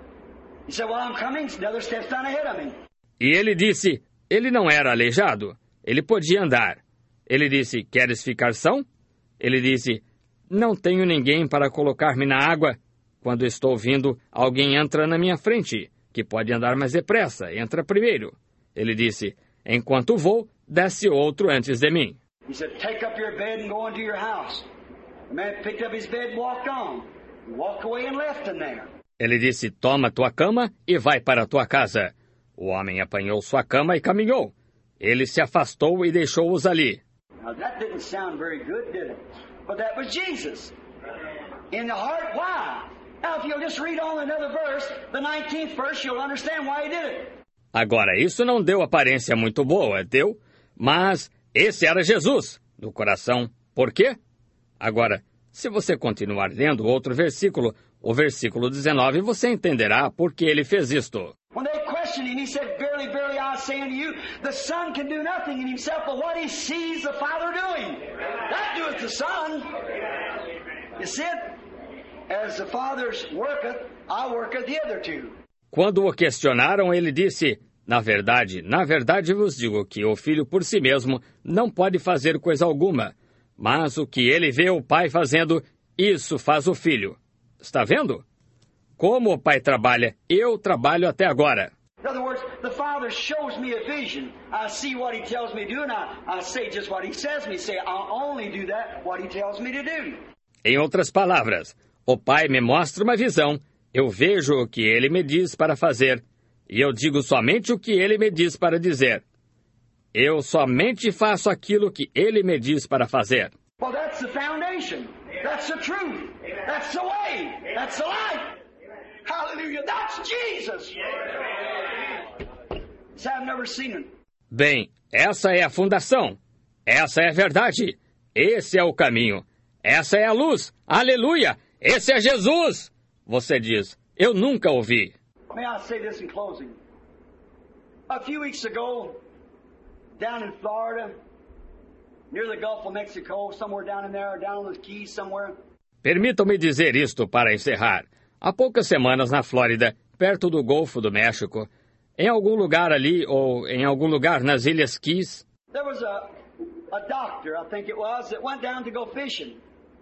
He said, well, I'm coming, another step's down ahead of me. E ele disse, ele não era aleijado, ele podia andar. Ele disse, queres ficar são? Ele disse, não tenho ninguém para colocar-me na água. Quando estou vindo, alguém entra na minha frente, que pode andar mais depressa, entra primeiro. Ele disse, enquanto vou, desce outro antes de mim. He said, take up your bed and go into your house. The man picked up his bed and walked on. He walked away and left him there. Ele disse, toma tua cama e vai para a tua casa. O homem apanhou sua cama e caminhou. Ele se afastou e deixou-os ali. Now that didn't sound very good, did it? But that was Jesus. In the heart, why? Now if you'll just read on another verse, the nineteenth verse, you'll understand why He did it. Agora, isso não deu aparência muito boa, deu? Mas esse era Jesus, no coração. Por quê? Agora, se você continuar lendo outro versículo, o versículo dezenove, você entenderá por que ele fez isto. When they questioned Him, He said, verily, verily, I say unto you, the Son can do nothing in Himself but what He sees the Father doing. That doeth the Son. You see it? As the Father worketh, I worketh hitherto. Quando o questionaram, ele disse, na verdade, na verdade vos digo que o Filho por si mesmo não pode fazer coisa alguma, mas o que ele vê o Pai fazendo, isso faz o Filho. Está vendo? Como o Pai trabalha, eu trabalho até agora. In other words, the Father shows me a vision. I see what He tells me to do, and I, I say just what He says me. Say, I'll only do that, what He tells me to do. Em outras palavras, o Pai me mostra uma visão, eu vejo o que Ele me diz para fazer, e eu digo somente o que Ele me diz para dizer. Eu somente faço aquilo que Ele me diz para fazer. Well, that's the foundation. That's the truth. That's the way. That's the life. Hallelujah. That's Jesus. So I've never seen Him. Bem, essa é a fundação. Essa é a verdade. Esse é o caminho. Essa é a luz. Aleluia! Esse é Jesus! Você diz, eu nunca ouvi. May I say this in closing? A few weeks ago, down in Florida, near the Gulf of Mexico, somewhere down in there, down on the Keys somewhere. Permitam-me dizer isto para encerrar. Há poucas semanas na Flórida, perto do Golfo do México, em algum lugar ali, ou em algum lugar nas Ilhas Keys, there was a, a doctor, I think it was, that went down to go fishing.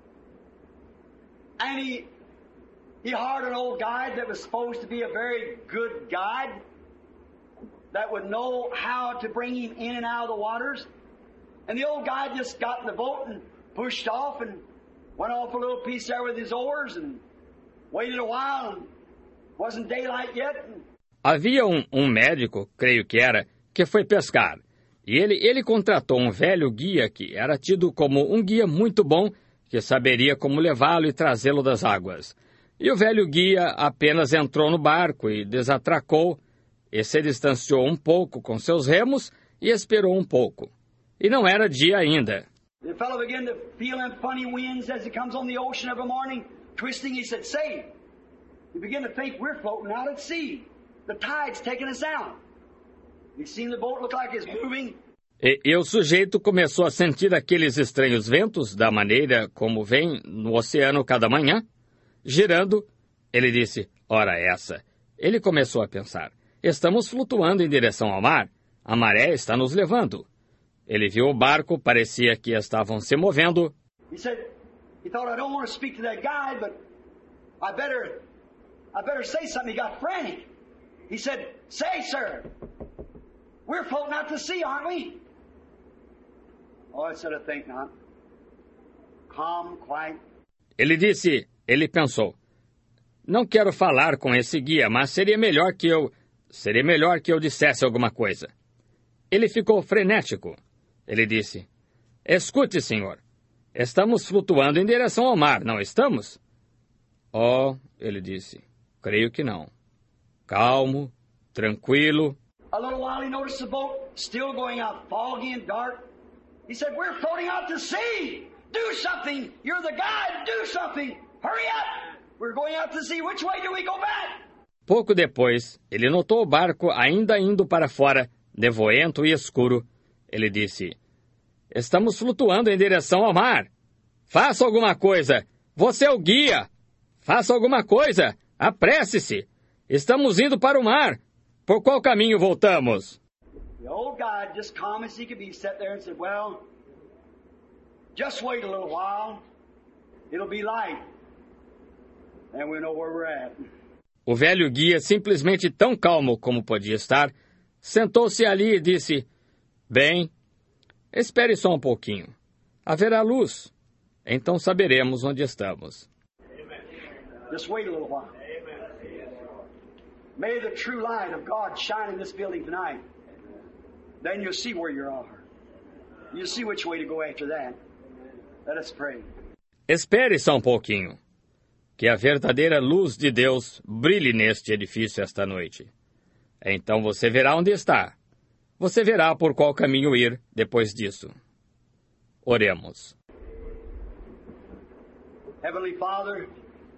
And he, he hired an old guide that was supposed to be a very good guide that would know how to bring him in and out of the waters. And the old guy just got in the boat and pushed off, and Went off a little piece there with his oars and waited a while and wasn't daylight yet. And... Havia um, um médico, creio que era, que foi pescar. E ele, ele contratou um velho guia que era tido como um guia muito bom, que saberia como levá-lo e trazê-lo das águas. E o velho guia apenas entrou no barco e desatracou, e se distanciou um pouco com seus remos e esperou um pouco. E não era dia ainda. The fellow began to feel them funny winds as he comes on the ocean every morning, twisting. He said, "Say," he began to think, "We're floating out at sea. The tide's taking us out." He seen the boat look like it's moving. E, e o sujeito começou a sentir aqueles estranhos ventos da maneira como vem no oceano cada manhã. Girando, ele disse, ora essa. Ele começou a pensar, estamos flutuando em direção ao mar. A maré está nos levando. Ele viu o barco, parecia que estavam se movendo. He said, he thought, I don't want to speak to that guy, but I better, I better say something. He got frantic. He said, "Say, sir, we're floating out to sea, aren't we?" Oh, I said, I think not. Calm, quiet. Ele disse, ele pensou, não quero falar com esse guia, mas seria melhor que eu, seria melhor que eu dissesse alguma coisa. Ele ficou frenético. Ele disse, escute, senhor, estamos flutuando em direção ao mar, não estamos? Oh, ele disse, creio que não. Calmo, tranquilo. A little while he noticed the boat still going out, foggy and dark. He said, "We're floating out to sea. Do something. You're the guide. Do something. Hurry up. We're going out to sea. Which way do we go back?" Pouco depois, ele notou o barco ainda indo para fora, nevoento e escuro. Ele disse, estamos flutuando em direção ao mar. Faça alguma coisa. Você é o guia. Faça alguma coisa. Apresse-se. Estamos indo para o mar. Por qual caminho voltamos? The old guy, just calm as he could be, sat there and said, "Well, just wait a little while. It'll be light. And we'll know where we're at." O velho guia, simplesmente tão calmo como podia estar, sentou-se ali e disse, bem, espere só um pouquinho. Haverá luz. Então saberemos onde estamos. Just wait a little while. May the true light of God shine in this building tonight. Then you'll see where you are. You'll see which way to go after that. Let us pray. Espere só um pouquinho. Que a verdadeira luz de Deus brilhe neste edifício esta noite. Então você verá onde está. Você verá por qual caminho ir depois disso. Oremos. Heavenly Father,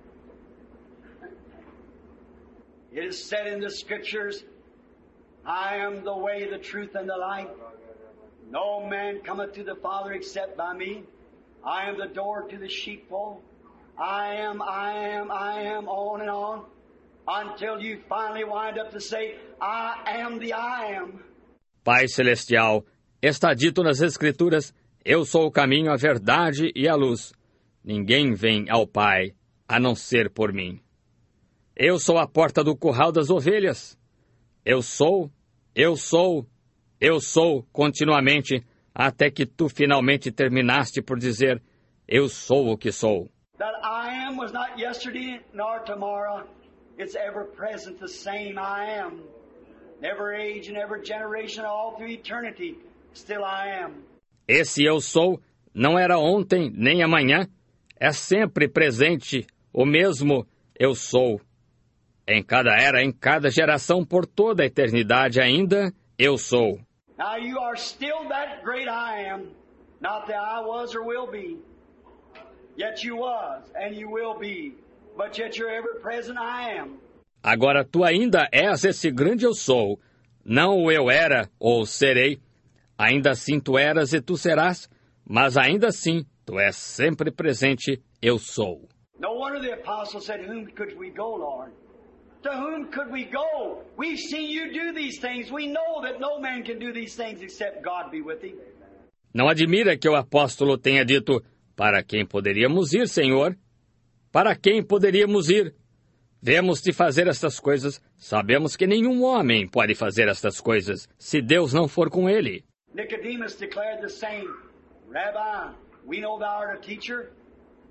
it is said in the Scriptures, "I am the way, the truth, and the life. No man cometh to the Father except by me. I am the door to the sheepfold. I am, I am, I am, on and on, until you finally wind up to say, I am the I am." Pai Celestial, está dito nas Escrituras, eu sou o caminho, a verdade e a luz. Ninguém vem ao Pai, a não ser por mim. Eu sou a porta do curral das ovelhas. Eu sou, eu sou, eu sou, continuamente, até que tu finalmente terminaste por dizer, eu sou o que sou. That I am was not yesterday nor tomorrow. It's ever present, the same I am. Every age and every generation, all through eternity, still I am. Esse eu sou não era ontem nem amanhã. É sempre presente, o mesmo eu sou. Em cada era, em cada geração, por toda a eternidade ainda, eu sou. Now you are still that great I am, not that I was or will be. Yet you was and you will be, but yet you're ever present I am. Agora tu ainda és esse grande eu sou, não o eu era ou serei. Ainda assim tu eras e tu serás, mas ainda assim tu és sempre presente, eu sou. No wonder the apostle said, "Whom could we go, Lord? To whom could we go? We've seen you do these things. We know that no man can do these things except God be with him." Não admira que o apóstolo tenha dito, para quem poderíamos ir, Senhor? Para quem poderíamos ir? Vemos-te fazer estas coisas, sabemos que nenhum homem pode fazer estas coisas, se Deus não for com ele. Nicodemus declared the same. "Rabbi, we know thou art a teacher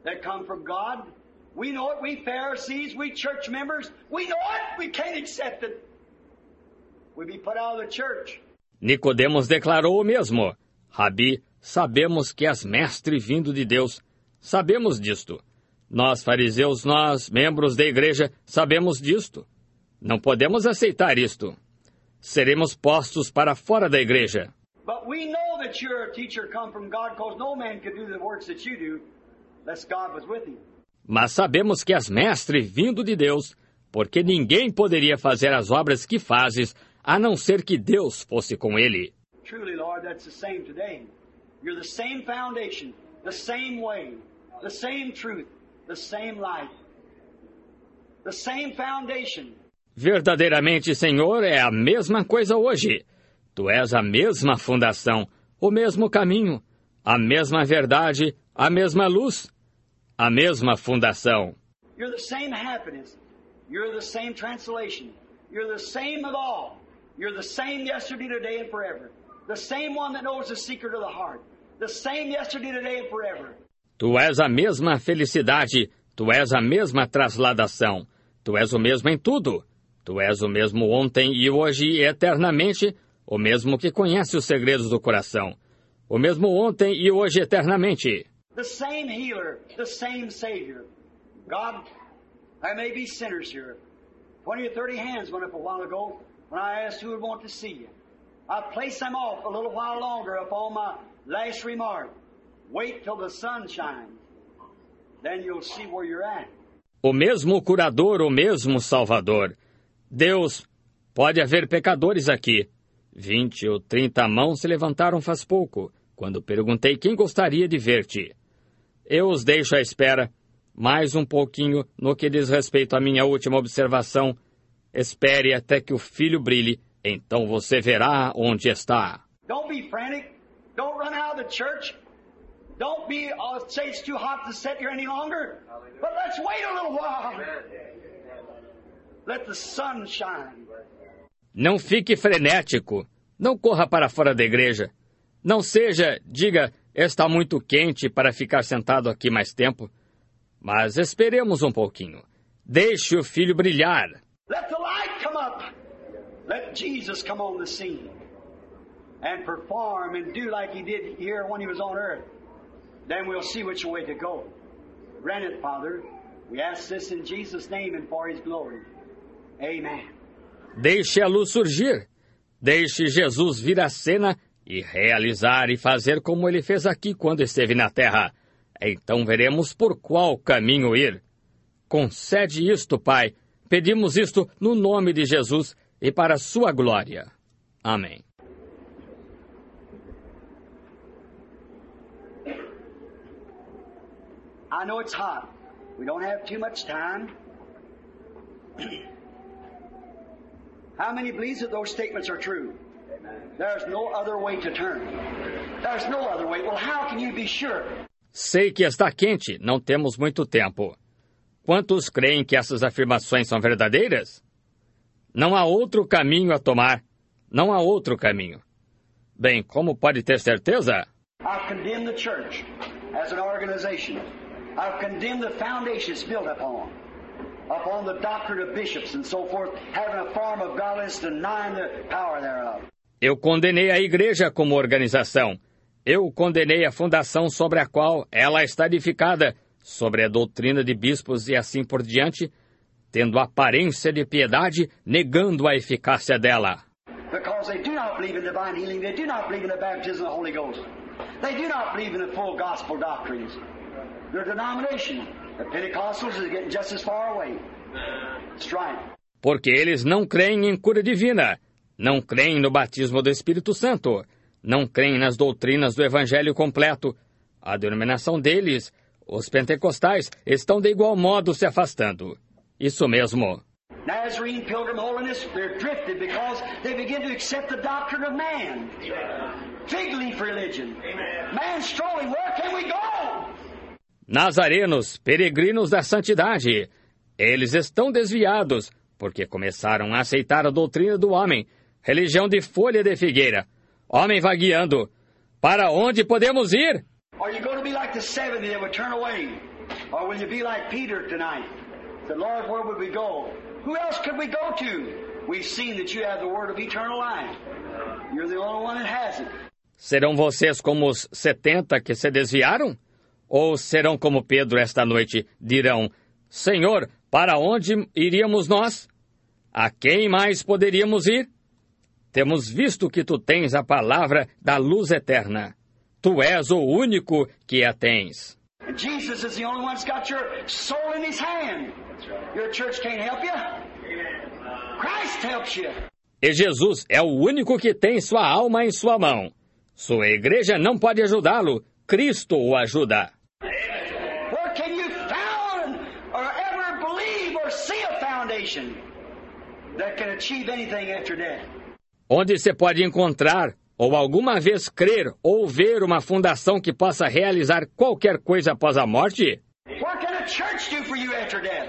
that come from God. We know it, we Pharisees, we church members, we know it, we can't accept it. We'll be put out of the church. Nicodemos declarou o mesmo. Rabi, sabemos que és mestre vindo de Deus. Sabemos disto. Nós, fariseus, nós, membros da igreja, sabemos disto. Não podemos aceitar isto. Seremos postos para fora da igreja. But we know that you're a teacher come from God, because no man could do the works that you do, unless God was with him. Mas sabemos que és mestre vindo de Deus, porque ninguém poderia fazer as obras que fazes, a não ser que Deus fosse com ele. Truly, Lord, that's the same today. You're the same foundation, the same way, the same truth, the same light, the same foundation. Verdadeiramente, Senhor, é a mesma coisa hoje. Tu és a mesma fundação, o mesmo caminho, a mesma verdade, a mesma luz, a mesma fundação. You're the same happiness. You're the same translation. You're the same of all. You're the same yesterday, today, and forever. The same one that knows the secret of the heart. The same yesterday, today, and forever. Tu és a mesma felicidade. Tu és a mesma trasladação. Tu és o mesmo em tudo. Tu és o mesmo ontem e hoje e eternamente, o mesmo que conhece os segredos do coração. O mesmo ontem e hoje eternamente. The same healer, the same Savior. God, there may be sinners here. Twenty or thirty hands went up a while ago when I asked who would want to see you. I placed them off a little while longer upon my last remark. Wait till the sun shines. Then you'll see where you're at. O mesmo curador, o mesmo salvador. Deus, pode haver pecadores aqui. Vinte ou trinta mãos se levantaram faz pouco, quando perguntei quem gostaria de ver-te. Eu os deixo à espera, mais um pouquinho no que diz respeito à minha última observação. Espere até que o filho brilhe, então você verá onde está. Don't be frantic. Don't run out of the church. Don't be, uh, say it's too hot to sit here any longer. But let's wait a little while. Let the sun shine. Não fique frenético. Não corra para fora da igreja. Não seja, diga, está muito quente para ficar sentado aqui mais tempo. Mas esperemos um pouquinho. Deixe o filho brilhar. Let the light come up. Let Jesus come on the scene and perform and do like he did here when he was on earth. Then we'll see which way to go. Grant it, Father. We ask this in Jesus' name and for his glory. Amen. Deixe a luz surgir. Deixe Jesus vir à cena e realizar e fazer como ele fez aqui quando esteve na terra. Então veremos por qual caminho ir. Concede isto, Pai. Pedimos isto no nome de Jesus e para a sua glória. Amém. I know it's hot. We don't have too much time. How many believes that those statements are true? There's no other way to turn. There's no other way. Well, how can you be sure? Sei que está quente, não temos muito tempo. Quantos creem que essas afirmações são verdadeiras? Não há outro caminho a tomar. Não há outro caminho. Bem, como pode ter certeza? I've condemned the church as an organization. I've condemned the foundations built upon, upon the doctrine of bishops and so forth, having a form of godliness, denying the power thereof. Eu condenei a igreja como organização. Eu condenei a fundação sobre a qual ela está edificada, sobre a doutrina de bispos e assim por diante, tendo aparência de piedade, negando a eficácia dela. Because they do not believe in divine healing, they do not believe in the baptism of the Holy Ghost. They do not believe in the full gospel doctrines. Their denomination, the Pentecostals, is getting just as far away. That's right. Porque eles não creem em cura divina, não creem no batismo do Espírito Santo, não creem nas doutrinas do Evangelho completo. A denominação deles, os pentecostais, estão de igual modo se afastando. Isso mesmo. Nazarene, Pilgrim, Holiness, they're drifted because they begin to accept the doctrine of man. Fig leaf religion. Man strolling, where can we go? Nazarenos, peregrinos da santidade. Eles estão desviados, porque começaram a aceitar a doutrina do homem, religião de folha de figueira. Homem vagueando. Para onde podemos ir? Are you going to be like the seventy that would turn away? Or will you be like Peter tonight? Said, Lord, where would we go? Who else could we go to? We've seen that you have the word of eternal life. You're the only one that has it. Serão vocês como os setenta que se desviaram? Ou serão como Pedro esta noite? Dirão, Senhor, para onde iríamos nós? A quem mais poderíamos ir? Temos visto que tu tens a palavra da luz eterna. Tu és o único que a tens. And Jesus is the only one that's got your soul in his hand. Your church can't help you. Christ helps you. E Jesus é o único que tem sua alma em sua mão. Sua igreja não pode ajudá-lo. Cristo o ajuda. Where can you found or ever believe or see a foundation that can achieve anything after death? Onde você pode encontrar, ou alguma vez crer, ou ver uma fundação que possa realizar qualquer coisa após a morte? What can a church do for you after death?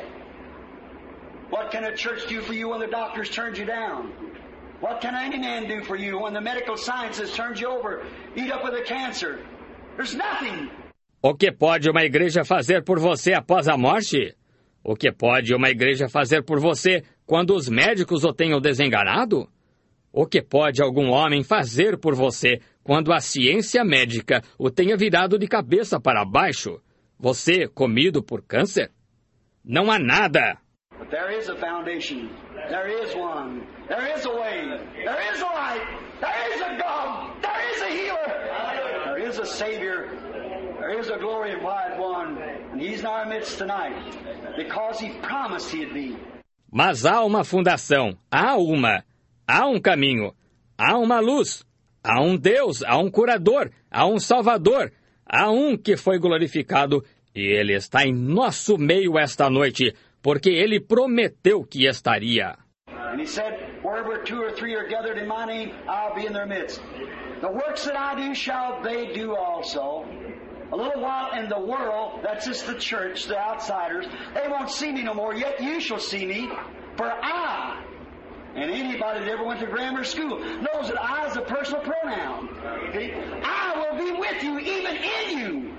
What can a church do for you when the doctors turned you down? What can any man do for you when the medical sciences turned you over, eat up with a cancer? There's nothing. O que pode uma igreja fazer por você após a morte? O que pode uma igreja fazer por você quando os médicos o tenham desenganado? O que pode algum homem fazer por você quando a ciência médica o tenha virado de cabeça para baixo? Você comido por câncer? Não há nada. But there is a foundation. There is one. There is a way. There is a light. There is a God. There is a healer. There is a Savior. There is a glorified one. And He's in our midst tonight because He promised He'd be. Mas há uma fundação. Há uma. Há um caminho. Há uma luz. Há um Deus. Há um curador. Há um Salvador. Há um que foi glorificado. E Ele está em nosso meio esta noite, porque Ele prometeu que estaria. And He said, wherever two or three are gathered in my name, I'll be in their midst. The works that I do shall they do also. A little while in the world, that's just the church, the outsiders, they won't see me no more, yet you shall see me, for I, and anybody that ever went to grammar school knows that I is a personal pronoun. Okay? I will be with you, even in you,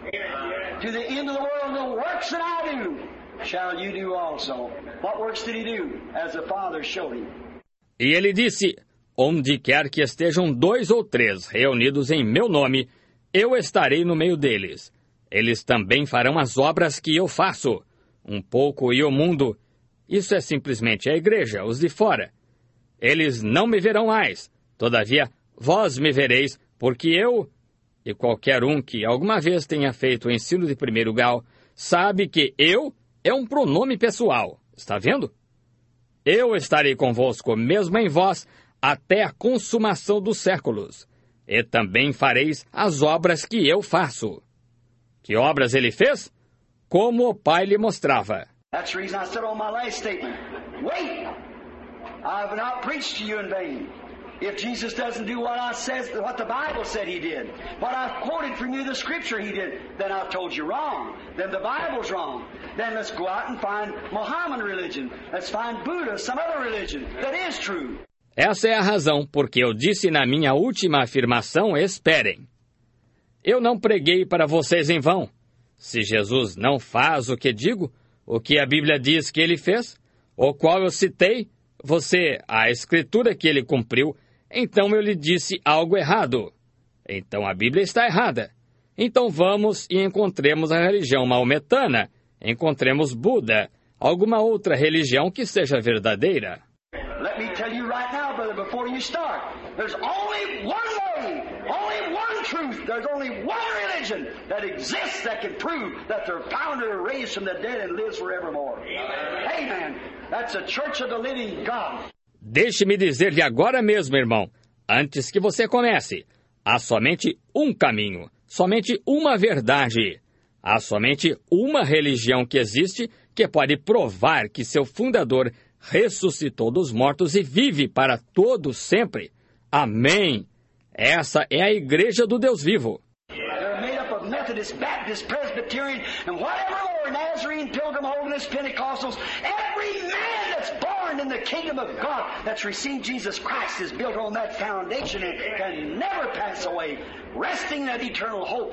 to the end of the world. The works that I do shall you do also. What works did He do? As the Father showed Him. E Ele disse, onde quer que estejam dois ou três reunidos em meu nome, eu estarei no meio deles. Eles também farão as obras que eu faço. Um pouco e o mundo. Isso é simplesmente a igreja, os de fora. Eles não me verão mais. Todavia, vós me vereis, porque eu, e qualquer um que alguma vez tenha feito o ensino de primeiro grau, sabe que eu é um pronome pessoal. Está vendo? Eu estarei convosco, mesmo em vós, até a consumação dos séculos. E também fareis as obras que eu faço. Que obras Ele fez? Como o Pai lhe mostrava. That's the reason I said on my last statement, wait! I have not preached to you in vain. If Jesus doesn't do what I says, what the Bible said He did, what I've quoted from you the Scripture He did, then I've told you wrong. Then the Bible's wrong. Then let's go out and find Mohammedan religion. Let's find Buddha, some other religion that is true. Essa é a razão porque eu disse na minha última afirmação, esperem. Eu não preguei para vocês em vão. Se Jesus não faz o que digo, o que a Bíblia diz que Ele fez, o qual eu citei, você, a escritura que Ele cumpriu, então eu lhe disse algo errado. Então a Bíblia está errada. Então vamos e encontremos a religião maometana, encontremos Buda, alguma outra religião que seja verdadeira. Let me tell you right now, brother, before you start, there's only one way, only one truth, there's only one religion that exists that can prove that their founder raised from the dead and lives forevermore. Amen. That's the Church of the Living God. Deixe-me dizer-lhe agora mesmo, irmão, antes que você comece, há somente um caminho, somente uma verdade. Há somente uma religião que existe que pode provar que seu fundador ressuscitou dos mortos e vive para todo sempre. Amém. Essa é a igreja do Deus vivo. They're made up of Methodist, Baptist, Presbyterian, and whatever more, Nazarene, Pilgrim, Holiness, Pentecostals. Every man that's born in the kingdom of God, that's received Jesus Christ, is built on that foundation and can never pass away, resting in that eternal hope.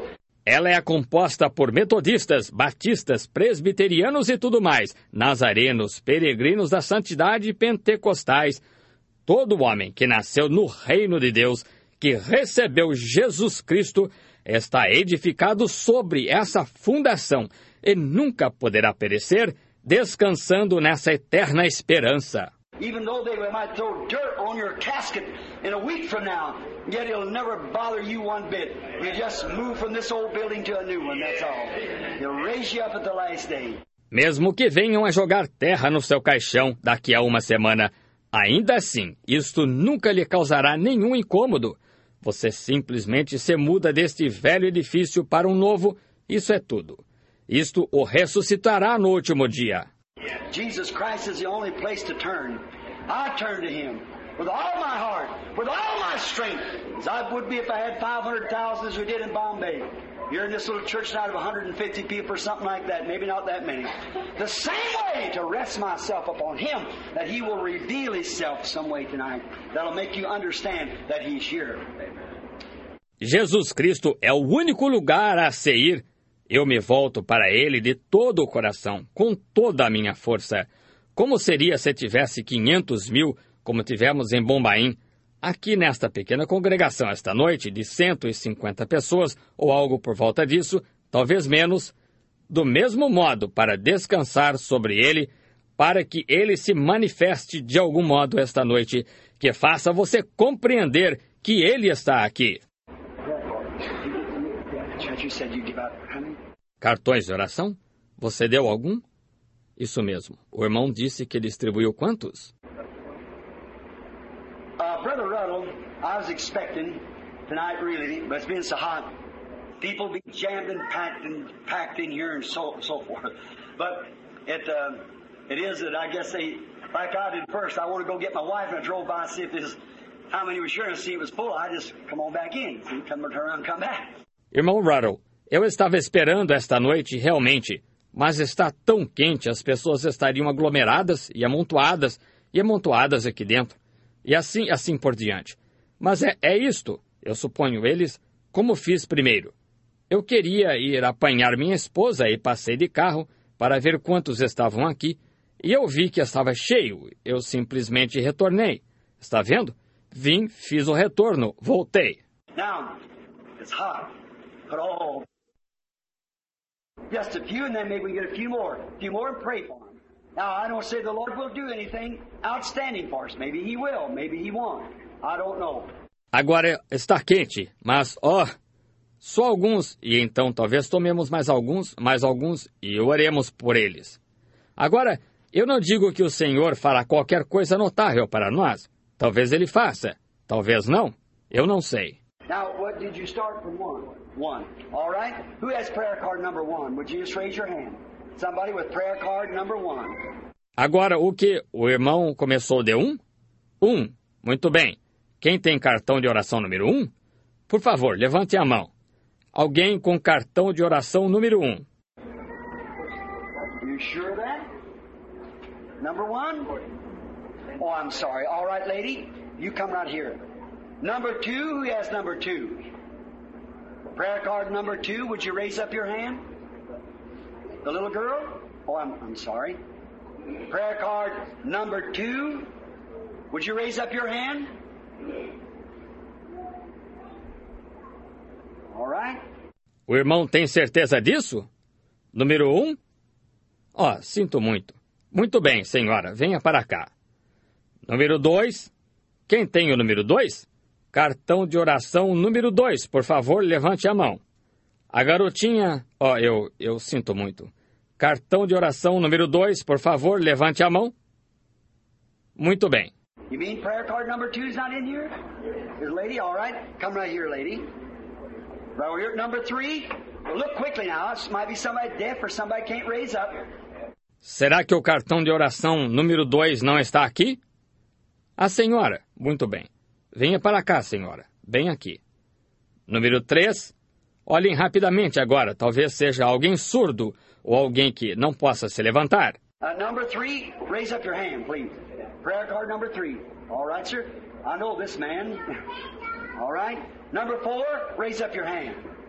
Ela é composta por metodistas, batistas, presbiterianos e tudo mais, nazarenos, peregrinos da santidade e pentecostais. Todo homem que nasceu no reino de Deus, que recebeu Jesus Cristo, está edificado sobre essa fundação e nunca poderá perecer, descansando nessa eterna esperança. Even though they might throw dirt on your casket in a week from now, yet it'll never bother you one bit. You just move from this old building to a new one, that's all. He'll raise you up at the last day. Mesmo que venham a jogar terra no seu caixão daqui a uma semana, ainda assim, isto nunca lhe causará nenhum incômodo. Você simplesmente se muda deste velho edifício para um novo, isso é tudo. Isto o ressuscitará no último dia. Jesus Christ is the only place to turn. I turn to Him with all my heart, with all my strength, as I would be if I had five hundred thousand as we did in Bombay. You're in this little church tonight of one hundred fifty people or something like that, maybe not that many. The same way to rest myself upon Him, that He will reveal Himself some way tonight. That'll make you understand that He's here. Jesus Cristo é o único lugar a se ir. Eu me volto para Ele de todo o coração, com toda a minha força. Como seria se tivesse quinhentos mil, como tivemos em Bombaim, aqui nesta pequena congregação esta noite, de cento e cinquenta pessoas, ou algo por volta disso, talvez menos, do mesmo modo para descansar sobre Ele, para que Ele se manifeste de algum modo esta noite, que faça você compreender que Ele está aqui. Cartões de oração? Você deu algum? Isso mesmo. O irmão disse que distribuiu quantos? Uh, Brother Ruddle, I was expecting tonight really, but it's been so hot. People be jammed and packed and packed in here and so so forth. But it uh, it is that I guess they, like I did first, I want to go get my wife and I drove by and see if this, how many was sure and see it was full. I just come on back in, see, come turn around and come back. Irmão Ruddle, eu estava esperando esta noite realmente, mas está tão quente, as pessoas estariam aglomeradas e amontoadas e amontoadas aqui dentro, e assim, assim por diante. Mas é, é isto, eu suponho eles, como fiz primeiro. Eu queria ir apanhar minha esposa e passei de carro para ver quantos estavam aqui, e eu vi que estava cheio, eu simplesmente retornei. Está vendo? Vim, fiz o retorno, voltei. Now, it's hot. But oh, just a few, and then maybe we get a few more, a few more, and pray for them. Now, I don't say the Lord will do anything outstanding for us. Maybe He will, maybe He won't. I don't know. Agora está quente, mas ó, oh, só alguns, e então talvez tomemos mais alguns, mais alguns, e oremos por eles. Agora, eu não digo que o Senhor fará qualquer coisa notável para nós. Talvez Ele faça, talvez não. Eu não sei. Now, what did you start from one? One. All right? Who has prayer card number one? Would you just raise your hand? Somebody with prayer card number one. Agora, o que? O irmão começou de um? Um. Muito bem. Quem tem cartão de oração número um? Por favor, levante a mão. Alguém com cartão de oração número um. You sure of that? Number one? Oh, I'm sorry. All right, lady. You come right here. Number two, who has number two? Prayer card number two, would you raise up your hand? The little girl? Oh, I'm, I'm sorry. Prayer card number two, would you raise up your hand? All right. O irmão tem certeza disso? Número um? Ó, oh, sinto muito. Muito bem, senhora, venha para cá. Número dois. Quem tem o número dois? Cartão de oração número dois, por favor, levante a mão. A garotinha... Ó, oh, eu, eu sinto muito. Cartão de oração número dois, por favor, levante a mão. Muito bem. You mean prayer card number two is not in here? There's a lady, all right. Come right here, lady. Right over here, number three. Well, look quickly now. This might be somebody deaf or somebody can't raise up. Será que o cartão de oração número dois não está aqui? A senhora. Muito bem. Venha para cá, senhora. Bem aqui. Número três. Olhem rapidamente agora. Talvez seja alguém surdo ou alguém que não possa se levantar. Uh, number three, raise up your hand, please. Prayer card number three. All right, sir. I know this man. All right. Number four, raise up your hand.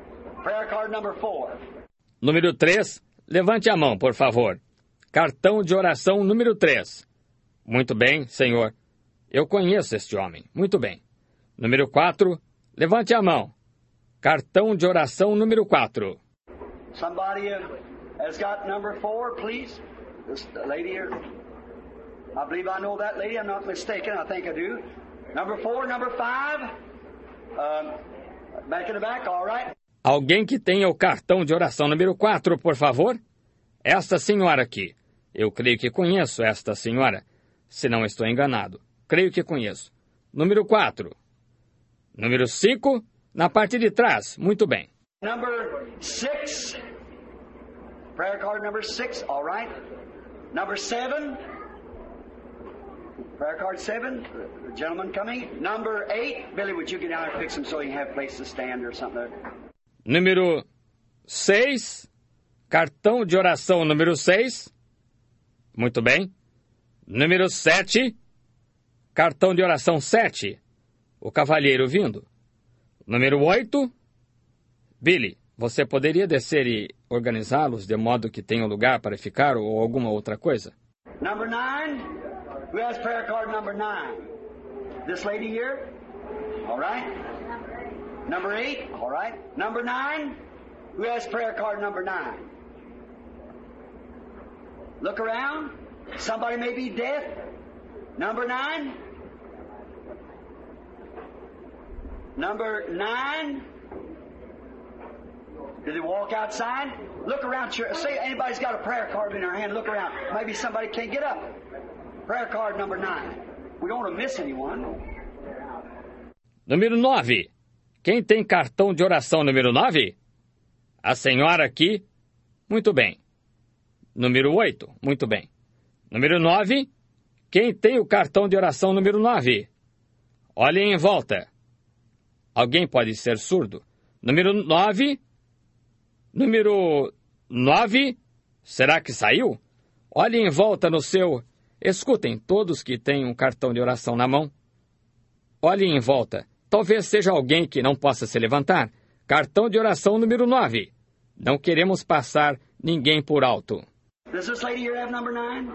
Prayer card number four. Número três, levante a mão, por favor. Cartão de oração número três. Muito bem, senhor. Eu conheço este homem. Muito bem. Número quatro, levante a mão. Cartão de oração número quatro. Somebody uh, has got number four, please. This lady here. I believe I know that lady. I'm not mistaken. I think I do. Number four, number five. Um, back in the back, all right. Alguém que tenha o cartão de oração número quatro, por favor? Esta senhora aqui. Eu creio que conheço esta senhora. Se não estou enganado. Creio que conheço. Número quatro. Número cinco, na parte de trás. Muito bem. Number six. Prayer card number six, all right. Number seven. Prayer card seven. The gentleman coming. Number eight. Billy, would you get down and fix him so he can have a place to stand or something? Número seis. Cartão de oração número seis. Muito bem. Número sete. Cartão de oração sete. O cavalheiro vindo. Número oito. Billy, você poderia descer e organizá-los de modo que tenham lugar para ficar ou alguma outra coisa? Number nine. Who has prayer card number nine? This lady here? All right. Number eight? All right. Number nine? Who has prayer card number nine? Look around. Somebody may be deaf. Number nine? Number nine? Did they walk outside? Look around. Say anybody's got a prayer card in their hand. Look around. Maybe somebody can't get up. Prayer card number nine. We don't want to miss anyone. Número nove. Quem tem cartão de oração número nove? A senhora aqui. Muito bem. Número oito. Muito bem. Número nove. Quem tem o cartão de oração número nove? Olhem em volta. Alguém pode ser surdo. Número nove. Número nove. Será que saiu? Olhem em volta no seu... Escutem, todos que têm um cartão de oração na mão. Olhem em volta. Talvez seja alguém que não possa se levantar. Cartão de oração número nove. Não queremos passar ninguém por alto. Does this lady here have number nine?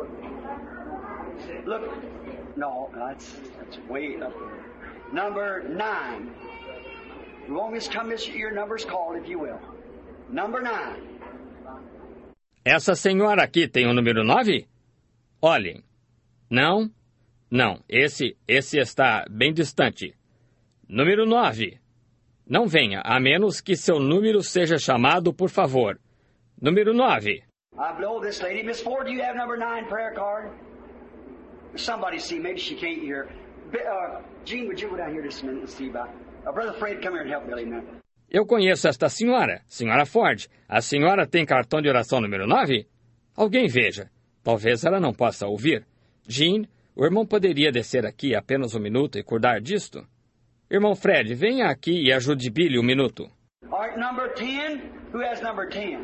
Look. No, that's, that's way up. Number nine. You want me to come, Mister Your number's called, if you will. Number nine. Essa senhora aqui tem o número nove? Olhem. Não, não. Esse, esse está bem distante. Número nove. Não venha, a menos que seu número seja chamado, por favor. Número nove. I blow this lady. Miss Ford, do you have number nine prayer card? Somebody see. Maybe she can't hear. Uh, Gene, would you go down here just a minute and see about... Uh, Brother Fred, come here and help Billy now. Eu conheço esta senhora, senhora Ford. A senhora tem cartão de oração número nove? Alguém veja. Talvez ela não possa ouvir. Gene, o irmão poderia descer aqui apenas um minuto e cuidar disto? Irmão Fred, venha aqui e ajude Billy um minuto. All right, number ten. Who has number ten?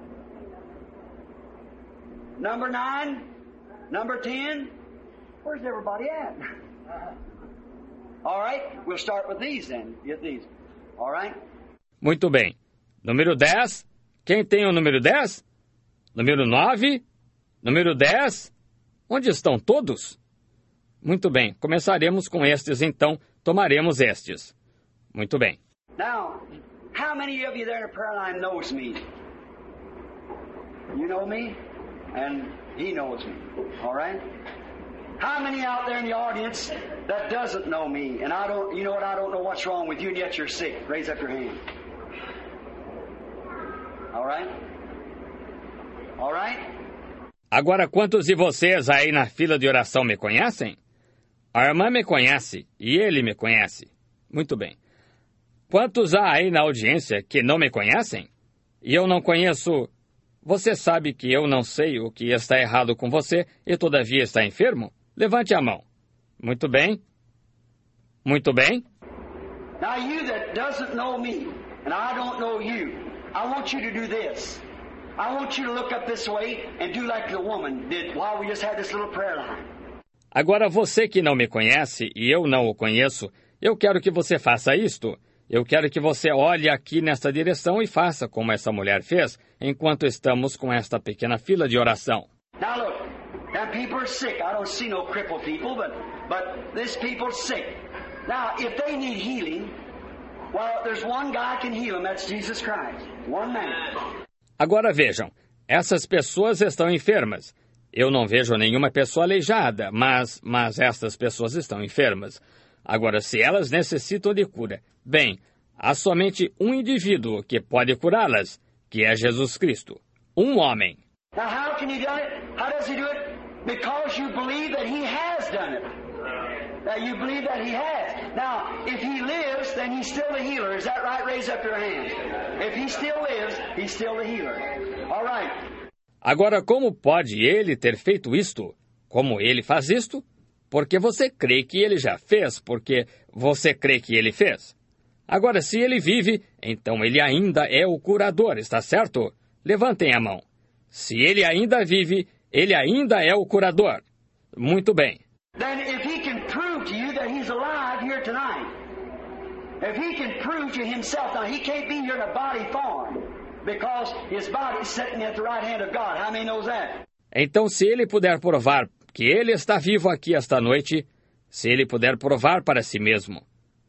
Number nine? Number ten? Where's everybody at? All right, we'll start with these then. Get these. All right? Muito bem. Número dez. Quem tem o número dez? Número nove. Número dez. Onde estão todos? Muito bem. Começaremos com estes, então. Tomaremos estes. Muito bem. Now, how many of you there in the prayer line knows me? You know me? And he knows me. All right? How many out there in the audience that doesn't know me? And I don't, you know what, I don't know what's wrong with you, and yet you're sick. Raise up your hand. All right? All right? Agora, quantos de vocês aí na fila de oração me conhecem? A irmã me conhece e ele me conhece. Muito bem. Quantos há aí na audiência que não me conhecem? E eu não conheço... Você sabe que eu não sei o que está errado com você e todavia está enfermo? Levante a mão. Muito bem. Muito bem. Now you that doesn't know me, and I don't know you, I want you to do this. I want you to look up this way and do like the woman did while we just had this little prayer line. Agora você que não me conhece e eu não o conheço, eu quero que você faça isto. Eu quero que você olhe aqui nesta direção e faça como essa mulher fez, enquanto estamos com esta pequena fila de oração. Now look, now people are sick. I don't see no crippled people, but but this people's sick. Now, if they need healing, well, there's one guy can heal them. That's Jesus Christ. One man. Agora vejam, essas pessoas estão enfermas. Eu não vejo nenhuma pessoa aleijada, mas, mas estas pessoas estão enfermas. Agora, se elas necessitam de cura, bem, há somente um indivíduo que pode curá-las, que é Jesus Cristo, um homem. Now, how can he do it? How does he do it? Because you believe that he has done it. That you believe that he has. Now, if he lives, then he's still the healer. Is that right? Raise up your hand. If he still lives, he's still the healer. All right. Agora, como pode ele ter feito isto? Como ele faz isto? Porque você crê que ele já fez, porque você crê que ele fez. Agora, se ele vive, então ele ainda é o curador, está certo? Levantem a mão. Se ele ainda vive, ele ainda é o curador. Muito bem. Then if he can prove to you that he's alive here tonight, if he can prove to himself, now he can't be here in a body form, because his body is sitting at the right hand of God. How many knows that? Então, se ele puder provar que ele está vivo aqui esta noite, se ele puder provar para si mesmo.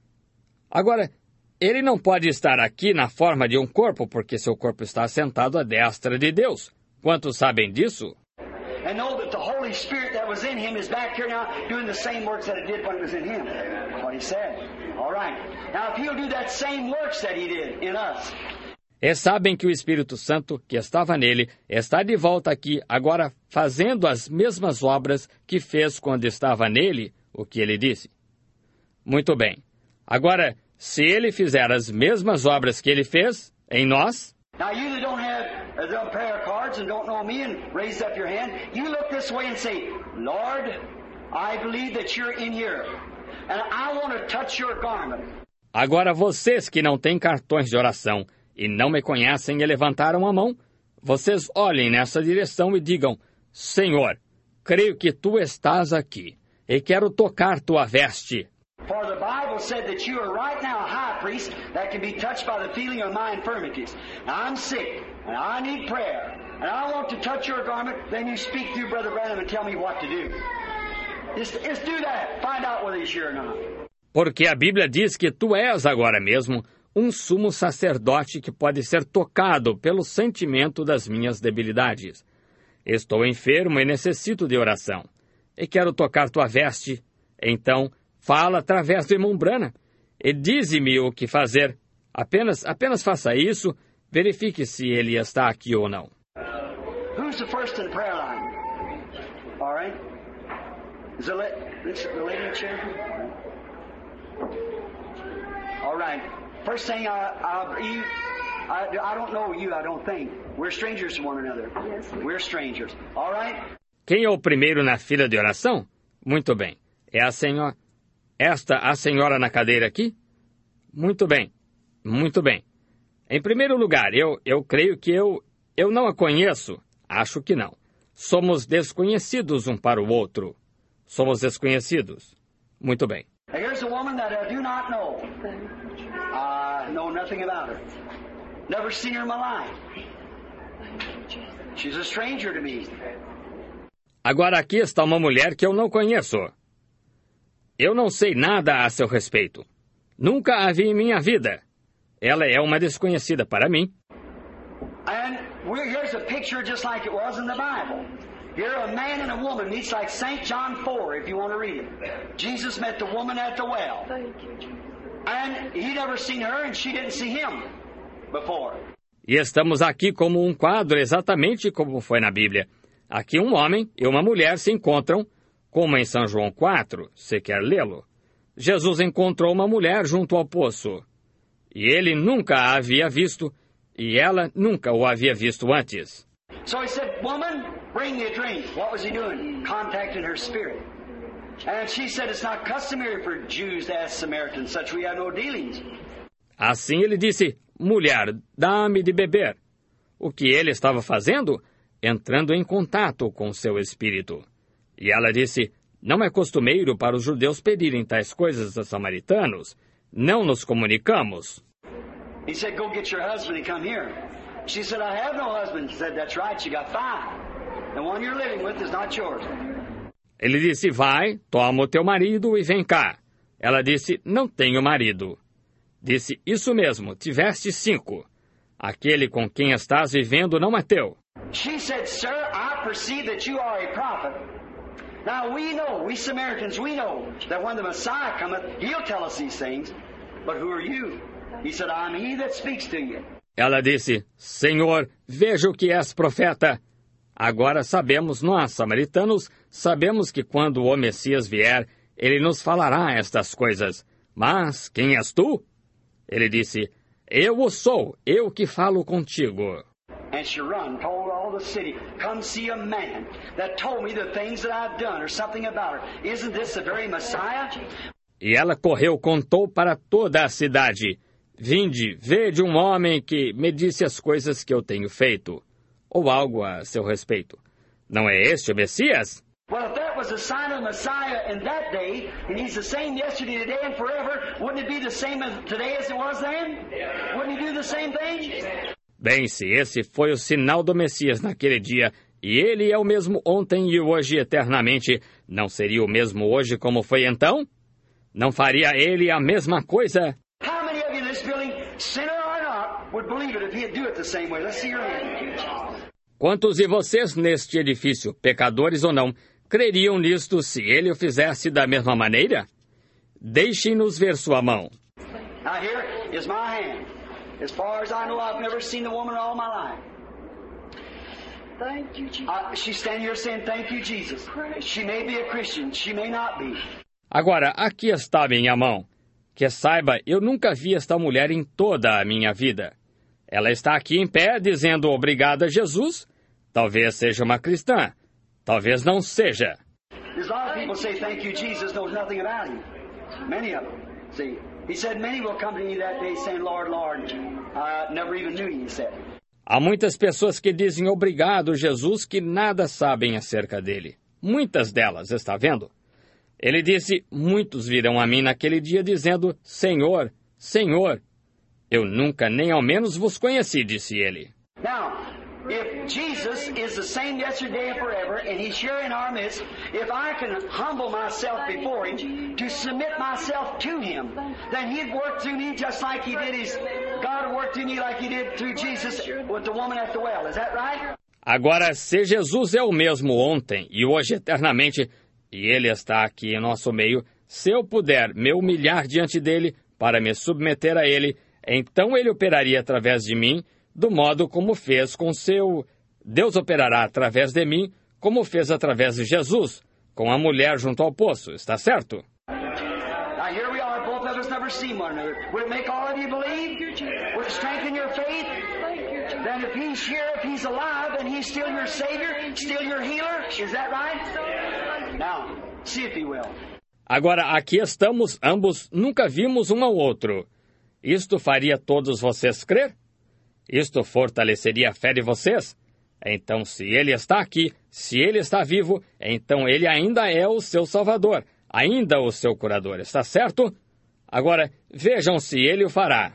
Agora, ele não pode estar aqui na forma de um corpo, porque seu corpo está assentado à destra de Deus. Quantos sabem disso? And know that the Holy Spirit that was in him is back here now doing the same works that it did when it was in him. That's what he said. All right. Now, if he'll do that same works that he did in us. E sabem que o Espírito Santo, que estava nele, está de volta aqui, agora fazendo as mesmas obras que fez quando estava nele, o que ele disse. Muito bem. Agora, se ele fizer as mesmas obras que ele fez em nós... Now, you that don't have uh, prayer cards and don't know me and raise up your hand, you look this way and say, Lord, I believe that you're in here, and I want to touch your garment. Agora, vocês que não têm cartões de oração e não me conhecem e levantaram a mão, vocês olhem nessa direção e digam, Senhor, creio que tu estás aqui e quero tocar tua veste. For the Bible said that you are right now a high priest that can be touched by the feeling of my infirmities. Now, I'm sick, and I need prayer, and I want to touch your garment. Then you speak through Brother Branham and tell me what to do. Just, just do that. Find out whether he's here or not. Porque a Bíblia diz que tu és agora mesmo um sumo sacerdote que pode ser tocado pelo sentimento das minhas debilidades. Estou enfermo e necessito de oração. E quero tocar tua veste. Então, fala através do irmão Branham e dize-me o que fazer. Apenas, apenas faça isso, verifique se ele está aqui ou não. Who's the first in the prayer line? All right. Is the, the lady in the chair? All right. First thing, I, I, you, I, I don't know you, I don't think. We're strangers to one another. Yes. We're strangers. All right? Quem é o primeiro na fila de oração? Muito bem. É a senhora... Esta a senhora na cadeira aqui? Muito bem. Muito bem. Em primeiro lugar, eu, eu creio que eu... Eu não a conheço. Acho que não. Somos desconhecidos um para o outro. Somos desconhecidos. Muito bem. Here's a woman that I do not know. I know nothing about her. Never seen her in my life. She's a stranger to me. Agora aqui está uma mulher que eu não conheço. Eu não sei nada a seu respeito. Nunca a vi em minha vida. Ela é uma desconhecida para mim. And here's a picture just like it was in the Bible. Here a man and a woman meets like Saint John four, if you want to read it. Jesus met the woman at the well. And he never seen her and she didn't see him before. E estamos aqui como um quadro exatamente como foi na Bíblia. Aqui um homem e uma mulher se encontram, como em São João quatro, se quer lê-lo. Jesus encontrou uma mulher junto ao poço. E ele nunca a havia visto, e ela nunca o havia visto antes. So he said, woman, bring me a drink. What was he doing? Contacting her spirit. And she said, it's not customary for Jews to ask Samaritans such. We have no dealings. Assim ele disse, mulher, dá-me de beber. O que ele estava fazendo? Entrando em contato com seu espírito. E ela disse, não é costumeiro para os judeus pedirem tais coisas aos samaritanos. não nos comunicamos. He said, go get your husband and come here. She said, I have no husband. He said, that's right, you got five. The one you're living with is not yours. Ele disse, vai, toma o teu marido e vem cá. Ela disse, não tenho marido. Disse, isso mesmo, tiveste cinco. Aquele com quem estás vivendo não é teu. She said, sir, I perceive that you are a prophet. Now we know, we Samaritans, we know that when the Messiah cometh, he'll tell us these things. But who are you? He said, I'm he that speaks to you. Ela disse, Senhor, vejo que és profeta. Agora sabemos, nós, samaritanos, sabemos que quando o Messias vier, ele nos falará estas coisas. Mas quem és tu? Ele disse, eu o sou, eu que falo contigo. And she run, told all the city, come see a man that told me the things that I've done or something about her. Isn't this the very Messiah? E ela correu, contou para toda a cidade. Vinde, vede um homem que me disse as coisas que eu tenho feito. Ou algo a seu respeito. Não é este o Messias? Well, if that was the sign of the Messiah in that day, and he's the same yesterday, today, and forever, wouldn't it be the same as today as it was then? Wouldn't he do the same thing? Bem, se esse foi o sinal do Messias naquele dia, e ele é o mesmo ontem e hoje eternamente, não seria o mesmo hoje como foi então? Não faria ele a mesma coisa? How many of you in this building, sinner or not, would believe it if he'd do it the same way? Let's see your hand. Quantos de vocês neste edifício, pecadores ou não, creriam nisto se ele o fizesse da mesma maneira? Deixem-nos ver sua mão. Now here is my hand. As far as I know, I've never seen the woman in all my life. Thank you, Jesus. Uh, she's standing here saying, thank you, Jesus. She may be a Christian. She may not be. Agora, aqui está minha mão. Que saiba, eu nunca vi esta mulher em toda a minha vida. Ela está aqui em pé, dizendo obrigada, Jesus. Talvez seja uma cristã. Talvez não seja. There's a lot of people say, thank you, Jesus, knows nothing about him. Many of them. See, he said, many will come to me that day saying, Lord, Lord, I never even knew you, he said. Há muitas pessoas que dizem obrigado, Jesus, que nada sabem acerca dele. Muitas delas, está vendo? Ele disse, muitos virão a mim naquele dia dizendo, Senhor, Senhor. Eu nunca nem ao menos vos conheci, disse ele. Now, if Jesus is the same yesterday and forever, and he's here in our midst, if I can humble myself before him, to submit myself to him, then he'd work through me just like he did his, God would work through me like he did through Jesus with the woman at the well. Is that right? Agora, se Jesus é o mesmo ontem e hoje eternamente, e ele está aqui em nosso meio, se eu puder me humilhar diante dele para me submeter a ele, então ele operaria através de mim, do modo como fez com seu... Deus operará através de mim, como fez através de Jesus, com a mulher junto ao poço, está certo? Now here we are, both of us never seen one another. Would it make all of you believe? Would it strengthen your faith? Then if he's here, if he's alive, then he's still your Savior, still your healer. Is that right? Now, see if he will. Agora, aqui estamos, ambos nunca vimos um ao outro. Isto faria todos vocês crer? Isto fortaleceria a fé de vocês? Então, se ele está aqui, se ele está vivo, então ele ainda é o seu Salvador, ainda o seu curador, está certo? Agora, vejam se ele o fará.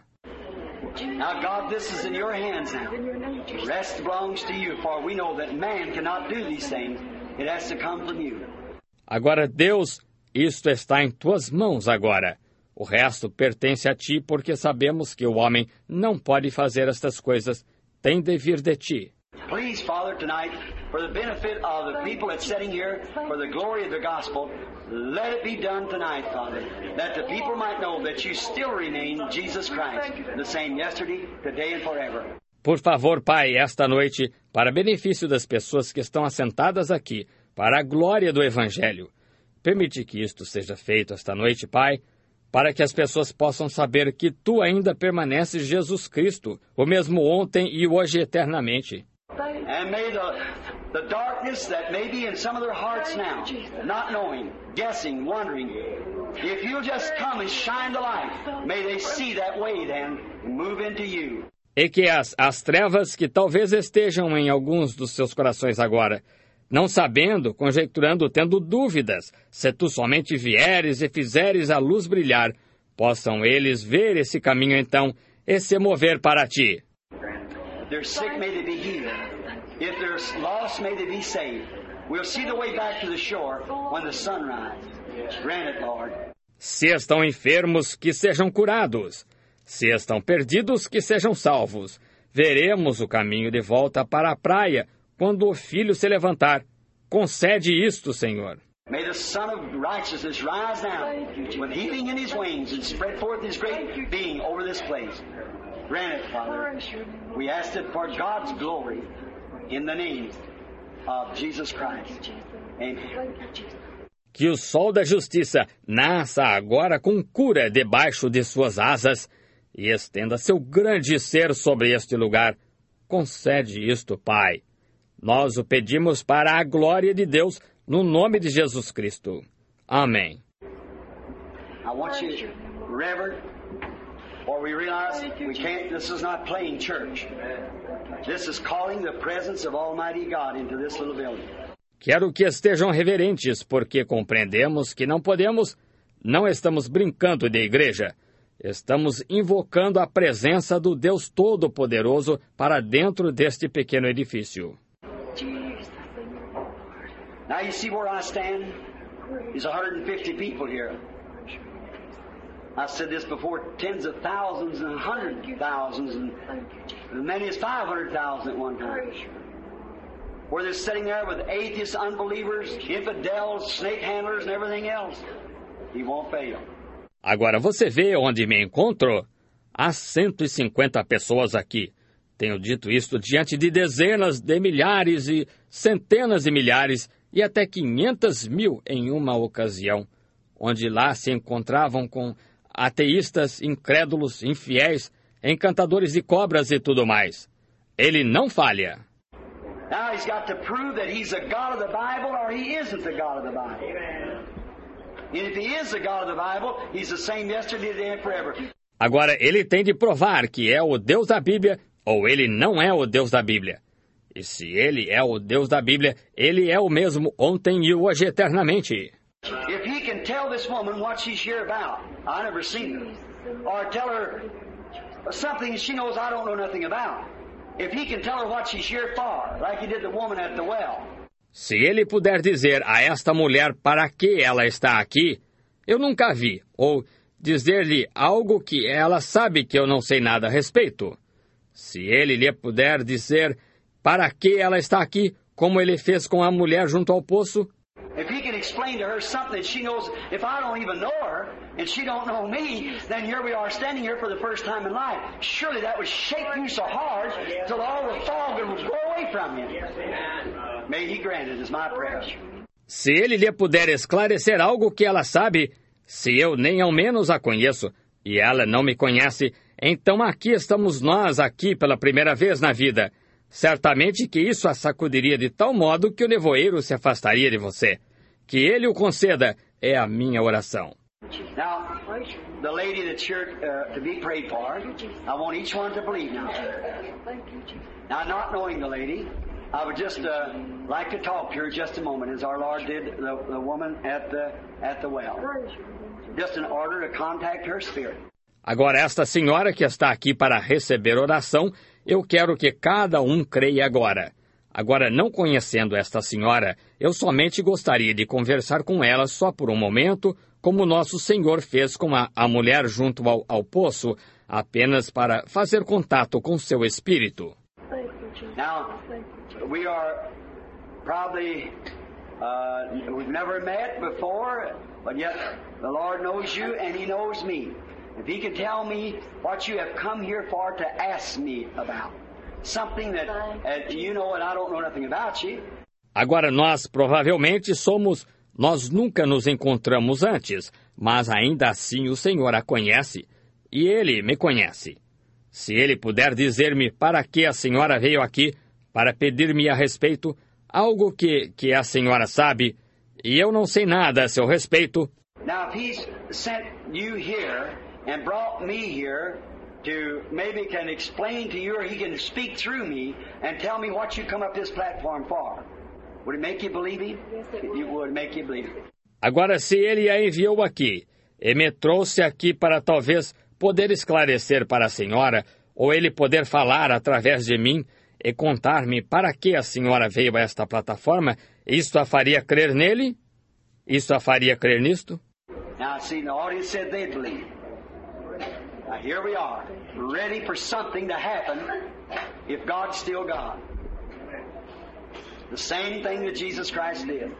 Now, God, this is in your hands now. The rest belongs to you, for we know that man cannot do these things. It has to come from you. Agora, Deus, isto está em tuas mãos agora. O resto pertence a ti, porque sabemos que o homem não pode fazer estas coisas. Tem de vir de ti. Please, Father, tonight, for the benefit of the people that's sitting here, for the glory of the gospel, let it be done tonight, Father, that the people might know that you still remain Jesus Christ, the same yesterday, today, and forever. Por favor, Pai, esta noite, para benefício das pessoas que estão assentadas aqui, para a glória do Evangelho, permite que isto seja feito esta noite, Pai, para que as pessoas possam saber que Tu ainda permaneces Jesus Cristo, o mesmo ontem e hoje eternamente. And may the, the darkness that may be in some of their hearts now, not knowing, guessing, wondering, if you'll just come and shine the light, may they see that way then and move into you. E que as, as trevas que talvez estejam em alguns dos seus corações agora, não sabendo, conjecturando, tendo dúvidas, se Tu somente vieres e fizeres a luz brilhar, possam eles ver esse caminho então e se mover para ti. If they're sick, may they be healed. If they're lost, may they be saved. We'll see the way back to the shore when the sun rises. Grant it, Lord. Se estão enfermos, que sejam curados. Se estão perdidos, que sejam salvos. Veremos o caminho de volta para a praia quando o filho se levantar. Concede isto, Senhor. May the Son of Righteousness rise now with healing in His wings and spread forth His great being over this place. Grant it, Father. We ask it for God's glory in the name of Jesus Christ. Amen. Que o sol da justiça nasça agora com cura debaixo de suas asas e estenda seu grande ser sobre este lugar. Concede isto, Pai. Nós o pedimos para a glória de Deus, no nome de Jesus Cristo. Amém. I want you, Reverend, for we realize we can't, this is not playing church. This is calling the presence of Almighty God into this little building. Quero que estejam reverentes, porque compreendemos que não podemos, não estamos brincando de igreja. Estamos invocando a presença do Deus Todo-Poderoso para dentro deste pequeno edifício. Now you see where I stand? There's one hundred fifty people here. I said this before, tens of thousands and hundreds of thousands and as many as five hundred thousand at one time. Where they're sitting there with atheists, unbelievers, infidels, snake handlers and everything else. He won't fail. Agora você vê onde me encontro? Há cento e cinquenta pessoas aqui. Tenho dito isto diante de dezenas de milhares e centenas de milhares e até quinhentas mil em uma ocasião, onde lá se encontravam com ateístas, incrédulos, infiéis, encantadores de cobras e tudo mais. Ele não falha. Now he's got to prove that he's the God of the Bible or he isn't the God of the Bible. And if he is the God of the Bible, he's the same yesterday, today and forever. Agora ele tem de provar que é o Deus da Bíblia ou ele não é o Deus da Bíblia. E se ele é o Deus da Bíblia, ele é o mesmo ontem e hoje eternamente. If he can tell this woman what she's here about, I never seen her, or tell her something she knows I don't know nothing about. If he can tell her what she's here for, like he did the woman at the well. Se ele puder dizer a esta mulher para que ela está aqui, eu nunca vi, ou dizer-lhe algo que ela sabe que eu não sei nada a respeito. Se ele lhe puder dizer para que ela está aqui, como ele fez com a mulher junto ao poço. If he can explain to her something she knows, if I don't even know her, and she don't know me, then here we are standing here for the first time in life. Surely that would shake you so hard till all the fog would go away from you. May he grant it is my prayer. Se ele lhe puder esclarecer algo que ela sabe, se eu nem ao menos a conheço, e ela não me conhece, então aqui estamos nós aqui pela primeira vez na vida. Certamente que isso a sacudiria de tal modo que o nevoeiro se afastaria de você. Que ele o conceda é a minha oração. Now, the lady that's here uh, to be prayed for, I want each one to believe now. Now, not knowing the lady, I would just uh, like to talk to her just a moment, as our Lord did the, the woman at the at the well. Just in order to contact her spirit. Agora, esta senhora que está aqui para receber oração, eu quero que cada um creia agora. Agora, não conhecendo esta senhora, eu somente gostaria de conversar com ela só por um momento, como nosso Senhor fez com a, a mulher junto ao, ao poço, apenas para fazer contato com seu espírito. Now, we are probably, uh, we've never met before, but yet the Lord knows you and He knows me. If He can tell me what you have come here for to ask me about, something that uh, you know and I don't know nothing about you. Agora nós provavelmente somos, nós nunca nos encontramos antes, mas ainda assim o Senhor a conhece e Ele me conhece. Se Ele puder dizer-me para que a senhora veio aqui, para pedir-me a respeito, algo que, que a senhora sabe, e eu não sei nada a seu respeito. Now if He's sent you here and brought me here to maybe can explain to you or He can speak through me and tell me what you come up this platform for. Would it make you believe Him? It would make you believe Him. Agora, se Ele a enviou aqui, e me trouxe aqui para talvez poder esclarecer para a senhora, ou ele poder falar através de mim e contar-me para que a senhora veio a esta plataforma, isto a faria crer nele? Isto a faria crer nisto? Now, see, the audience said they believe. Now, here we are, ready for something to happen if God's still God. The same thing that Jesus Christ did.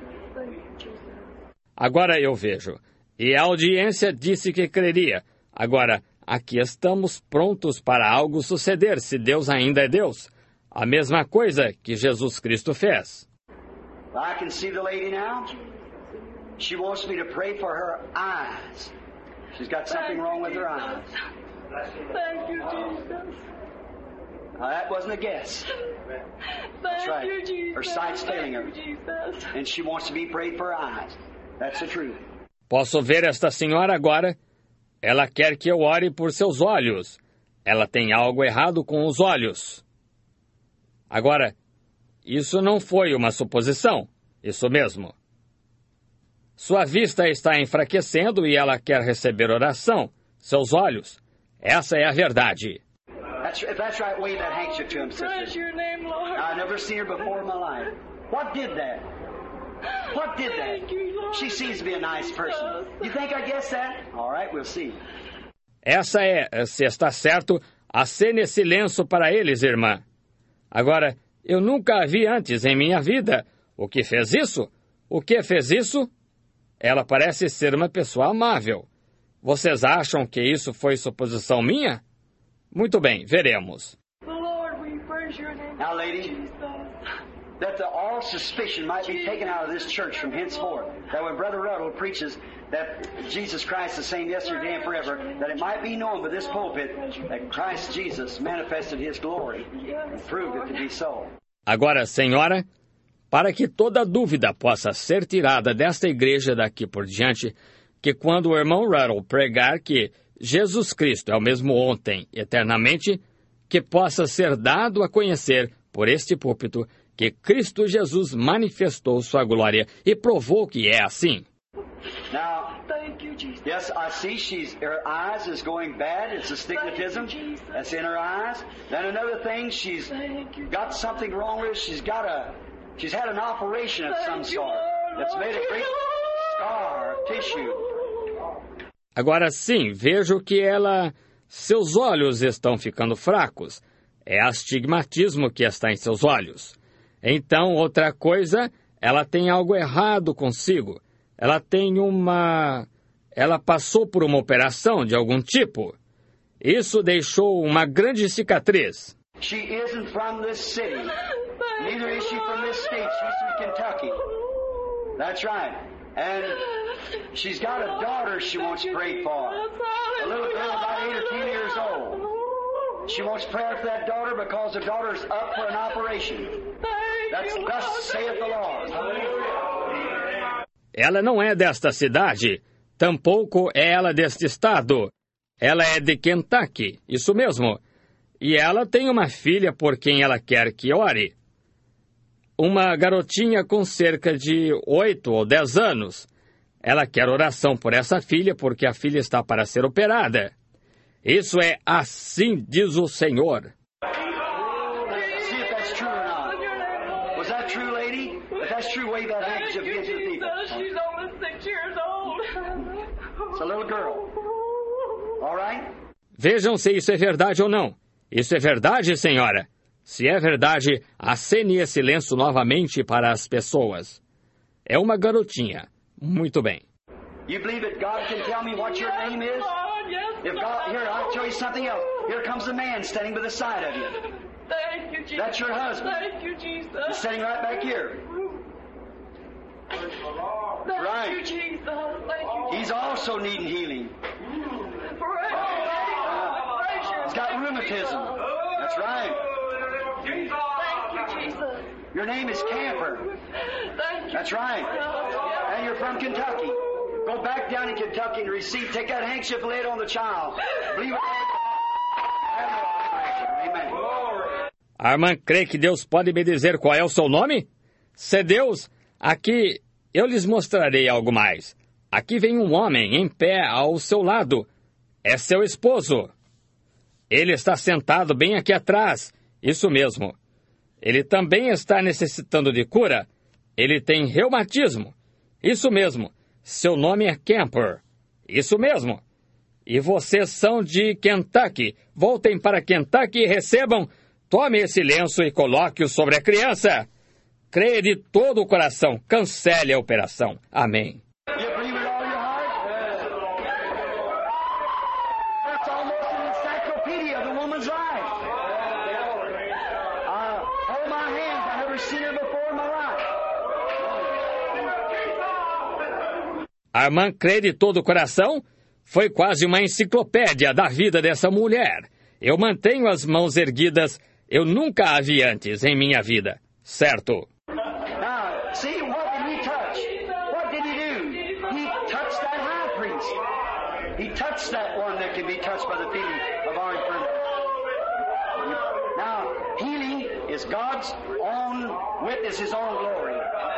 Agora eu vejo. E a audiência disse que creria. Agora, aqui estamos prontos para algo suceder, se Deus ainda é Deus. A mesma coisa que Jesus Cristo fez. I can see the lady now. She wants me to pray for her eyes. She's got something wrong with her eyes. Thank you, Jesus. Now, that wasn't a guess. That's right. Thank you, Jesus. Her sight's failing her. Thank you, Jesus. And she wants to be prayed for her eyes. That's the truth. Posso ver esta senhora agora? Ela quer que eu ore por seus olhos. Ela tem algo errado com os olhos. Agora, isso não foi uma suposição. Isso mesmo. Sua vista está enfraquecendo e ela quer receber oração. Seus olhos. Essa é a verdade. That's, if that's right, wave that handkerchief to him, Praise sister. your name, Lord. I've never seen her before in my life. What did that? What did that? Thank you, Lord. She seems to be a nice person. You think I guessed that? All right, we'll see. Essa é, se está certo, acene esse lenço para eles, irmã. Agora, eu nunca a vi antes em minha vida. O que fez isso? O que fez isso? Ela parece ser uma pessoa amável. Vocês acham que isso foi suposição minha? Muito bem, veremos. Lord, we praise your name. Now, lady, Jesus. that the, all suspicion might be taken out of this church from henceforth. That when Brother Ruddle preaches that Jesus Christ is the same yesterday and forever, that it might be known by this pulpit that Christ Jesus manifested His glory and proved it to be so. Agora, senhora, para que toda dúvida possa ser tirada desta igreja daqui por diante, que quando o irmão Ruddle pregar que Jesus Cristo é o mesmo ontem, eternamente, que possa ser dado a conhecer por este púlpito que Cristo Jesus manifestou sua glória e provou que é assim. Now, Thank you, Jesus. yes, I see she's, her eyes is going bad. It's astigmatism that's in her eyes. Then another thing, she's Thank you. got something wrong with her. She's got a, she's had an operation of some Thank you, sort Lord. that's made a great scar of tissue. Agora sim, vejo que ela... Seus olhos estão ficando fracos. É astigmatismo que está em seus olhos. Então, outra coisa, ela tem algo errado consigo. Ela tem uma... Ela passou por uma operação de algum tipo. Isso deixou uma grande cicatriz. She isn't from this city. Neither is she from this state. She's from Kentucky. That's right. And she's got a daughter she wants prayed for. A little girl about eight or ten years old. She wants prayer for that daughter because the daughter's up for an operation. That's thus saith the Lord. Ela não é desta cidade, tampouco é ela deste estado. Ela é de Kentucky, isso mesmo. E ela tem uma filha por quem ela quer que ore. Uma garotinha com cerca de oito ou dez anos. Ela quer oração por essa filha porque a filha está para ser operada. Isso é assim diz o Senhor. See if that's true or not. Was that true, lady? If that's true, wave that handkerchief against the people. She's only six years old. It's a little girl. All right? Vejam se isso é verdade ou não. Isso é verdade, senhora? Se é verdade, acene esse lenço novamente para as pessoas. É uma garotinha. Muito bem. You believe that God can tell me what your name is? Lord, yes, If God, here, I'll tell you something else. Here comes a man standing by the side of you. Thank you, Jesus. That's your husband. Thank you, Jesus. He's standing right back here. Thank Right. you, Jesus. Thank you. He's also needing healing. Praise you. He's got rheumatism. That's right. Thank you, Jesus. Your name is Camper. Thank you. That's right. And you're from Kentucky. Go back down in Kentucky and receive. Take that handkerchief and lay it on the child. Believe it. Amen. A irmã crê que Deus pode me dizer qual é o seu nome? Se Deus, aqui eu lhes mostrarei algo mais. Aqui vem um homem em pé ao seu lado. É seu esposo. Ele está sentado bem aqui atrás. Isso mesmo. Ele também está necessitando de cura. Ele tem reumatismo. Isso mesmo. Seu nome é Camper. Isso mesmo. E vocês são de Kentucky. Voltem para Kentucky e recebam. Tome esse lenço e coloque-o sobre a criança. Creia de todo o coração. Cancele a operação. Amém. You believe with all your heart? That's almost an encyclopedia of the woman's life. Uh, hold my hands. I've never seen her before in my life. A irmã crê de todo o coração? Foi quase uma enciclopédia da vida dessa mulher. Eu mantenho as mãos erguidas. Eu nunca a vi antes em minha vida. Certo? Now, see, what did he touch? What did he do? He touched that high priest. He touched that one that can be touched by the feeling of our infirmity. Now, healing is God's own witness, His own glory.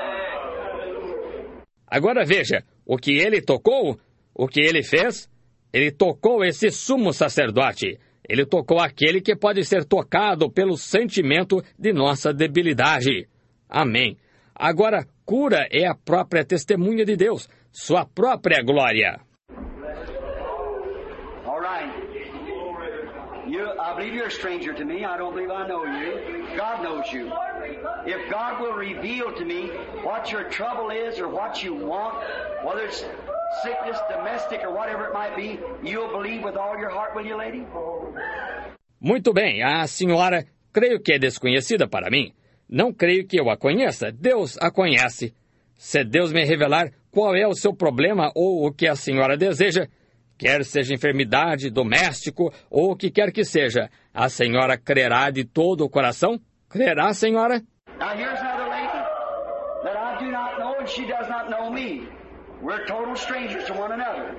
Agora veja, o que ele tocou, o que ele fez, ele tocou esse sumo sacerdote. Ele tocou aquele que pode ser tocado pelo sentimento de nossa debilidade. Amém. Agora, cura é a própria testemunha de Deus, sua própria glória. All right. You, I believe you're a stranger to me. I don't believe I know you. God knows you. If God will reveal to me what your trouble is or what you want, whether it's sickness, domestic, or whatever it might be, you'll believe with all your heart, will you, lady? Muito bem, a senhora, creio que é desconhecida para mim. Não creio que eu a conheça. Deus a conhece. Se Deus me revelar qual é o seu problema ou o que a senhora deseja, quer seja enfermidade, doméstico ou o que quer que seja, a senhora crerá de todo o coração? Crerá, senhora? Now here's another lady that I do not know and she does not know me. We're total strangers to one another.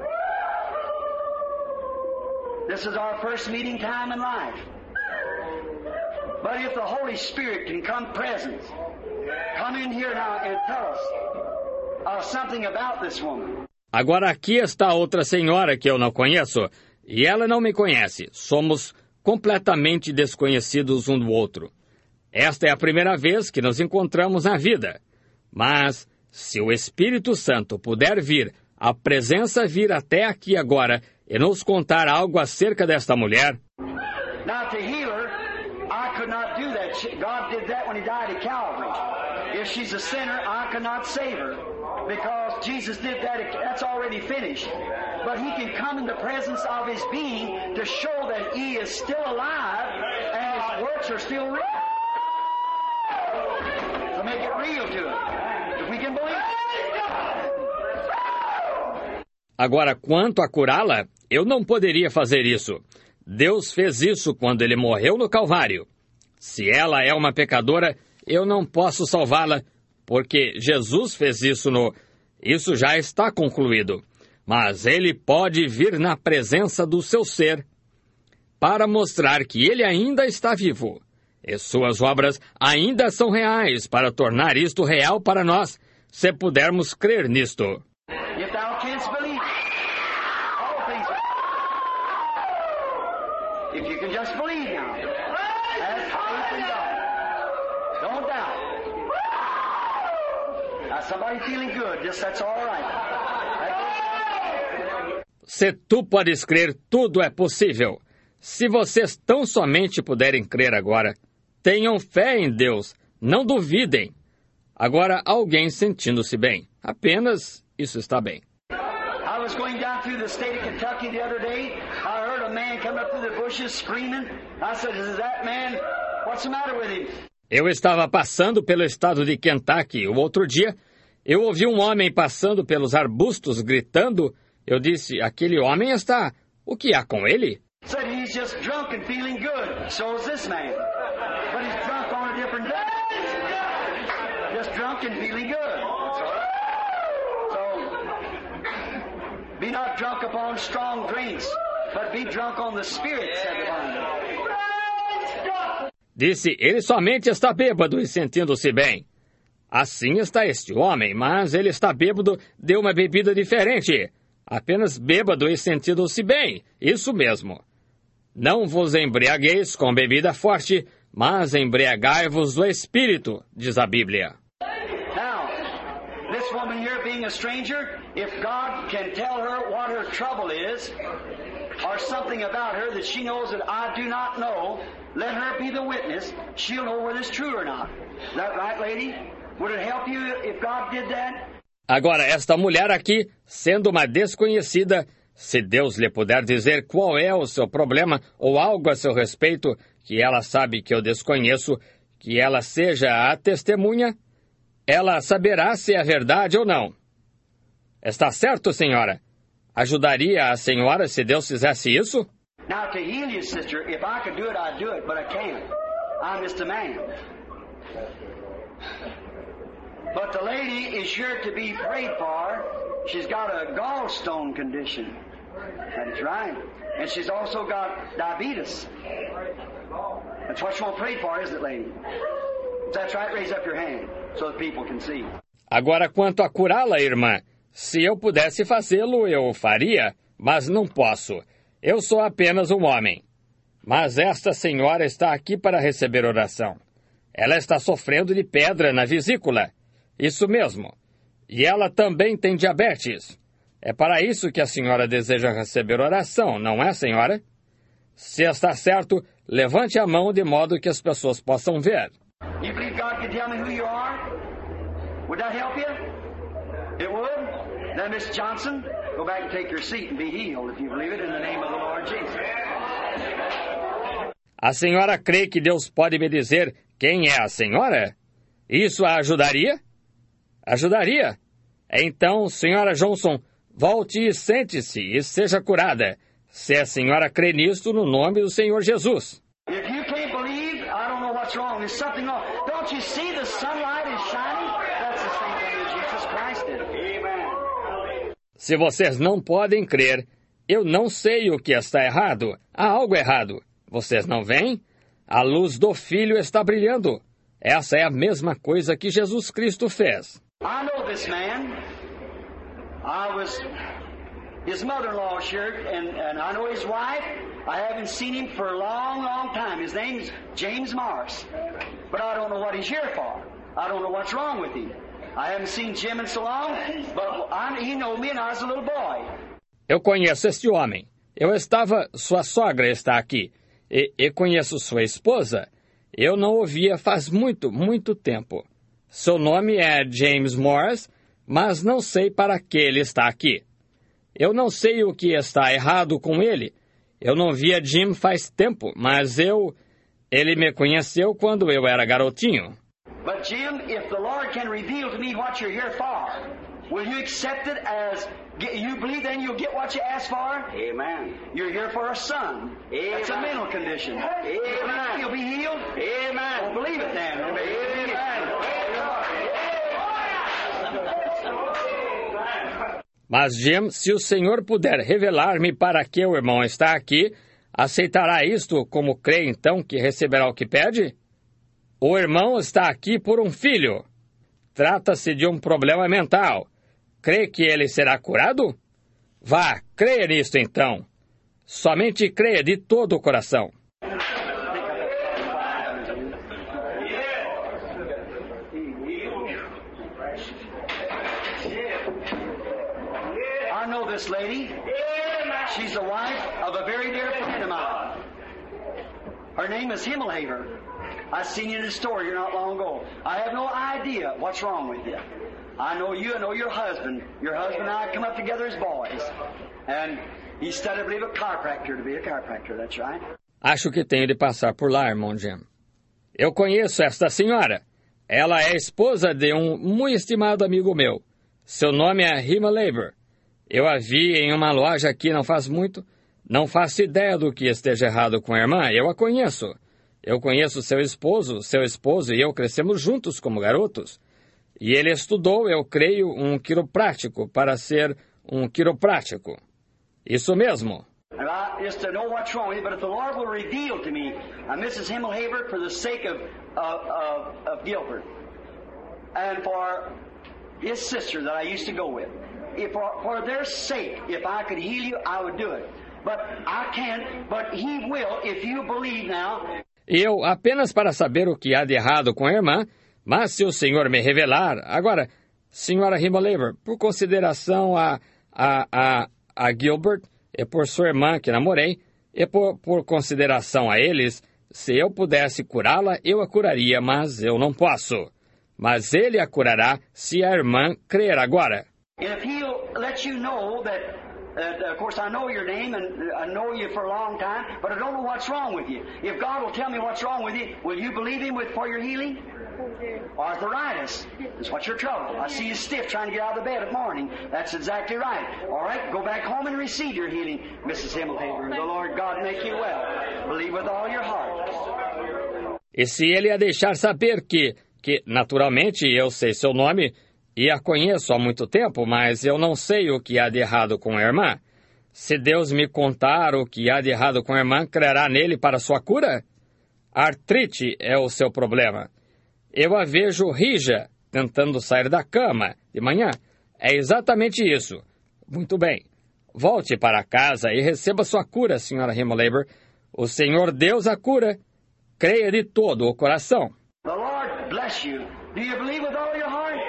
This is our first meeting time in life. But if the Holy Spirit can come present, come in here now and tell us uh, something about this woman. Agora aqui está outra senhora que eu não conheço, e ela não me conhece. Somos completamente desconhecidos um do outro. Esta é a primeira vez que nos encontramos na vida. Mas, se o Espírito Santo puder vir, a presença vir até aqui agora e nos contar algo acerca desta mulher... Now to heal her, I could not do that. God did that when He died at Calvary. If she's a sinner, I could not save her. Because Jesus did that, that's already finished. But He can come in the presence of His being to show that He is still alive and His works are still real. To make it real to it. If we can believe it. Agora, quanto a curá-la, eu não poderia fazer isso. Deus fez isso quando Ele morreu no Calvário. Se ela é uma pecadora, eu não posso salvá-la, porque Jesus fez isso no... Isso já está concluído. Mas Ele pode vir na presença do seu ser para mostrar que Ele ainda está vivo. E suas obras ainda são reais para tornar isto real para nós, se pudermos crer nisto. If thou canst believe, all things are... If you can just believe now, have faith in God. Don't doubt. Now somebody feeling good, just that's all right. Se tu podes crer, tudo é possível. Se vocês tão somente puderem crer agora, tenham fé em Deus, não duvidem. Agora, alguém sentindo-se bem. Apenas isso está bem. I was going down through the state of Kentucky the other day. I heard a man come up through the bushes screaming. I said, "Is that man? What's the matter with him?" Eu estava passando pelo estado de Kentucky o outro dia. Eu ouvi um homem passando pelos arbustos gritando. Eu disse, aquele homem está... O que há com ele? Said he's just drunk and feeling good. So is this man. But he's drunk on a different day. Just drunk and feeling good. So, be not drunk upon strong drinks, but be drunk on the Spirit, said the Bible. Disse, ele somente está bêbado e sentindo-se bem. Assim está este homem, mas ele está bêbado de uma bebida diferente. Apenas bêbado e sentindo-se bem, isso mesmo. Não vos embriagueis com bebida forte, mas embriagai-vos do Espírito, diz a Bíblia. Now, this woman here being a stranger, if God can tell her what her trouble is, or something about her that she knows that I do not know, let her be the witness. She'll know whether it's true or not. Is that right, lady? Would it help you if God did that? Agora, esta mulher aqui, sendo uma desconhecida, se Deus lhe puder dizer qual é o seu problema ou algo a seu respeito, que ela sabe que eu desconheço, que ela seja a testemunha, ela saberá se é verdade ou não. Está certo, senhora? Ajudaria a senhora se Deus fizesse isso? Now, to heal you, sister, if I could do it, I'd do it, but I can't. I'm just a man. But the lady is sure to be prayed for. She's got a gallstone condition. That's right. And she's also got diabetes. That's what you want prayed for, isn't it, lady? If that's right, raise up your hand so that people can see. Agora, quanto a curá-la, irmã, se eu pudesse fazê-lo, eu o faria, mas não posso. Eu sou apenas um homem. Mas esta senhora está aqui para receber oração. Ela está sofrendo de pedra na vesícula. Isso mesmo. E ela também tem diabetes. É para isso que a senhora deseja receber oração, não é, senhora? Se está certo, levante a mão de modo que as pessoas possam ver. You believe God can tell me who you are? Would that help you? It would? Then, Miss Johnson, go back and take your seat and be healed if you believe it in the name of the Lord Jesus. A senhora crê que Deus pode me dizer quem é a senhora? Isso a ajudaria? Ajudaria. Então, senhora Johnson, volte e sente-se e seja curada, se a senhora crê nisto no nome do Senhor Jesus. If you can't believe, I don't know what's wrong. There's something wrong. Don't you see the sunlight is shining? That's the same thing that Jesus Christ did. Amen. Se vocês não podem crer, eu não sei o que está errado. Há algo errado. Vocês não veem? A luz do Filho está brilhando. Essa é a mesma coisa que Jesus Cristo fez. I know this man. I was his mother-in-law's shirt, and, and I know his wife. I haven't seen him for a long, long time. His name's James Morris. But I don't know what he's here for. I don't know what's wrong with him. I haven't seen Jim in so long, but I, he knew me when I was a little boy. Eu conheço este homem. Eu estava... Sua sogra está aqui. E, e conheço sua esposa. Eu não o via faz muito, muito tempo. Seu nome é James Morris, mas não sei para que ele está aqui. Eu não sei o que está errado com ele. Eu não via Jim faz tempo, mas eu... Ele me conheceu quando eu era garotinho. But Jim, if the Lord can reveal to me what you're here for, will you accept it as... You believe then you'll get what you ask for? Amen. You're here for a son. Amen. That's a mental condition. Amen. You'll be healed? Amen. Well, believe it then. Amen. Mas, Jim, se o Senhor puder revelar-me para que o irmão está aqui, aceitará isto como crê então que receberá o que pede? O irmão está aqui por um filho. Trata-se de um problema mental. Crê que ele será curado? Vá, creia nisto então. Somente creia de todo o coração. I know this lady. She's the wife of a very dear friend of mine. Her name is Himmelhaver. I seen you in the store here not long ago. I have no idea what's wrong with you. I know you, I know your husband. Your husband and I come up together as boys. And he studied, I believe, a chiropractor to be a chiropractor, that's right. Acho que tenho de passar por lá, irmão Jim. Eu conheço esta senhora. Ela é esposa de um muito estimado amigo meu. Seu nome é Himmelhaver. Eu a vi em uma loja aqui não faz muito. Não faço ideia do que esteja errado com a irmã. Eu a conheço. Eu conheço seu esposo. Seu esposo e eu crescemos juntos como garotos. E ele estudou, eu creio, um quiroprático para ser um quiroprático. Isso mesmo. And I just to know what's wrong with you, but if the Lord will reveal to me, uh, Missus Himmelhaver, for the sake of, of, of, of Gilbert, and for his sister that I used to go with. If for, for their sake, if I could heal you, I would do it. But I can't, but he will if you believe now. Eu apenas para saber o que há de errado com a irmã, mas se o Senhor me revelar... Agora, senhora Himmelaber, por consideração a, a, a, a Gilbert e por sua irmã que namorei, e por, por consideração a eles, se eu pudesse curá-la, eu a curaria, mas eu não posso. Mas ele a curará se a irmã crer agora. And if he'll let you know that, uh, of course I know your name and I know you for a long time, but I don't know what's wrong with you. If God will tell me what's wrong with you, will you believe him with, for your healing? Arthritis is what's your trouble. I see you stiff trying to get out of the bed at morning. That's exactly right. All right, go back home and receive your healing, Missus Himmelaber. The Lord God make you well. Believe with all your heart. E se ele a deixar saber que, que naturalmente eu sei seu nome e a conheço há muito tempo, mas eu não sei o que há de errado com a irmã. Se Deus me contar o que há de errado com a irmã, crerá nele para sua cura? Artrite é o seu problema. Eu a vejo rija, tentando sair da cama de manhã. É exatamente isso. Muito bem. Volte para casa e receba sua cura, senhora Himmelaber. O Senhor Deus a cura. Creia de todo o coração. The Lord bless you. Do you believe with all your heart?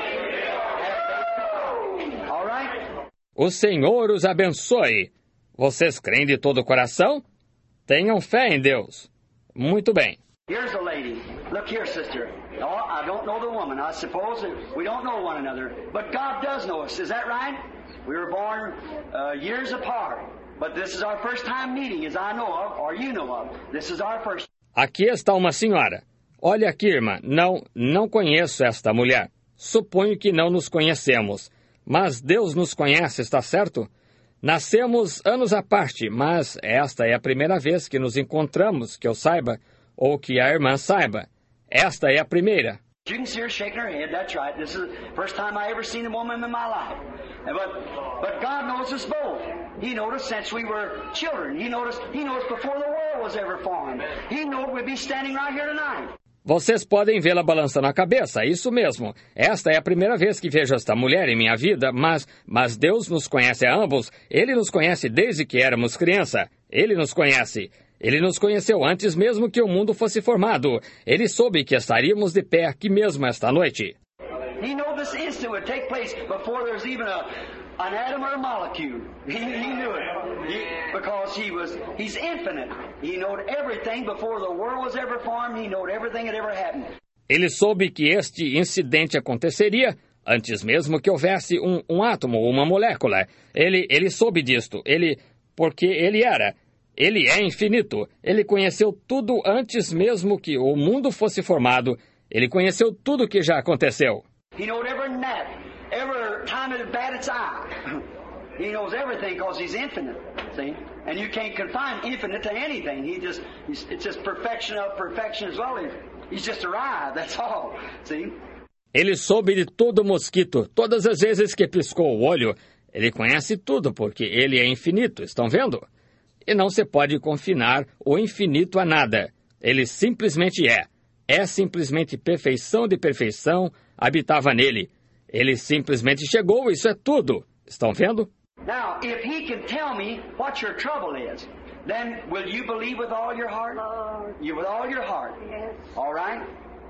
All right? O Senhor os abençoe. Vocês creem de todo o coração? Tenham fé em Deus. Muito bem. Here's a lady. Look here, sister. No, I don't know the woman. I suppose that we don't know one another. But God does know us. Is that right? We were born uh, years apart. But this is our first time meeting, as I know of, or you know of. This is our first. Aqui está uma senhora. Olha aqui, irmã. Não, não conheço esta mulher. Suponho que não nos conhecemos. Mas Deus nos conhece, está certo? Nascemos anos à parte, mas esta é a primeira vez que nos encontramos, que eu saiba, ou que a irmã saiba. Esta é a primeira. You can see her shaking her head. That's right. This is the first time I ever seen a woman in my life. But, but God knows us both. He knows us since we were children. He knows us, He knows before the world was ever formed. He knows we'd be standing right here tonight. Vocês podem vê-la balançando a cabeça, isso mesmo. Esta é a primeira vez que vejo esta mulher em minha vida, mas, mas Deus nos conhece a ambos. Ele nos conhece desde que éramos criança. Ele nos conhece. Ele nos conheceu antes mesmo que o mundo fosse formado. Ele soube que estaríamos de pé aqui mesmo esta noite. He knew this instant would take place before there's even a, an atom or a molecule. He, he knew it. He, because he was, he's infinite. He knowed everything before the world was ever formed. He knowed everything that ever happened. Ele soube que este incidente aconteceria antes mesmo que houvesse um, um átomo ou uma molécula. Ele, ele soube disto. Ele, porque ele era... Ele é infinito. Ele conheceu tudo antes mesmo que o mundo fosse formado. Ele conheceu tudo que já aconteceu. He knows every gnat, every time it bat its eye. He knows everything because he's infinite. See, and you can't confine infinite to anything. He just, he's, it's just perfection of perfection as well. He's just arrived. That's all. See. Ele soube de todo mosquito, todas as vezes que piscou o olho. Ele conhece tudo porque ele é infinito. Estão vendo? E não se pode confinar o infinito a nada. Ele simplesmente é. É simplesmente perfeição de perfeição, habitava nele. Ele simplesmente chegou, isso é tudo. Estão vendo? Now, if he can tell me what your trouble is, then will you believe with all your heart? Lord. You with all your heart. Yes. All right?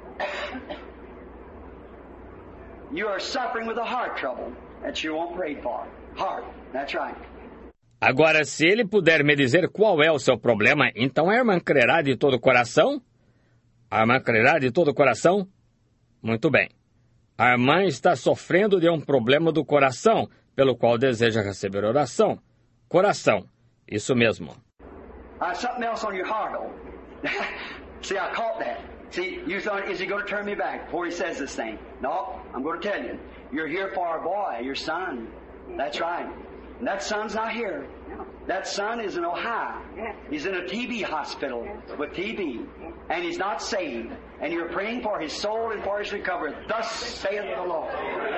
You are suffering with a heart trouble that you won't pray for. Heart. That's right. Agora, se ele puder me dizer qual é o seu problema, então a irmã crerá de todo o coração? A irmã crerá de todo o coração? Muito bem. A irmã está sofrendo de um problema do coração, pelo qual deseja receber oração. Coração. Isso mesmo. Uh, something else on your heart, though. See, I caught that. See, you thought, is he going to turn me back before he says this thing? No, I'm going to tell you. You're here for our boy, your son. That's right. And that son's not here. That son is in Ohio. He's in a T B hospital with T B. And he's not saved. And you're praying for his soul and for his recovery. Thus saith the Lord.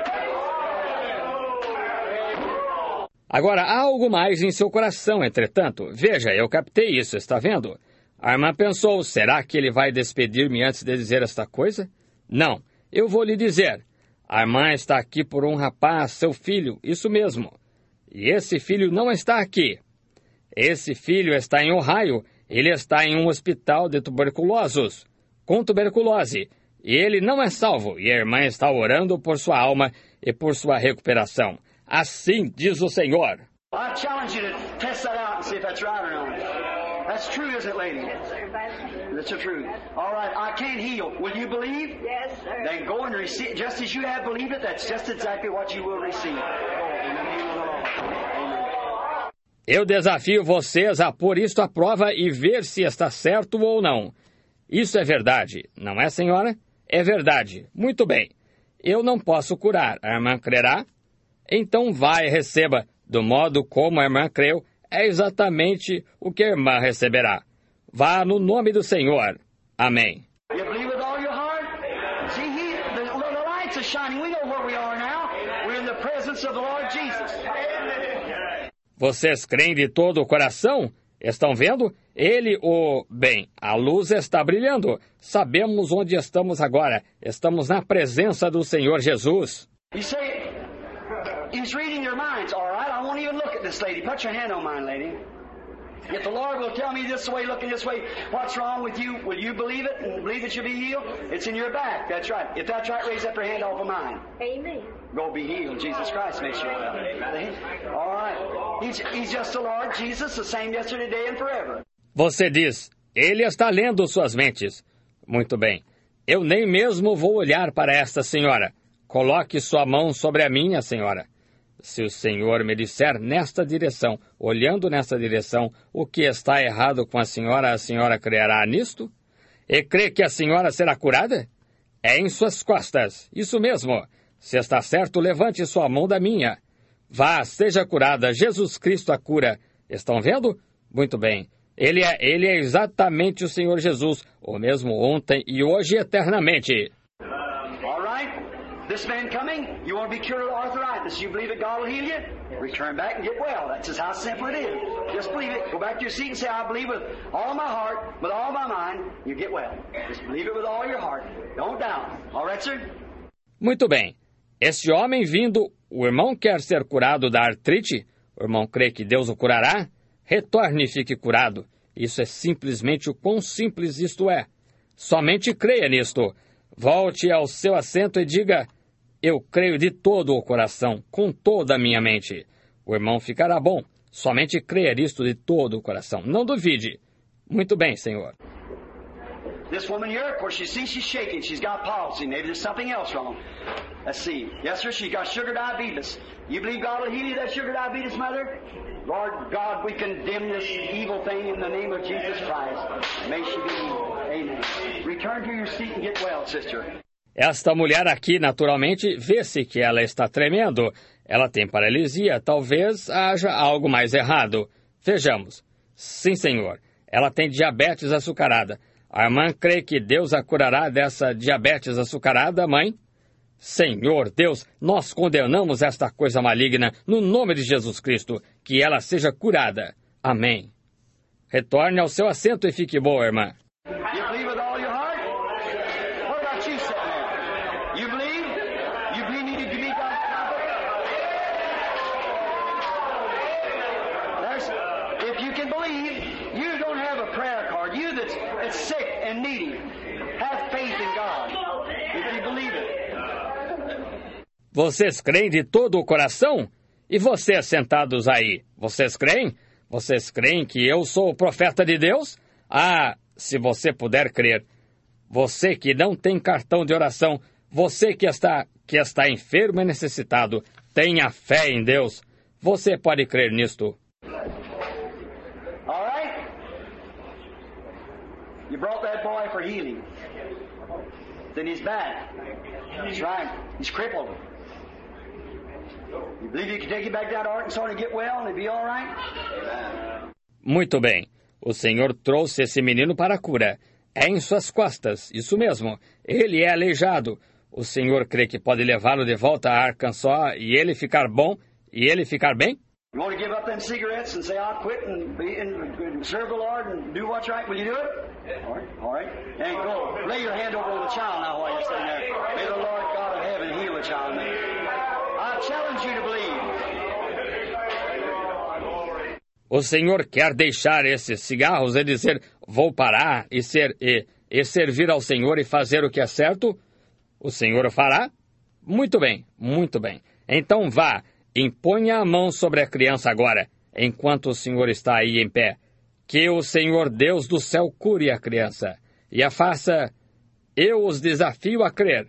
Agora, há algo mais em seu coração, entretanto. Veja, eu captei isso, está vendo? A irmã pensou, será que ele vai despedir-me antes de dizer esta coisa? Não, eu vou lhe dizer, a irmã está aqui por um rapaz, seu filho, isso mesmo. E esse filho não está aqui. Esse filho está em Ohio, ele está em um hospital de tuberculosos, com tuberculose, e ele não é salvo, e a irmã está orando por sua alma e por sua recuperação. Assim diz o Senhor. I challenge you to test that out and see if that's right or not. That's true, isn't it, lady? That's the truth. All right, I can't heal. Will you believe? Yes, sir. Then go and receive. Just as you have believed it, that's just exactly what you will receive. Go in the name of the Lord. Amen. Eu desafio vocês a pôr isto à prova e ver se está certo ou não. Isso é verdade, não é, senhora? É verdade. Muito bem. Eu não posso curar. A irmã crerá? Então vai e receba. Do modo como a irmã creu, é exatamente o que a irmã receberá. Vá no nome do Senhor. Amém. You believe with all your heart? See, he, the, the lights are shining. We know where we are now. We're in the presence of the Lord Jesus. Vocês creem de todo o coração? Estão vendo? Ele, o... Bem, a luz está brilhando. Sabemos onde estamos agora. Estamos na presença do Senhor Jesus. You say, he's reading your minds. All right, I won't even look at this lady. Put your hand on mine, lady. If the Lord will tell me this way, looking this way, what's wrong with you, will you believe it and believe that you'll be healed? It's in your back. That's right. If that's right, raise up your hand off of mine. Amen. Go be healed. Jesus Christ makes you well. All right. He's, he's just the Lord Jesus, the same yesterday, today, and forever. Você diz, ele está lendo suas mentes. Muito bem. Eu nem mesmo vou olhar para esta senhora. Coloque sua mão sobre a minha, senhora. Se o Senhor me disser nesta direção, olhando nesta direção, o que está errado com a senhora, a senhora crerá nisto? E crê que a senhora será curada? É em suas costas, isso mesmo. Se está certo, levante sua mão da minha. Vá, seja curada, Jesus Cristo a cura. Estão vendo? Muito bem. Ele é, ele é exatamente o Senhor Jesus, o mesmo ontem e hoje eternamente. All right. This man coming, you want to be cured of arthritis. You believe that God will heal you? Return back and get well. That's just how simple it is. Just believe it. Go back to your seat and say, I believe with all my heart, with all my mind, you get well. Just believe it with all your heart. Don't doubt. All right, sir? Muito bem. Este homem vindo, o irmão quer ser curado da artrite? O irmão crê que Deus o curará? Retorne e fique curado. Isso é simplesmente o quão simples isto é. Somente creia nisto. Volte ao seu assento e diga... Eu creio de todo o coração, com toda a minha mente. O irmão ficará bom. Somente creia isto de todo o coração. Não duvide. Muito bem, Senhor. This woman here, of course, you see she's shaking. She's got palsy. Maybe there's something else wrong. Let's see. Yes, sir, she's got sugar diabetes. You believe God will heal you that sugar diabetes, mother? Lord God, we condemn this evil thing in the name of Jesus Christ. May she be healed. Amen. Return to your seat and get well, sister. Esta mulher aqui, naturalmente, vê-se que ela está tremendo. Ela tem paralisia. Talvez haja algo mais errado. Vejamos. Sim, Senhor. Ela tem diabetes açucarada. A irmã crê que Deus a curará dessa diabetes açucarada, mãe? Senhor Deus, nós condenamos esta coisa maligna no nome de Jesus Cristo. Que ela seja curada. Amém. Retorne ao seu assento e fique boa, irmã. You believe with all your heart? What about you sitting there? You believe? You believe you need to be God's prophet? There's, if you can believe, you don't have a prayer card. You that's, that's sick and needy, have faith in God. If you believe it. Vocês creem de todo o coração? E vocês sentados aí, vocês creem? Vocês creem que eu sou o profeta de Deus? Ah, se você puder crer. Você que não tem cartão de oração, você que está, que está enfermo e necessitado, tenha fé em Deus. Você pode crer nisto. All right? You brought that boy for healing. Then he's back. That's right. He's crippled. You believe you can take him back down to Arkansas and get well and he'll be all right? Muito bem. O Senhor trouxe esse menino para a cura. É em suas costas, isso mesmo. Ele é aleijado. O Senhor crê que pode levá-lo de volta a Arkansas e ele ficar bom? E ele ficar bem? You want to give up them cigarettes and say, I'll quit and, be, and, and serve the Lord and do what's right? Will you do it? All right. All right. And go. Lay your hand over on the child now while you're sitting there. May the Lord O senhor quer deixar esses cigarros e dizer, vou parar e, ser, e, e servir ao senhor e fazer o que é certo? O senhor o fará? Muito bem, muito bem. Então vá, imponha a mão sobre a criança agora, enquanto o senhor está aí em pé. Que o Senhor Deus do céu cure a criança e a faça... Eu os desafio a crer.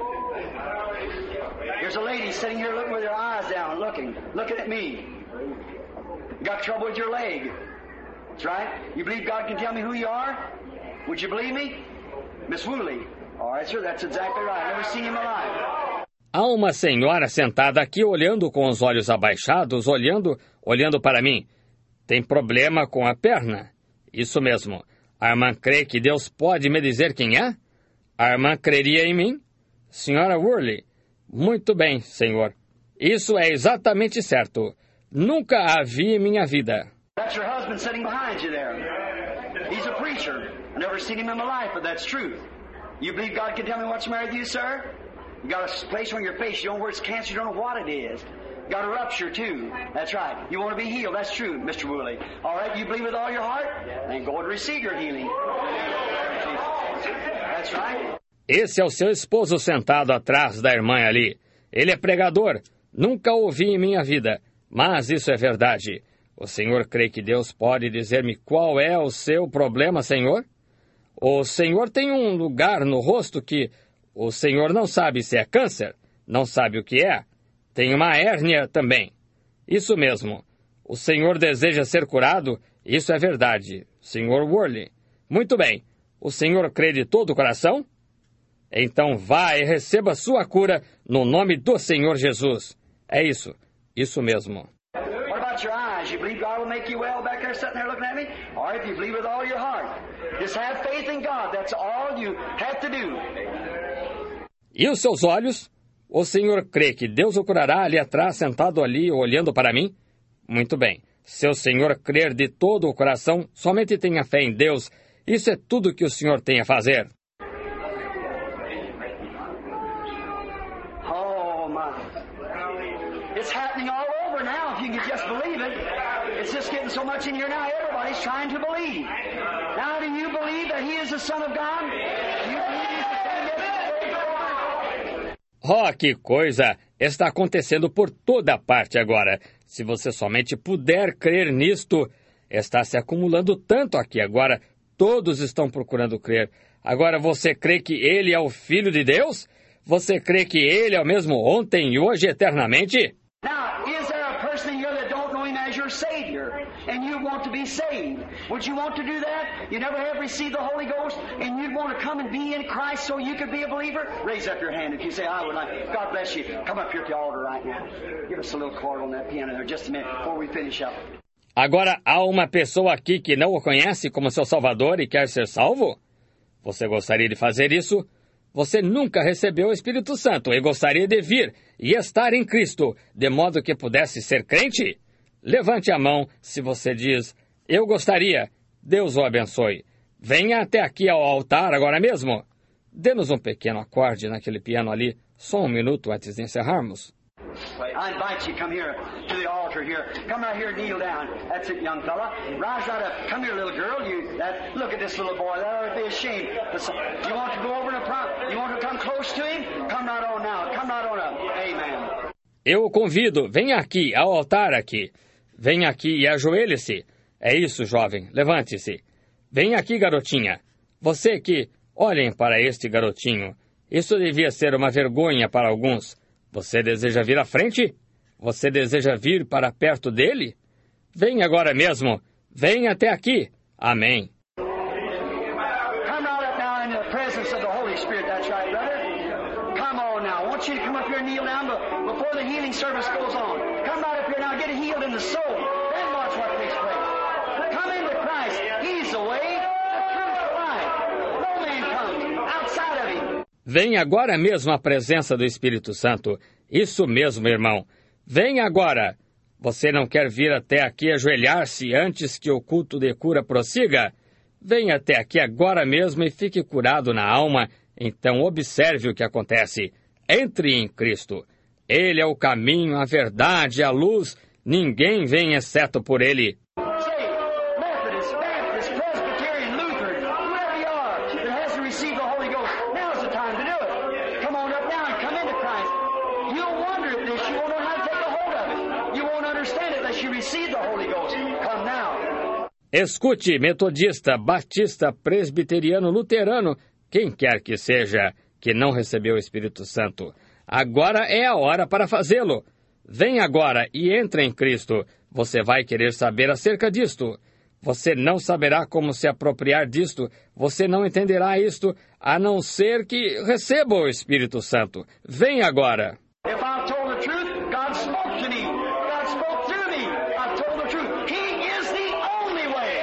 There's a lady sitting here looking with her eyes down, looking, looking at me. Got trouble with your leg. That's right. You believe God can tell me who you are? Would you believe me? Miss Woolley. All right, sir, that's exactly right. I've never seen him alive. Há uma senhora sentada aqui olhando com os olhos abaixados, olhando, olhando para mim. Tem problema com a perna? Isso mesmo. A irmã crê que Deus pode me dizer quem é? A irmã creria em mim? Senhora Worley. Muito bem, senhor. Isso é exatamente certo. Nunca a vi em minha vida. That's your husband sitting behind you there. He's a preacher. I've never seen him in my life, but that's truth. You believe God can tell me what's the matter with you, sir? You got a place on your face. You don't know where it's cancer. You don't know what it is. You got a rupture, too. That's right. You want to be healed. That's true, Mister Woolley. All right, you believe with all your heart? Then go and receive your healing. That's right. Esse é o seu esposo sentado atrás da irmã ali. Ele é pregador. Nunca ouvi em minha vida, mas isso é verdade. O senhor crê que Deus pode dizer-me qual é o seu problema, senhor? O senhor tem um lugar no rosto que o senhor não sabe se é câncer, não sabe o que é. Tem uma hérnia também. Isso mesmo. O senhor deseja ser curado? Isso é verdade, senhor Worley. Muito bem. O senhor crê de todo o coração? Então vá e receba sua cura no nome do Senhor Jesus. É isso. Isso mesmo. What about your eyes? You believe God will make you well back there sitting there looking at me? Or if you believe with all your heart. Just have faith in God. That's all you have to do. E os seus olhos? O senhor crê que Deus o curará ali atrás, sentado ali, olhando para mim? Muito bem. Se o senhor crer de todo o coração, somente tenha fé em Deus. Isso é tudo que o senhor tem a fazer. Oh, my. It's happening all over now, if you can just believe it. It's just getting so much in here now, everybody's trying to believe. Now, do you believe that He is the Son of God? Do you believe He's the Son of God? Oh, que coisa! Está acontecendo por toda parte agora. Se você somente puder crer nisto, está se acumulando tanto aqui agora. Todos estão procurando crer. Agora você crê que Ele é o Filho de Deus? Você crê que Ele é o mesmo ontem e hoje eternamente? Now, is there a person in here that don't know Him as your Savior, and you want to be saved? Would you want to do that? You never have received the Holy Ghost, and you'd want to come and be in Christ so you could be a believer? Raise up your hand if you say, I would like. God bless you. Come up here at the altar right now. Give us a little chord on that piano there just a minute before we finish up. Agora, há uma pessoa aqui que não o conhece como seu Salvador e quer ser salvo? Você gostaria de fazer isso? Você nunca recebeu o Espírito Santo e gostaria de vir e estar em Cristo, de modo que pudesse ser crente? Levante a mão se você diz, eu gostaria. Deus o abençoe. Venha até aqui ao altar agora mesmo. Dê-nos um pequeno acorde naquele piano ali, só um minuto antes de encerrarmos. I invite you, come here to the altar here. Come right here, kneel down. That's it, young fella. Rise right up. Come here, little girl. You that, look at this little boy. That ought to be ashamed. Listen, do you want to go over and prom- you want to come close to him? Come right on now. Come right on up. Amen. Eu o convido, venha aqui, ao altar aqui. Venha aqui e ajoelhe-se. É isso, jovem, levante-se. Venha aqui, garotinha. Você que... Olhem para este garotinho. Isso devia ser uma vergonha para alguns. Você deseja vir à frente? Você deseja vir para perto dele? Venha agora mesmo. Venha até aqui. Amém. Come right up now in the presence of the Holy Spirit. That's right, brother. Come on now. I want you to come up here and kneel down before the healing service goes on. Come right up here now. Get healed in the soul. Then watch what takes place. Come into Christ. He's the way, the truth, the life. No man comes outside of Him. Venha agora mesmo à presença do Espírito Santo. Isso mesmo, irmão. Venha agora. Você não quer vir até aqui ajoelhar-se antes que o culto de cura prossiga? Venha até aqui agora mesmo e fique curado na alma. Então observe o que acontece. Entre em Cristo. Ele é o caminho, a verdade, a luz. Ninguém vem exceto por Ele. Baptist, you received the Holy Ghost. Come now. Escute, metodista, batista, presbiteriano, luterano, quem quer que seja que não recebeu o Espírito Santo. Agora é a hora para fazê-lo. Vem agora e entre em Cristo. Você vai querer saber acerca disto. Você não saberá como se apropriar disto. Você não entenderá isto, a não ser que receba o Espírito Santo. Vem agora. If I've told the truth, God spoke to me. God spoke through me. I've told the truth. He is the only way.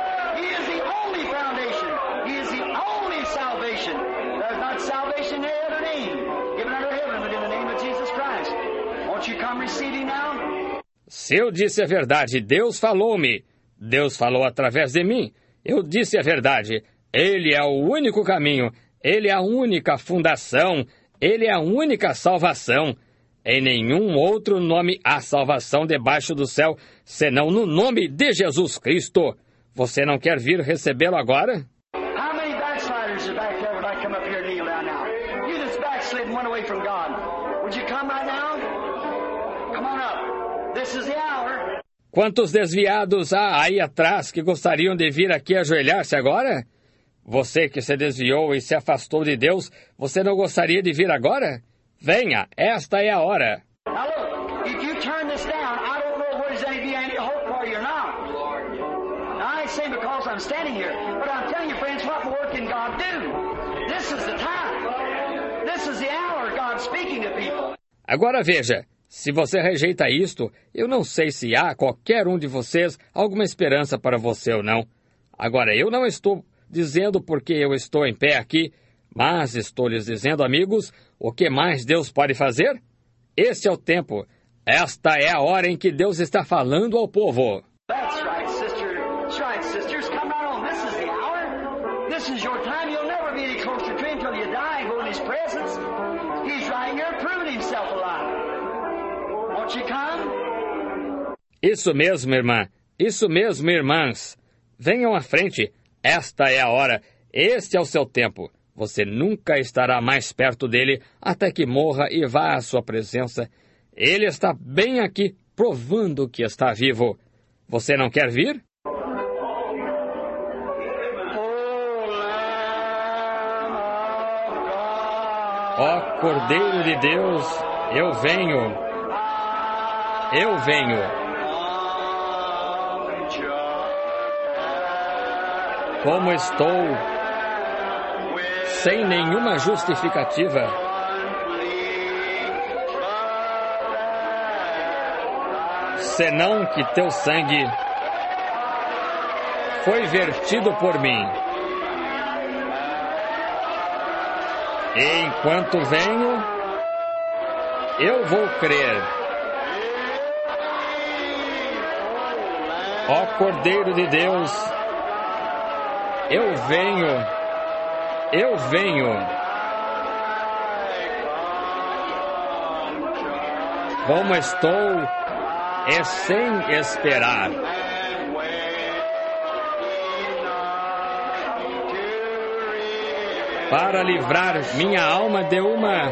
He is the only foundation. He is the only salvation. There's not salvation in any other name given under heaven but in the name of Jesus Christ. Won't you come receiving now? Se eu disse a verdade, Deus falou-me. Deus falou através de mim. Eu disse a verdade. Ele é o único caminho. Ele é a única fundação. Ele é a única salvação. Em nenhum outro nome há salvação debaixo do céu, senão no nome de Jesus Cristo. Você não quer vir recebê-lo agora? How many backsliders are back there? Would I come up here and kneel down now? You that's backslid and went away from God. Would you come right now? Come on up. This is the hour. Quantos desviados há aí atrás que gostariam de vir aqui ajoelhar-se agora? Você que se desviou e se afastou de Deus, você não gostaria de vir agora? Venha, esta é a hora. Now look, if you turn this down, I don't know whether there's any, be any hope for you or not. Now I ain't saying because I'm standing here, but I'm telling you, friends, what more can God do? This is the time. This is the hour God's speaking to people. Agora veja, se você rejeita isto, eu não sei se há qualquer um de vocês alguma esperança para você ou não. Agora, eu não estou dizendo porque eu estou em pé aqui, mas estou lhes dizendo, amigos, o que mais Deus pode fazer? Este é o tempo. Esta é a hora em que Deus está falando ao povo. That's right, sister. That's right, sisters. Come right on. This is the hour. This is your time. You'll never be any closer to Him until you die and go in His presence. He's right here proving Himself alive. Won't you come? Isso mesmo, irmã. Isso mesmo, irmãs. Venham à frente. Esta é a hora. Este é o seu tempo. Você nunca estará mais perto dele até que morra e vá à sua presença. Ele está bem aqui, provando que está vivo. Você não quer vir? Ó Cordeiro de Deus, eu venho. Eu venho. Como estou, sem nenhuma justificativa. Senão que teu sangue foi vertido por mim. E enquanto venho, eu vou crer. Ó Cordeiro de Deus, eu venho, eu venho. Como estou, é sem esperar. Para livrar minha alma de uma...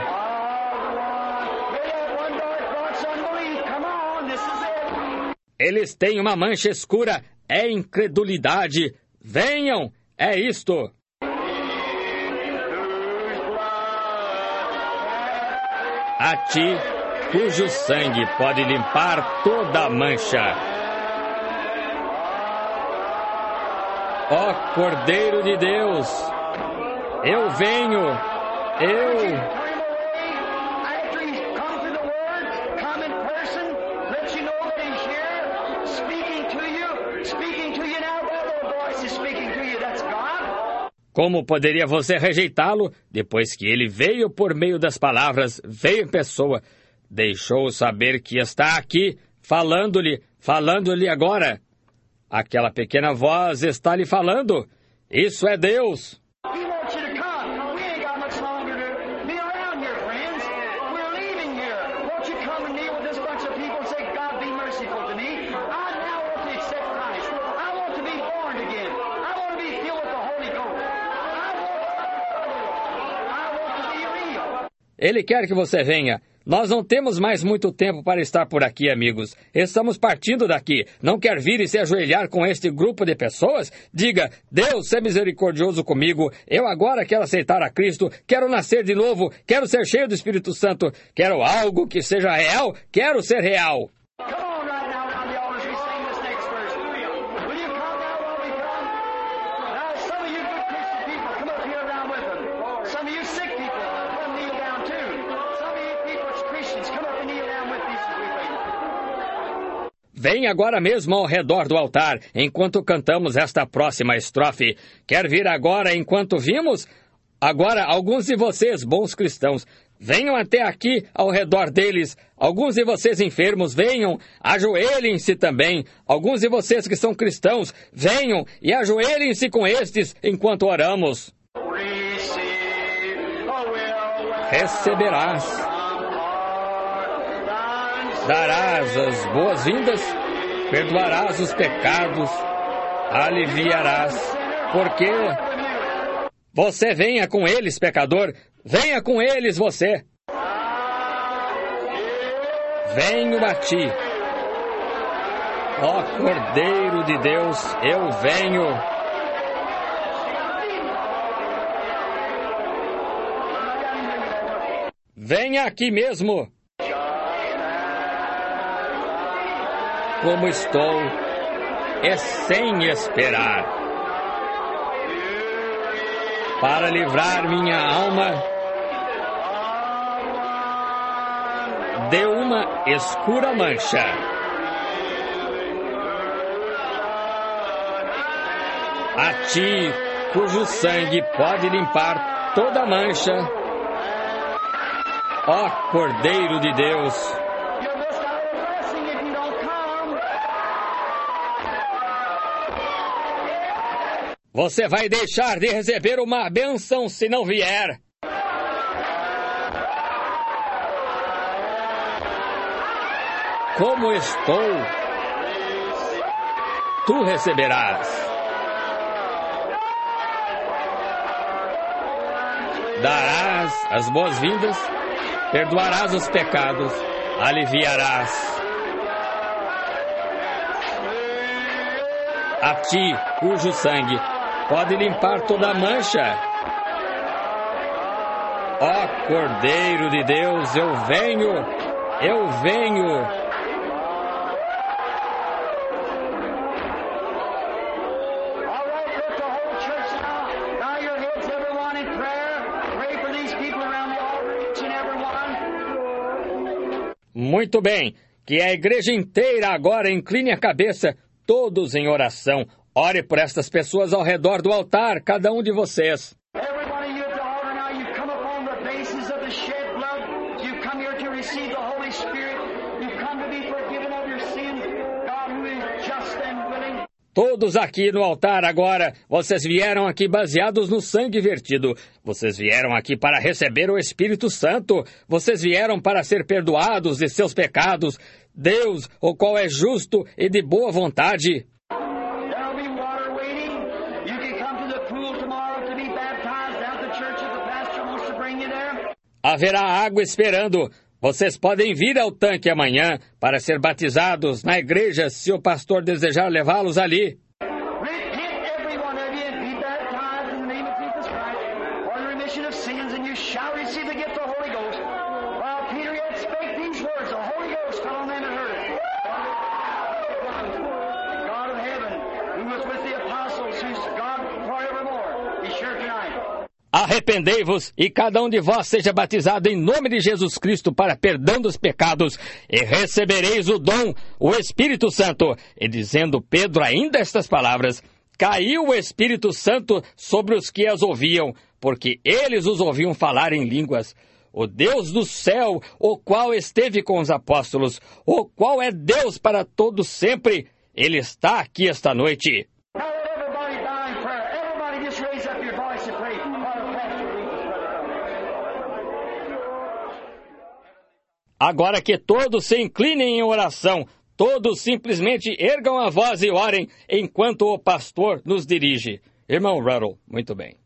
Eles têm uma mancha escura, é incredulidade. Venham! É isto. A ti, cujo sangue pode limpar toda a mancha. Ó Cordeiro de Deus, eu venho, eu... Como poderia você rejeitá-lo depois que ele veio por meio das palavras, veio em pessoa, deixou saber que está aqui, falando-lhe, falando-lhe agora? Aquela pequena voz está lhe falando. Isso é Deus. Ele quer que você venha. Nós não temos mais muito tempo para estar por aqui, amigos. Estamos partindo daqui. Não quer vir e se ajoelhar com este grupo de pessoas? Diga, Deus, seja misericordioso comigo. Eu agora quero aceitar a Cristo. Quero nascer de novo. Quero ser cheio do Espírito Santo. Quero algo que seja real. Quero ser real. Come on right now around the altars. We sing this next verse. Will you come now while we come? Now, some of you good Christian people, come up here around with them. Some of you sick people, come kneel down too. Some of you people that's Christians, come up and kneel down with these as we wait. Vem agora mesmo ao redor do altar, enquanto cantamos esta próxima estrofe. Quer vir agora enquanto vimos? Agora, alguns de vocês, bons cristãos, venham até aqui ao redor deles. Alguns de vocês enfermos, venham, ajoelhem-se também. Alguns de vocês que são cristãos, venham e ajoelhem-se com estes enquanto oramos. Receberás. Darás as boas-vindas, perdoarás os pecados, aliviarás. Porque você venha com eles, pecador, venha com eles você. Venho a ti. Ó Cordeiro de Deus, eu venho. Venha aqui mesmo. Como estou, é sem esperar. Para livrar minha alma de uma escura mancha. A ti, cujo sangue pode limpar toda mancha, ó Cordeiro de Deus. Você vai deixar de receber uma bênção se não vier. Como estou, tu receberás. Darás as boas-vindas, perdoarás os pecados, aliviarás. A ti, cujo sangue pode limpar toda mancha. Ó Cordeiro de Deus, eu venho, eu venho. Muito bem, que a igreja inteira agora incline a cabeça, todos em oração. Ore por estas pessoas ao redor do altar, cada um de vocês. Todos aqui no altar agora, vocês vieram aqui baseados no sangue vertido. Vocês vieram aqui para receber o Espírito Santo. Vocês vieram para ser perdoados de seus pecados. Deus, o qual é justo e de boa vontade. Haverá água esperando. Vocês podem vir ao tanque amanhã para ser batizados na igreja se o pastor desejar levá-los ali. Arrependei-vos e cada um de vós seja batizado em nome de Jesus Cristo para perdão dos pecados e recebereis o dom, o Espírito Santo. E dizendo Pedro ainda estas palavras, caiu o Espírito Santo sobre os que as ouviam, porque eles os ouviam falar em línguas. O Deus do céu, o qual esteve com os apóstolos, o qual é Deus para todos sempre, Ele está aqui esta noite. Agora que todos se inclinem em oração, todos simplesmente ergam a voz e orem enquanto o pastor nos dirige. Irmão Ruddle, muito bem.